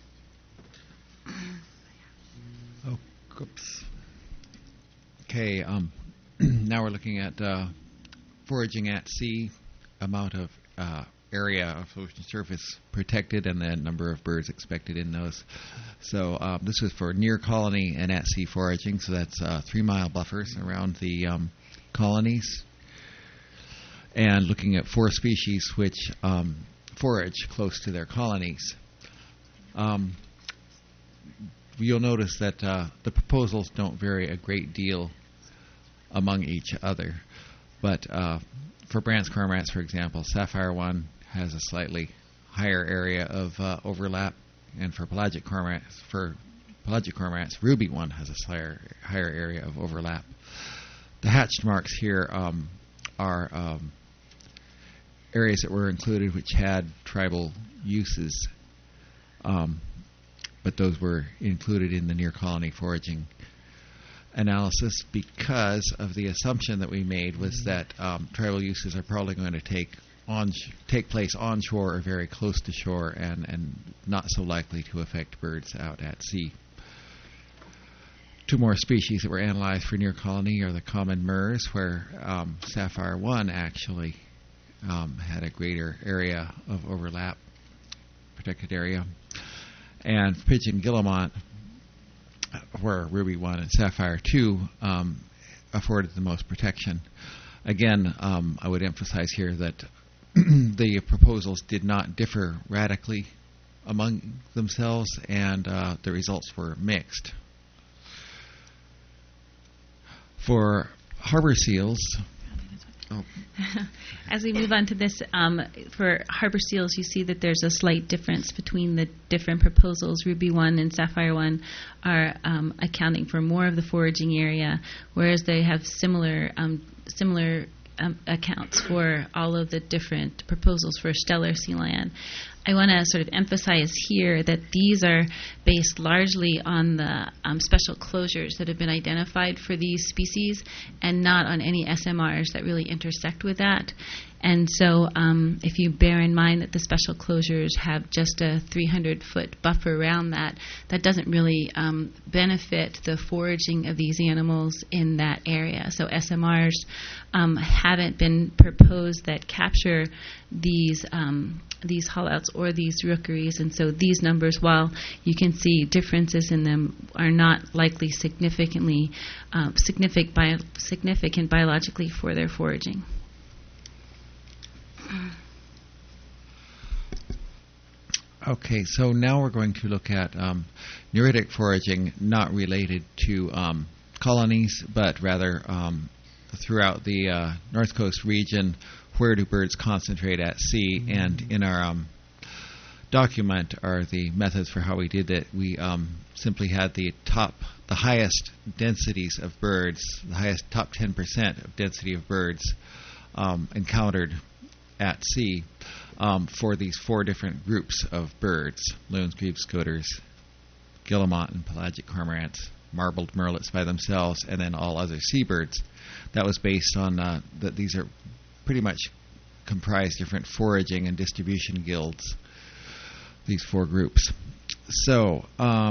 Oh, oops. Okay, now we're looking at foraging at sea, amount of area of ocean surface protected, and the number of birds expected in those. So this is for near colony and at sea foraging, so that's 3-mile buffers around the colonies. And looking at 4 species which forage close to their colonies. You'll notice that the proposals don't vary a great deal among each other. But for Brandt's cormorants, for example, Sapphire 1 has a slightly higher area of overlap, and for pelagic cormorants, Ruby 1 has a higher area of overlap. The hatched marks here are areas that were included which had tribal uses, but those were included in the near colony foraging analysis because of the assumption that we made was that tribal uses are probably going to take place onshore or very close to shore and not so likely to affect birds out at sea. 2 more species that were analyzed for near colony are the common murres, where Sapphire 1 actually had a greater area of overlap, protected area, and pigeon guillemot, where Ruby 1 and Sapphire 2 afforded the most protection. Again, I would emphasize here that the proposals did not differ radically among themselves, and the results were mixed. For harbor seals, as we move on to this, for harbor seals, you see that there's a slight difference between the different proposals. Ruby 1 and Sapphire 1 are accounting for more of the foraging area, whereas they have similar accounts for all of the different proposals for stellar sea lion. I want to sort of emphasize here that these are based largely on the special closures that have been identified for these species and not on any SMRs that really intersect with that. And so if you bear in mind that the special closures have just a 300-foot buffer around that, that doesn't really benefit the foraging of these animals in that area. So SMRs haven't been proposed that capture these haulouts or these rookeries, and so these numbers, while you can see differences in them, are not likely significant biologically for their foraging. Okay, so now we're going to look at neritic foraging, not related to colonies, but rather throughout the North Coast region. Where do birds concentrate at sea? And in our document are the methods for how we did that. We simply had the highest densities of birds, the highest top 10% of density of birds encountered at sea for these 4 different groups of birds: loons, grebes, scoters, guillemot, and pelagic cormorants, marbled murrelets by themselves, and then all other seabirds. That was based on that these are pretty much comprise different foraging and distribution guilds, these 4 groups. So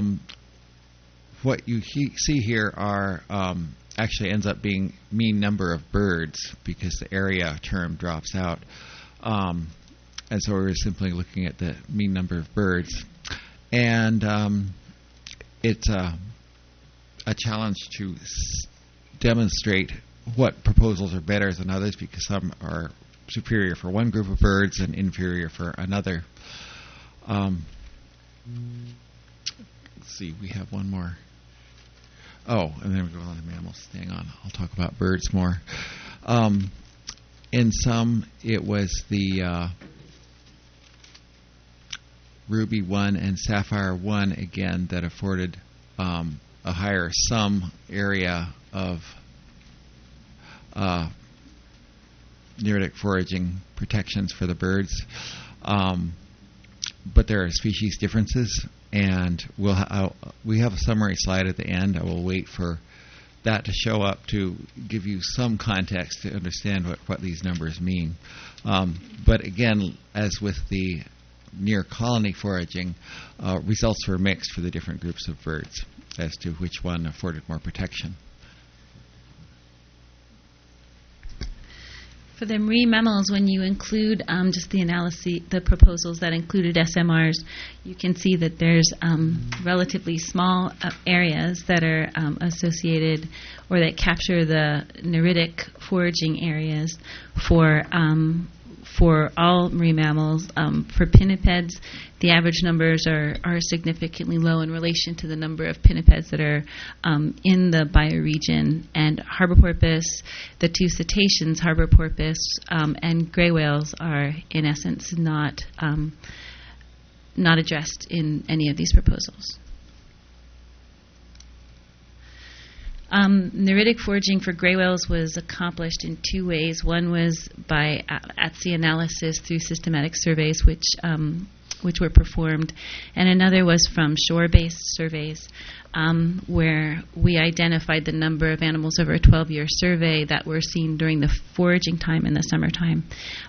what you see here are actually ends up being mean number of birds because the area term drops out. And so we're simply looking at the mean number of birds. And it's a challenge to demonstrate what proposals are better than others, because some are superior for one group of birds and inferior for another. Let's see, we have one more. Oh, and then we go on to mammals. Hang on, I'll talk about birds more. In some, it was the Ruby 1 and Sapphire 1 again that afforded a higher sum area of neritic foraging protections for the birds. But there are species differences, and we have a summary slide at the end. I will wait for that to show up to give you some context to understand what these numbers mean. But again, as with the near colony foraging, results were mixed for the different groups of birds as to which one afforded more protection. For the marine mammals, when you include just the analysis, the proposals that included SMRs, you can see that there's relatively small areas that are associated or that capture the neritic foraging areas for all marine mammals. For pinnipeds, the average numbers are significantly low in relation to the number of pinnipeds that are in the bioregion. And harbor porpoise, the two cetaceans, harbor porpoise and gray whales, are in essence not addressed in any of these proposals. Neritic foraging for gray whales was accomplished in two ways. One was by at-sea analysis through systematic surveys, which were performed, and another was from shore-based surveys, where we identified the number of animals over a 12-year survey that were seen during the foraging time in the summertime.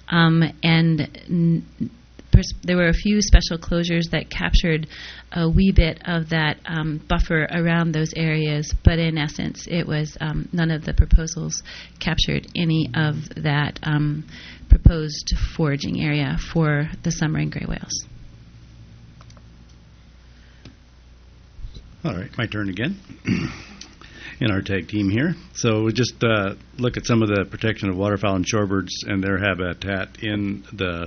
There were a few special closures that captured a wee bit of that buffer around those areas, but in essence, it was none of the proposals captured any of that proposed foraging area for the submarine gray whales. All right, my turn again. In our tag team here. So we just look at some of the protection of waterfowl and shorebirds and their habitat in the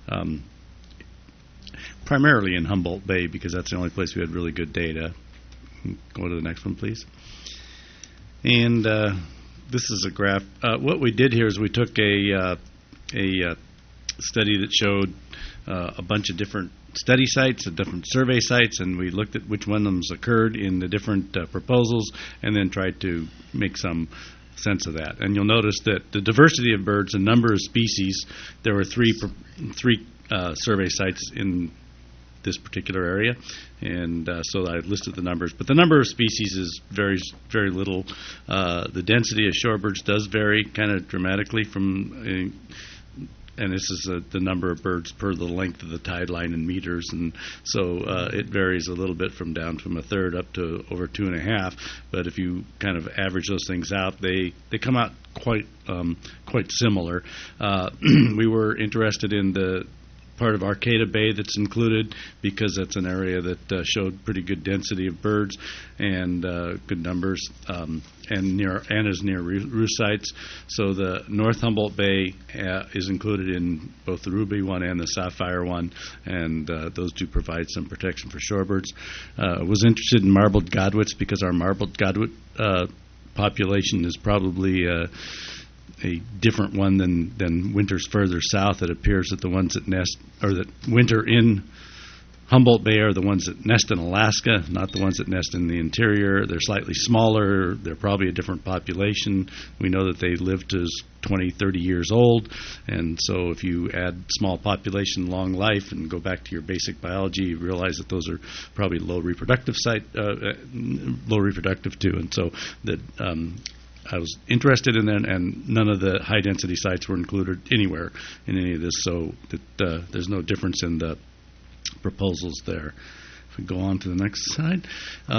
primarily in Humboldt Bay, because that's the only place we had really good data. Go to the next one, please. And this is a graph. What we did here is we took a study that showed a bunch of different study sites, different survey sites, and we looked at which one of them occurred in the different proposals, and then tried to make some sense of that. And you'll notice that the diversity of birds, the number of species, there were three survey sites in this particular area, and so I listed the numbers. But the number of species is very, very little. The density of shorebirds does vary kind of dramatically from, and this is the number of birds per the length of the tide line in meters, and so it varies a little bit from down from a third up to over 2.5. But if you kind of average those things out, they come out quite similar. We were interested in the part of Arcata Bay that's included because that's an area that showed pretty good density of birds and good numbers, and is near roost sites. So the North Humboldt Bay is included in both the ruby one and the sapphire one, and those do provide some protection for shorebirds. Was interested in marbled godwits because our marbled godwit population is probably a different one than winters further south. It appears that the ones that nest or that winter in Humboldt Bay are the ones that nest in Alaska, not the ones that nest in the interior. They're slightly smaller. They're probably a different population. We know that they live to 20, 30 years old, and so if you add small population, long life, and go back to your basic biology, you realize that those are probably low reproductive too, and so that I was interested in that, and none of the high-density sites were included anywhere in any of this, so that there's no difference in the proposals there. If we go on to the next slide.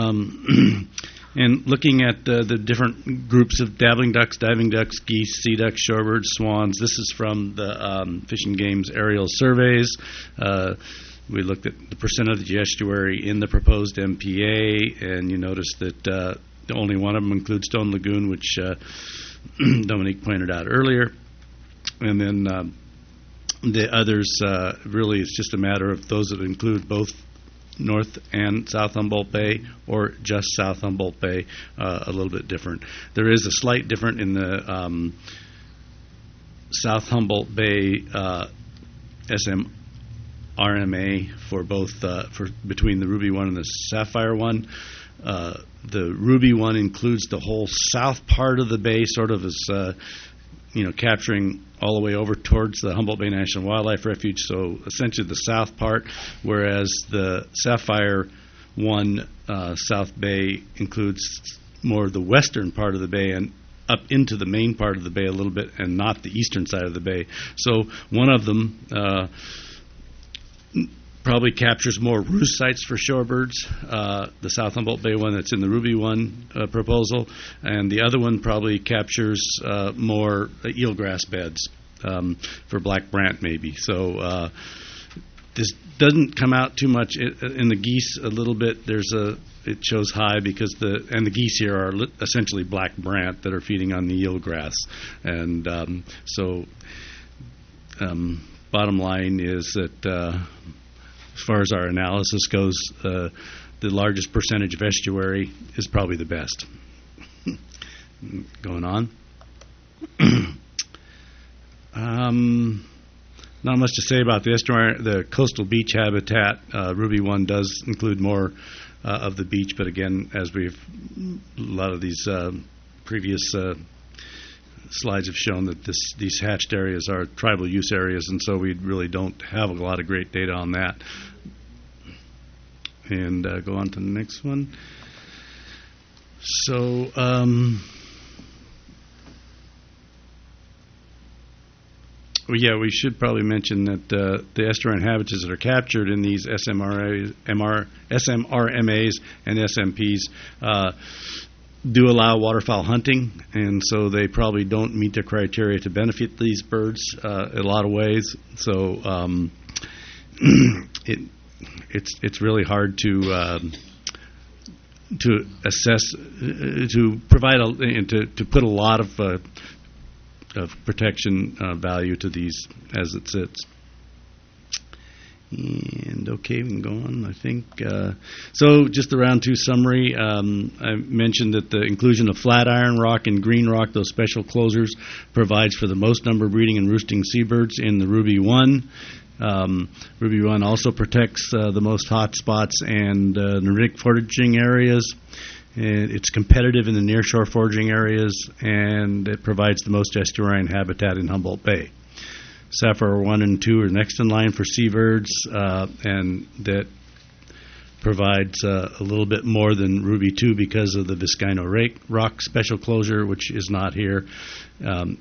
And looking at the different groups of dabbling ducks, diving ducks, geese, sea ducks, shorebirds, swans, this is from the Fish and Game's aerial surveys. We looked at the percent of the estuary in the proposed MPA, and you notice that only one of them includes Stone Lagoon, which Dominique pointed out earlier. And then the others, really, it's just a matter of those that include both North and South Humboldt Bay or just South Humboldt Bay, a little bit different. There is a slight difference in the South Humboldt Bay SMRMA for both for between the Ruby one and the Sapphire one. The Ruby one includes the whole south part of the bay, sort of as capturing all the way over towards the Humboldt Bay National Wildlife Refuge, so essentially the south part, whereas the Sapphire one, South Bay, includes more of the western part of the bay and up into the main part of the bay a little bit, and not the eastern side of the bay. So one of them probably captures more roost sites for shorebirds, the South Humboldt Bay one that's in the Ruby one proposal, and the other one probably captures more eelgrass beds for black brant maybe. So this doesn't come out too much in the geese a little bit. It shows high because the geese here are essentially black brant that are feeding on the eelgrass, and bottom line is that as far as our analysis goes, the largest percentage of estuary is probably the best. Going on. Not much to say about the estuary. The coastal beach habitat, Ruby 1 does include more of the beach, but again, as a lot of these previous slides have shown, that these hatched areas are tribal use areas, and so we really don't have a lot of great data on that. And go on to the next one. So we should probably mention that the estuarine habitats that are captured in these SMRMAs and SMPs do allow waterfowl hunting, and so they probably don't meet the criteria to benefit these birds in a lot of ways. So it's really hard to assess, to provide to put a lot of protection value to these as it sits. And okay, we can go on, I think. So just the round two summary. I mentioned that the inclusion of flatiron rock and green rock, those special closures, provides for the most number of breeding and roosting seabirds in the Ruby 1. Ruby 1 also protects the most hot spots and nordic foraging areas. And it's competitive in the nearshore foraging areas, and it provides the most estuarine habitat in Humboldt Bay. Sapphire 1 and 2 are next in line for seabirds, and that provides a little bit more than Ruby 2 because of the Vizcaino rock special closure, which is not here. And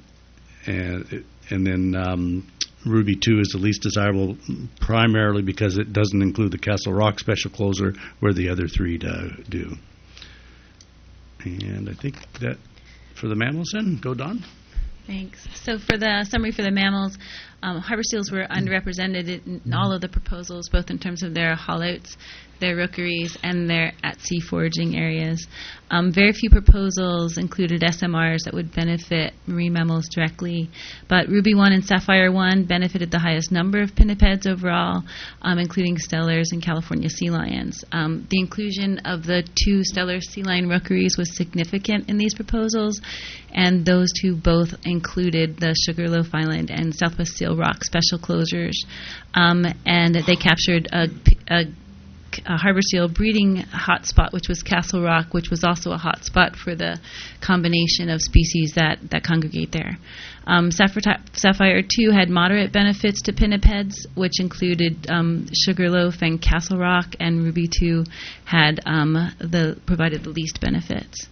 then Ruby 2 is the least desirable primarily because it doesn't include the Castle Rock special closure, where the other three do. And I think that for the mammals then, go Dawn. Thanks. So for the summary for the mammals, harbor seals were underrepresented in all of the proposals, both in terms of their haulouts, their rookeries, and their at-sea foraging areas. Very few proposals included SMRs that would benefit marine mammals directly, but Ruby 1 and Sapphire 1 benefited the highest number of pinnipeds overall, including stellars and California sea lions. The inclusion of the two stellar sea lion rookeries was significant in these proposals, and those two both included the Sugarloaf Island and Southwest Seal Rock special closures, and they captured a harbor seal breeding hotspot, which was Castle Rock, which was also a hotspot for the combination of species that congregate there. Sapphire 2 had moderate benefits to pinnipeds, which included Sugarloaf and Castle Rock, and Ruby 2 had provided the least benefits.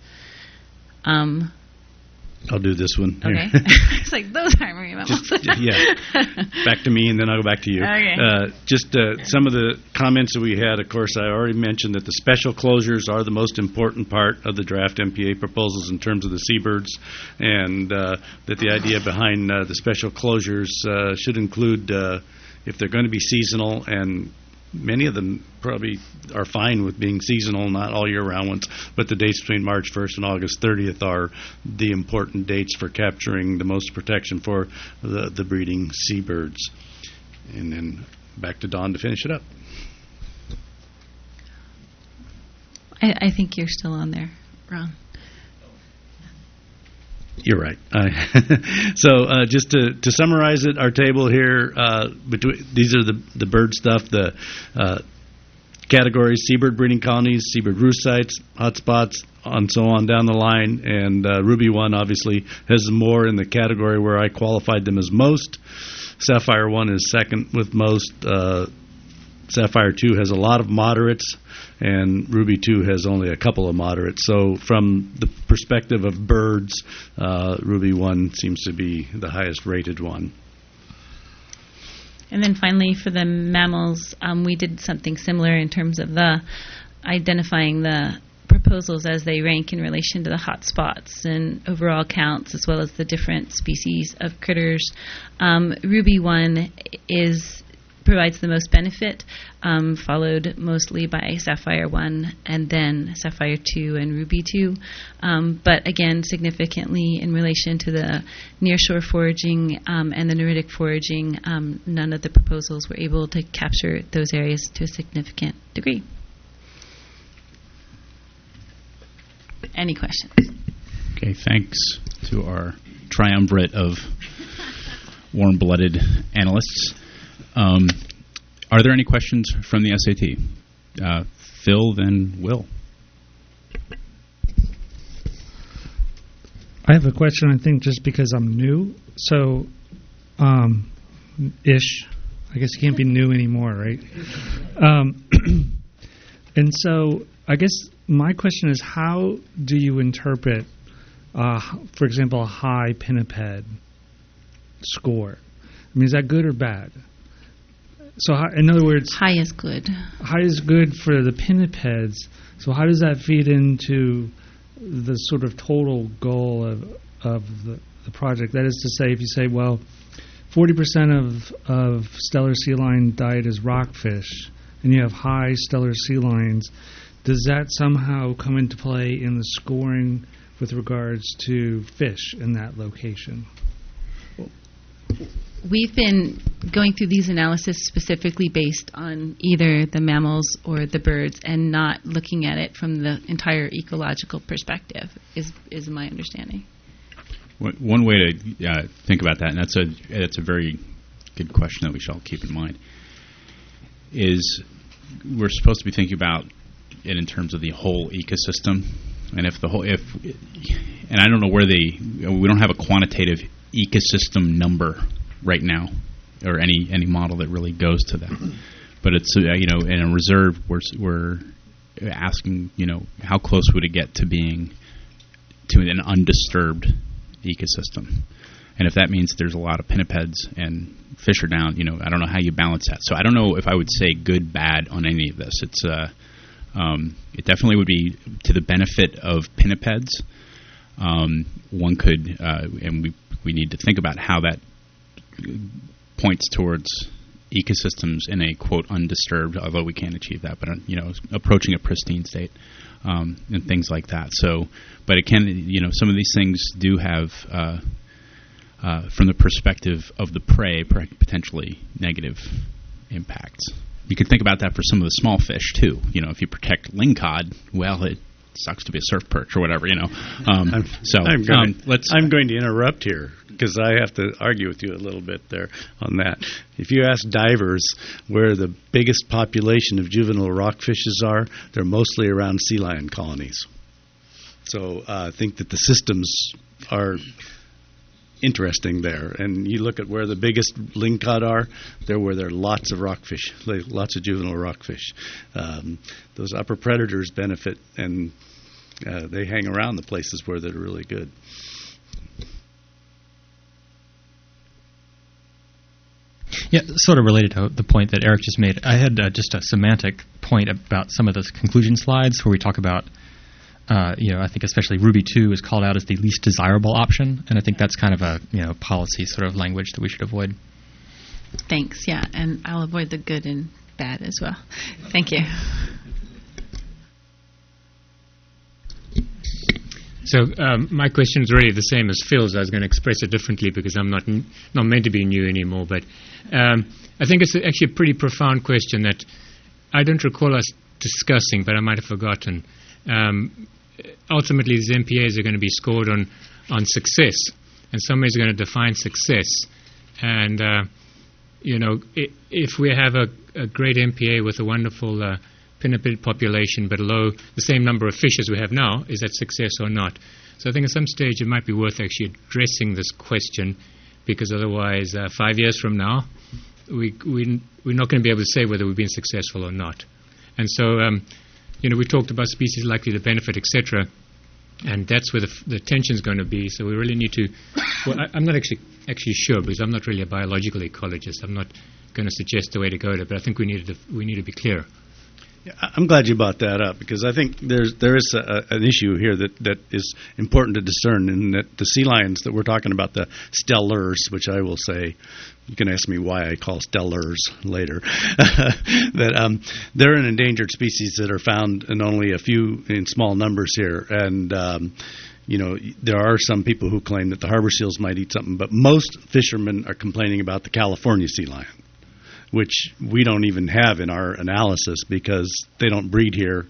I'll do this one. Okay. It's like, those aren't marine mammals. Yeah. Back to me, and then I'll go back to you. Okay. Some of the comments that we had, of course, I already mentioned that the special closures are the most important part of the draft MPA proposals in terms of the seabirds, and that the idea behind the special closures should include, if they're going to be seasonal, and many of them probably are fine with being seasonal, not all year-round ones, but the dates between March 1st and August 30th are the important dates for capturing the most protection for the breeding seabirds. And then back to Dawn to finish it up. I think you're still on there, Ron. You're right. So just to summarize it, our table here, these are the bird stuff. The categories: seabird breeding colonies, seabird roost sites, hotspots, and so on down the line. And Ruby 1 obviously has more in the category where I qualified them as most. Sapphire 1 is second with most. Sapphire 2 has a lot of moderates, and Ruby 2 has only a couple of moderates. So from the perspective of birds, Ruby 1 seems to be the highest rated one. And then finally, for the mammals, we did something similar in terms of the identifying the proposals as they rank in relation to the hot spots and overall counts, as well as the different species of critters. Ruby 1 provides the most benefit, followed mostly by Sapphire 1 and then Sapphire 2 and Ruby 2. But again, significantly in relation to the nearshore foraging and the neritic foraging, none of the proposals were able to capture those areas to a significant degree. Any questions? Okay, thanks to our triumvirate of warm-blooded analysts. Are there any questions from the SAT? Phil, then Will. I have a question, I think, just because I'm new. So, ish. I guess you can't be new anymore, right? And so, I guess my question is, how do you interpret, for example, a high pinniped score? I mean, is that good or bad? So, in other words, high is good. High is good for the pinnipeds. So, how does that feed into the sort of total goal of the project? That is to say, if you say, well, 40% of stellar sea lion diet is rockfish, and you have high stellar sea lions, does that somehow come into play in the scoring with regards to fish in that location? We've been going through these analyses specifically based on either the mammals or the birds and not looking at it from the entire ecological perspective, is my understanding. One way to think about that, and that's a very good question that we should all keep in mind, is we're supposed to be thinking about it in terms of the whole ecosystem. And and I don't know where we don't have a quantitative ecosystem number right now, or any model that really goes to that. But it's in a reserve we're asking how close would it get to being to an undisturbed ecosystem, and if that means there's a lot of pinnipeds and fish are down, I don't know how you balance that. So I don't know if I would say good, bad on any of this. It's it definitely would be to the benefit of pinnipeds. One could, and we need to think about how that points towards ecosystems in a quote undisturbed, although we can't achieve that, but approaching a pristine state, and things like that. So, but it can, some of these things do have, from the perspective of the prey, potentially negative impacts. You could think about that for some of the small fish too. If you protect lingcod, well, it sucks to be a surf perch or whatever. I'm going to interrupt here because I have to argue with you a little bit there on that. If you ask divers where the biggest population of juvenile rockfishes are, they're mostly around sea lion colonies. So I think that the systems are interesting there. And you look at where the biggest lingcod are, they're where there are lots of rockfish, lots of juvenile rockfish. Those upper predators benefit, and they hang around the places where they're really good. Yeah, sort of related to the point that Eric just made. I had just a semantic point about some of those conclusion slides where we talk about I think especially Ruby 2 is called out as the least desirable option, and I think that's kind of a policy sort of language that we should avoid. Thanks, yeah, and I'll avoid the good and bad as well. Thank you. So my question is really the same as Phil's. I was going to express it differently because I'm not meant to be new anymore, but I think it's actually a pretty profound question that I don't recall us discussing, but I might have forgotten. Ultimately, these MPAs are going to be scored on success, and somebody's going to define success. And if we have a great MPA with a wonderful pinniped population below the same number of fish as we have now, is that success or not? So I think at some stage it might be worth actually addressing this question, because otherwise 5 years from now we're not going to be able to say whether we've been successful or not. And so we talked about species likely to benefit, etc., and that's where the tension is going to be. So we really need to. Well, I'm not actually sure, because I'm not really a biological ecologist. I'm not going to suggest the way to go to it, but I think we need to be clear. Yeah, I'm glad you brought that up, because I think there is an issue here that is important to discern, in that the sea lions that we're talking about, the stellars, which I will say, you can ask me why I call stellars later, that they're an endangered species that are found in only in small numbers here, and there are some people who claim that the harbor seals might eat something, but most fishermen are complaining about the California sea lion, which we don't even have in our analysis because they don't breed here,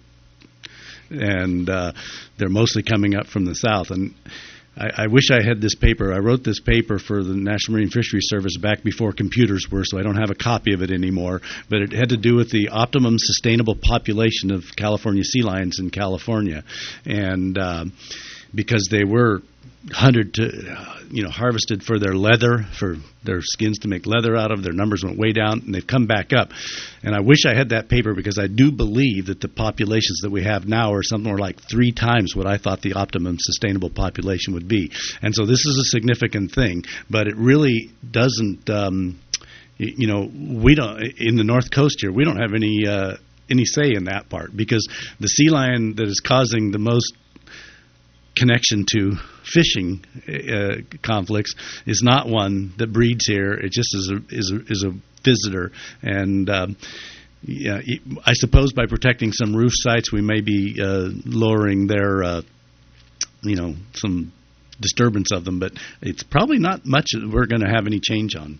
and they're mostly coming up from the south. And I wish I had this paper. I wrote this paper for the National Marine Fisheries Service back before computers were, so I don't have a copy of it anymore. But it had to do with the optimum sustainable population of California sea lions in California. And because they were hunted harvested for their leather, for their skins to make leather out of. Their numbers went way down, and they've come back up. And I wish I had that paper, because I do believe that the populations that we have now are something like 3 times what I thought the optimum sustainable population would be. And so this is a significant thing, but it really doesn't. We don't in the North Coast here. We don't have any say in that part, because the sea lion that is causing the most connection to fishing conflicts is not one that breeds here. It just is a visitor, and I suppose by protecting some roof sites, we may be lowering their some disturbance of them, but it's probably not much that we're going to have any change on.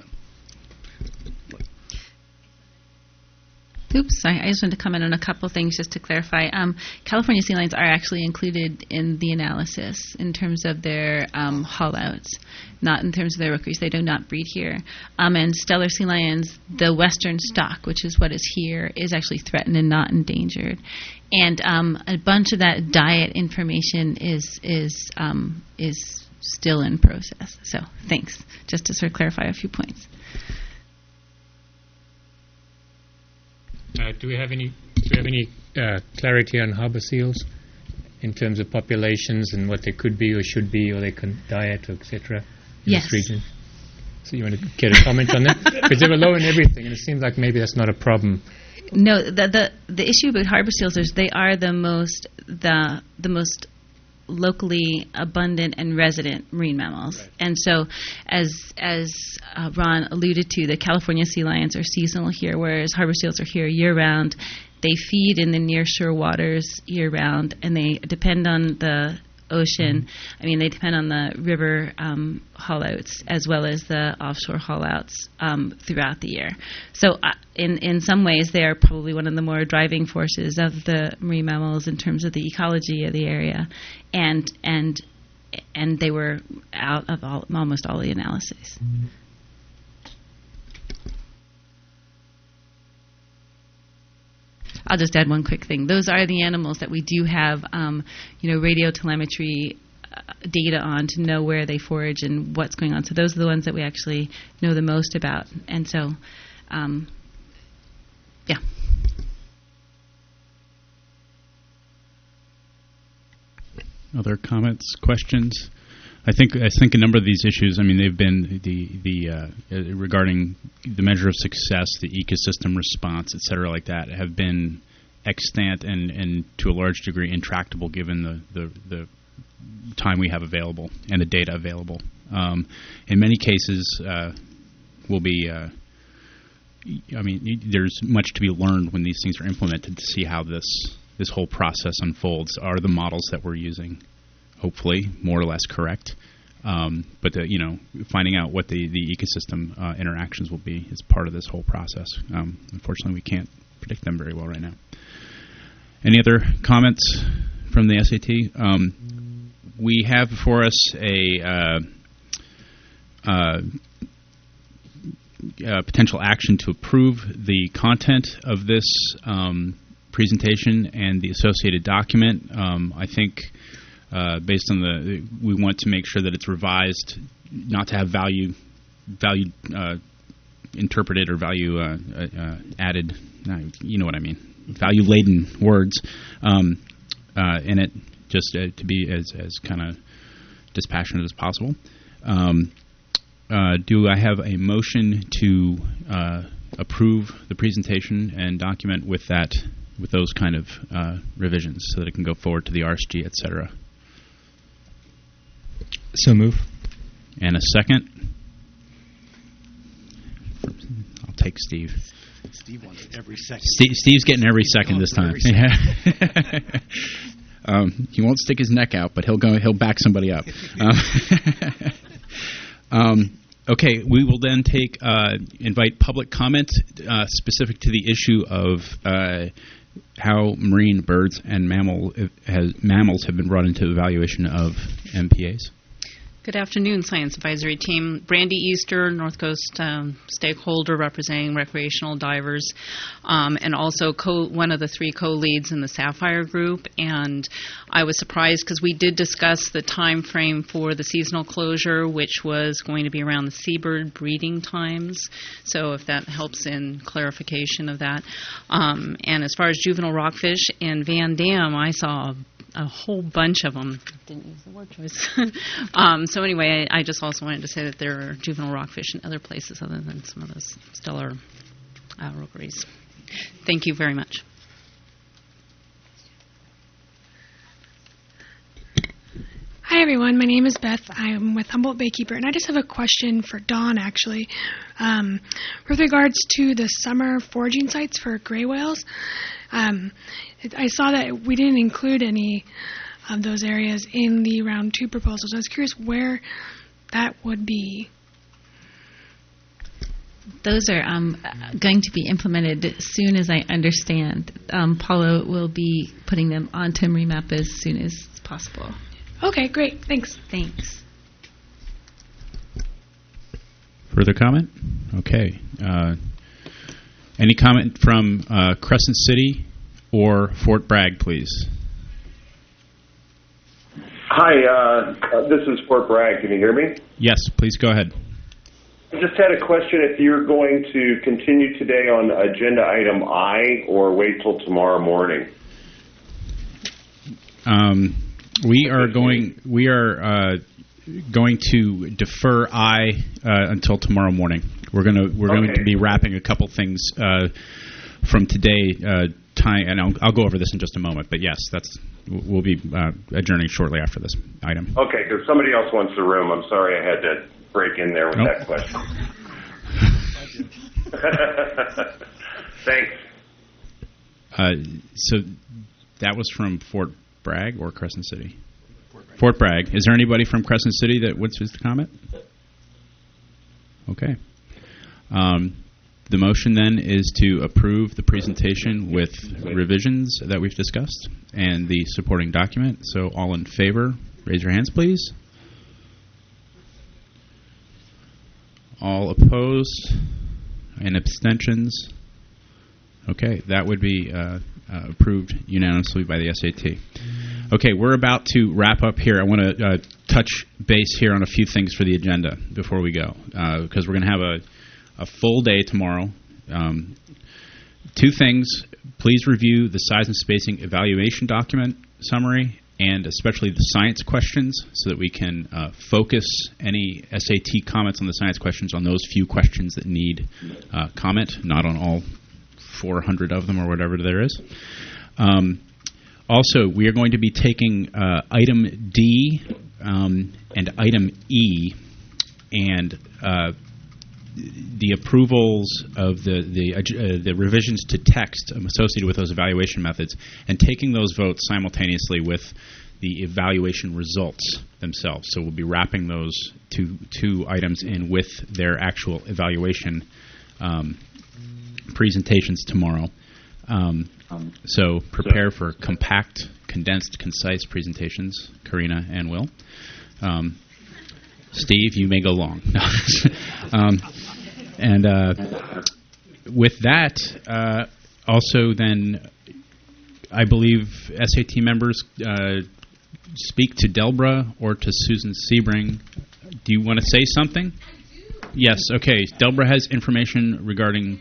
Oops, I just wanted to comment on a couple of things just to clarify. California sea lions are actually included in the analysis in terms of their haul-outs, not in terms of their rookeries. They do not breed here. And stellar sea lions, the western stock, which is what is here, is actually threatened and not endangered. And a bunch of that diet information is still in process. So thanks, just to sort of clarify a few points. Do we have any clarity on harbor seals in terms of populations and what they could be or should be, or they can diet, etc. in this region? So you want to get a comment on that? Because they were low in everything, and it seems like maybe that's not a problem. No, the issue with harbor seals is they are the most locally abundant and resident marine mammals. Right. And so, as Ron alluded to, the California sea lions are seasonal here, whereas harbor seals are here year-round. They feed in the near-shore waters year-round, and they depend on the ocean. I mean, they depend on the river haul-outs as well as the offshore haul-outs throughout the year. So in some ways, they are probably one of the more driving forces of the marine mammals in terms of the ecology of the area. And they were out of almost all the analyses. I'll just add one quick thing. Those are the animals that we do have, radio telemetry data on to know where they forage and what's going on. So those are the ones that we actually know the most about. And so, yeah. Other comments, questions? I think a number of these issues. I mean, they've been regarding the measure of success, the ecosystem response, et cetera, like that, have been extant and to a large degree intractable given the time we have available and the data available. In many cases, will be. There's much to be learned when these things are implemented to see how this whole process unfolds. Are the models that we're using hopefully more or less correct? But finding out what the ecosystem interactions will be is part of this whole process. Unfortunately, we can't predict them very well right now. Any other comments from the SAT? We have before us a potential action to approve the content of this presentation and the associated document. I think based on we want to make sure that it's revised, not to have value interpreted or value added. You know what I mean? Value-laden words in it, just to be as kind of dispassionate as possible. Do I have a motion to approve the presentation and document with those kind of revisions so that it can go forward to the RSG, et cetera? So move. And a second? I'll take Steve. Steve wants every second. Steve's getting every second this time. He won't stick his neck out, but he'll back somebody up. Okay, we will then invite public comment specific to the issue of how marine birds and mammals have been brought into evaluation of MPAs. Good afternoon, Science Advisory Team. Brandy Easter, North Coast stakeholder representing recreational divers, and also one of the 3 co-leads in the Sapphire Group. And I was surprised because we did discuss the time frame for the seasonal closure, which was going to be around the seabird breeding times. So if that helps in clarification of that. And as far as juvenile rockfish in Van Dam, I saw a whole bunch of them. Didn't use the word choice. So anyway, I just also wanted to say that there are juvenile rockfish in other places other than some of those stellar rookeries. Thank you very much. Hi everyone, my name is Beth. I'm with Humboldt Baykeeper, and I just have a question for Dawn, actually. With regards to the summer foraging sites for gray whales, I saw that we didn't include any of those areas in the round 2 proposals. I was curious where that would be. Those are going to be implemented as soon as I understand. Paula will be putting them onto MREMAP as soon as possible. Okay, great. Thanks. Thanks. Further comment? Okay. Any comment from Crescent City or Fort Bragg, please? Hi, this is Fort Bragg. Can you hear me? Yes, please go ahead. I just had a question if you're going to continue today on agenda item I or wait till tomorrow morning. We are going to defer I until tomorrow morning. We're going to be wrapping a couple things from today. And I'll go over this in just a moment. But yes, we'll be adjourning shortly after this item. Okay, because somebody else wants the room. I'm sorry I had to break in there with that question. Thanks. So that was from Fort Bragg or Crescent City? Fort Bragg. Is there anybody from Crescent City that wants to comment? Okay. The motion then is to approve the presentation with revisions that we've discussed and the supporting document. So all in favor, raise your hands, please. All opposed and abstentions? Okay, that would be approved unanimously by the SAT. Okay, we're about to wrap up here. I want to touch base here on a few things for the agenda before we go, because we're going to have a full day tomorrow. 2 things. Please review the size and spacing evaluation document summary and especially the science questions so that we can focus any SAT comments on the science questions on those few questions that need comment, not on all 400 of them or whatever there is. Also, we are going to be taking item D and item E and the approvals of the revisions to text associated with those evaluation methods and taking those votes simultaneously with the evaluation results themselves. So we'll be wrapping those two items in with their actual evaluation presentations tomorrow. So prepare for compact, condensed, concise presentations, Karina and Will. Steve, you may go long. And with that, also then I believe SAT members speak to Delbra or to Susan Sebring. Do you want to say something? Yes, okay. Delbra has information regarding...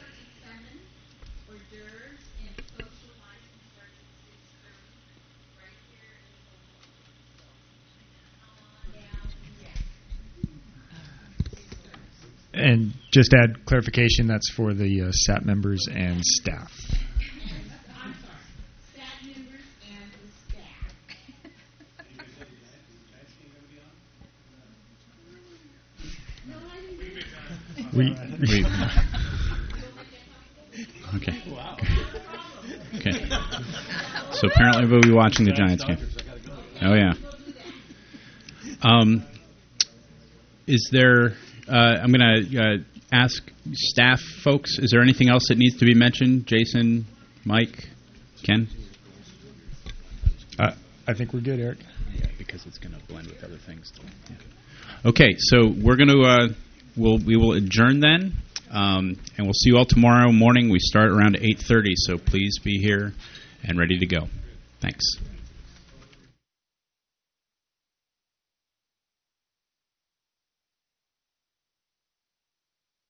And just add clarification, that's for the SAT members and staff. Okay. Okay. So apparently we'll be watching the Giants game. Oh, yeah. Is there... I'm going to ask staff folks, is there anything else that needs to be mentioned? Jason, Mike, Ken? I think we're good, Eric. Yeah, because it's going to blend with other things. Yeah. Okay, so we're going to... we will adjourn then, and we'll see you all tomorrow morning. We start around 8:30, so please be here and ready to go. Thanks.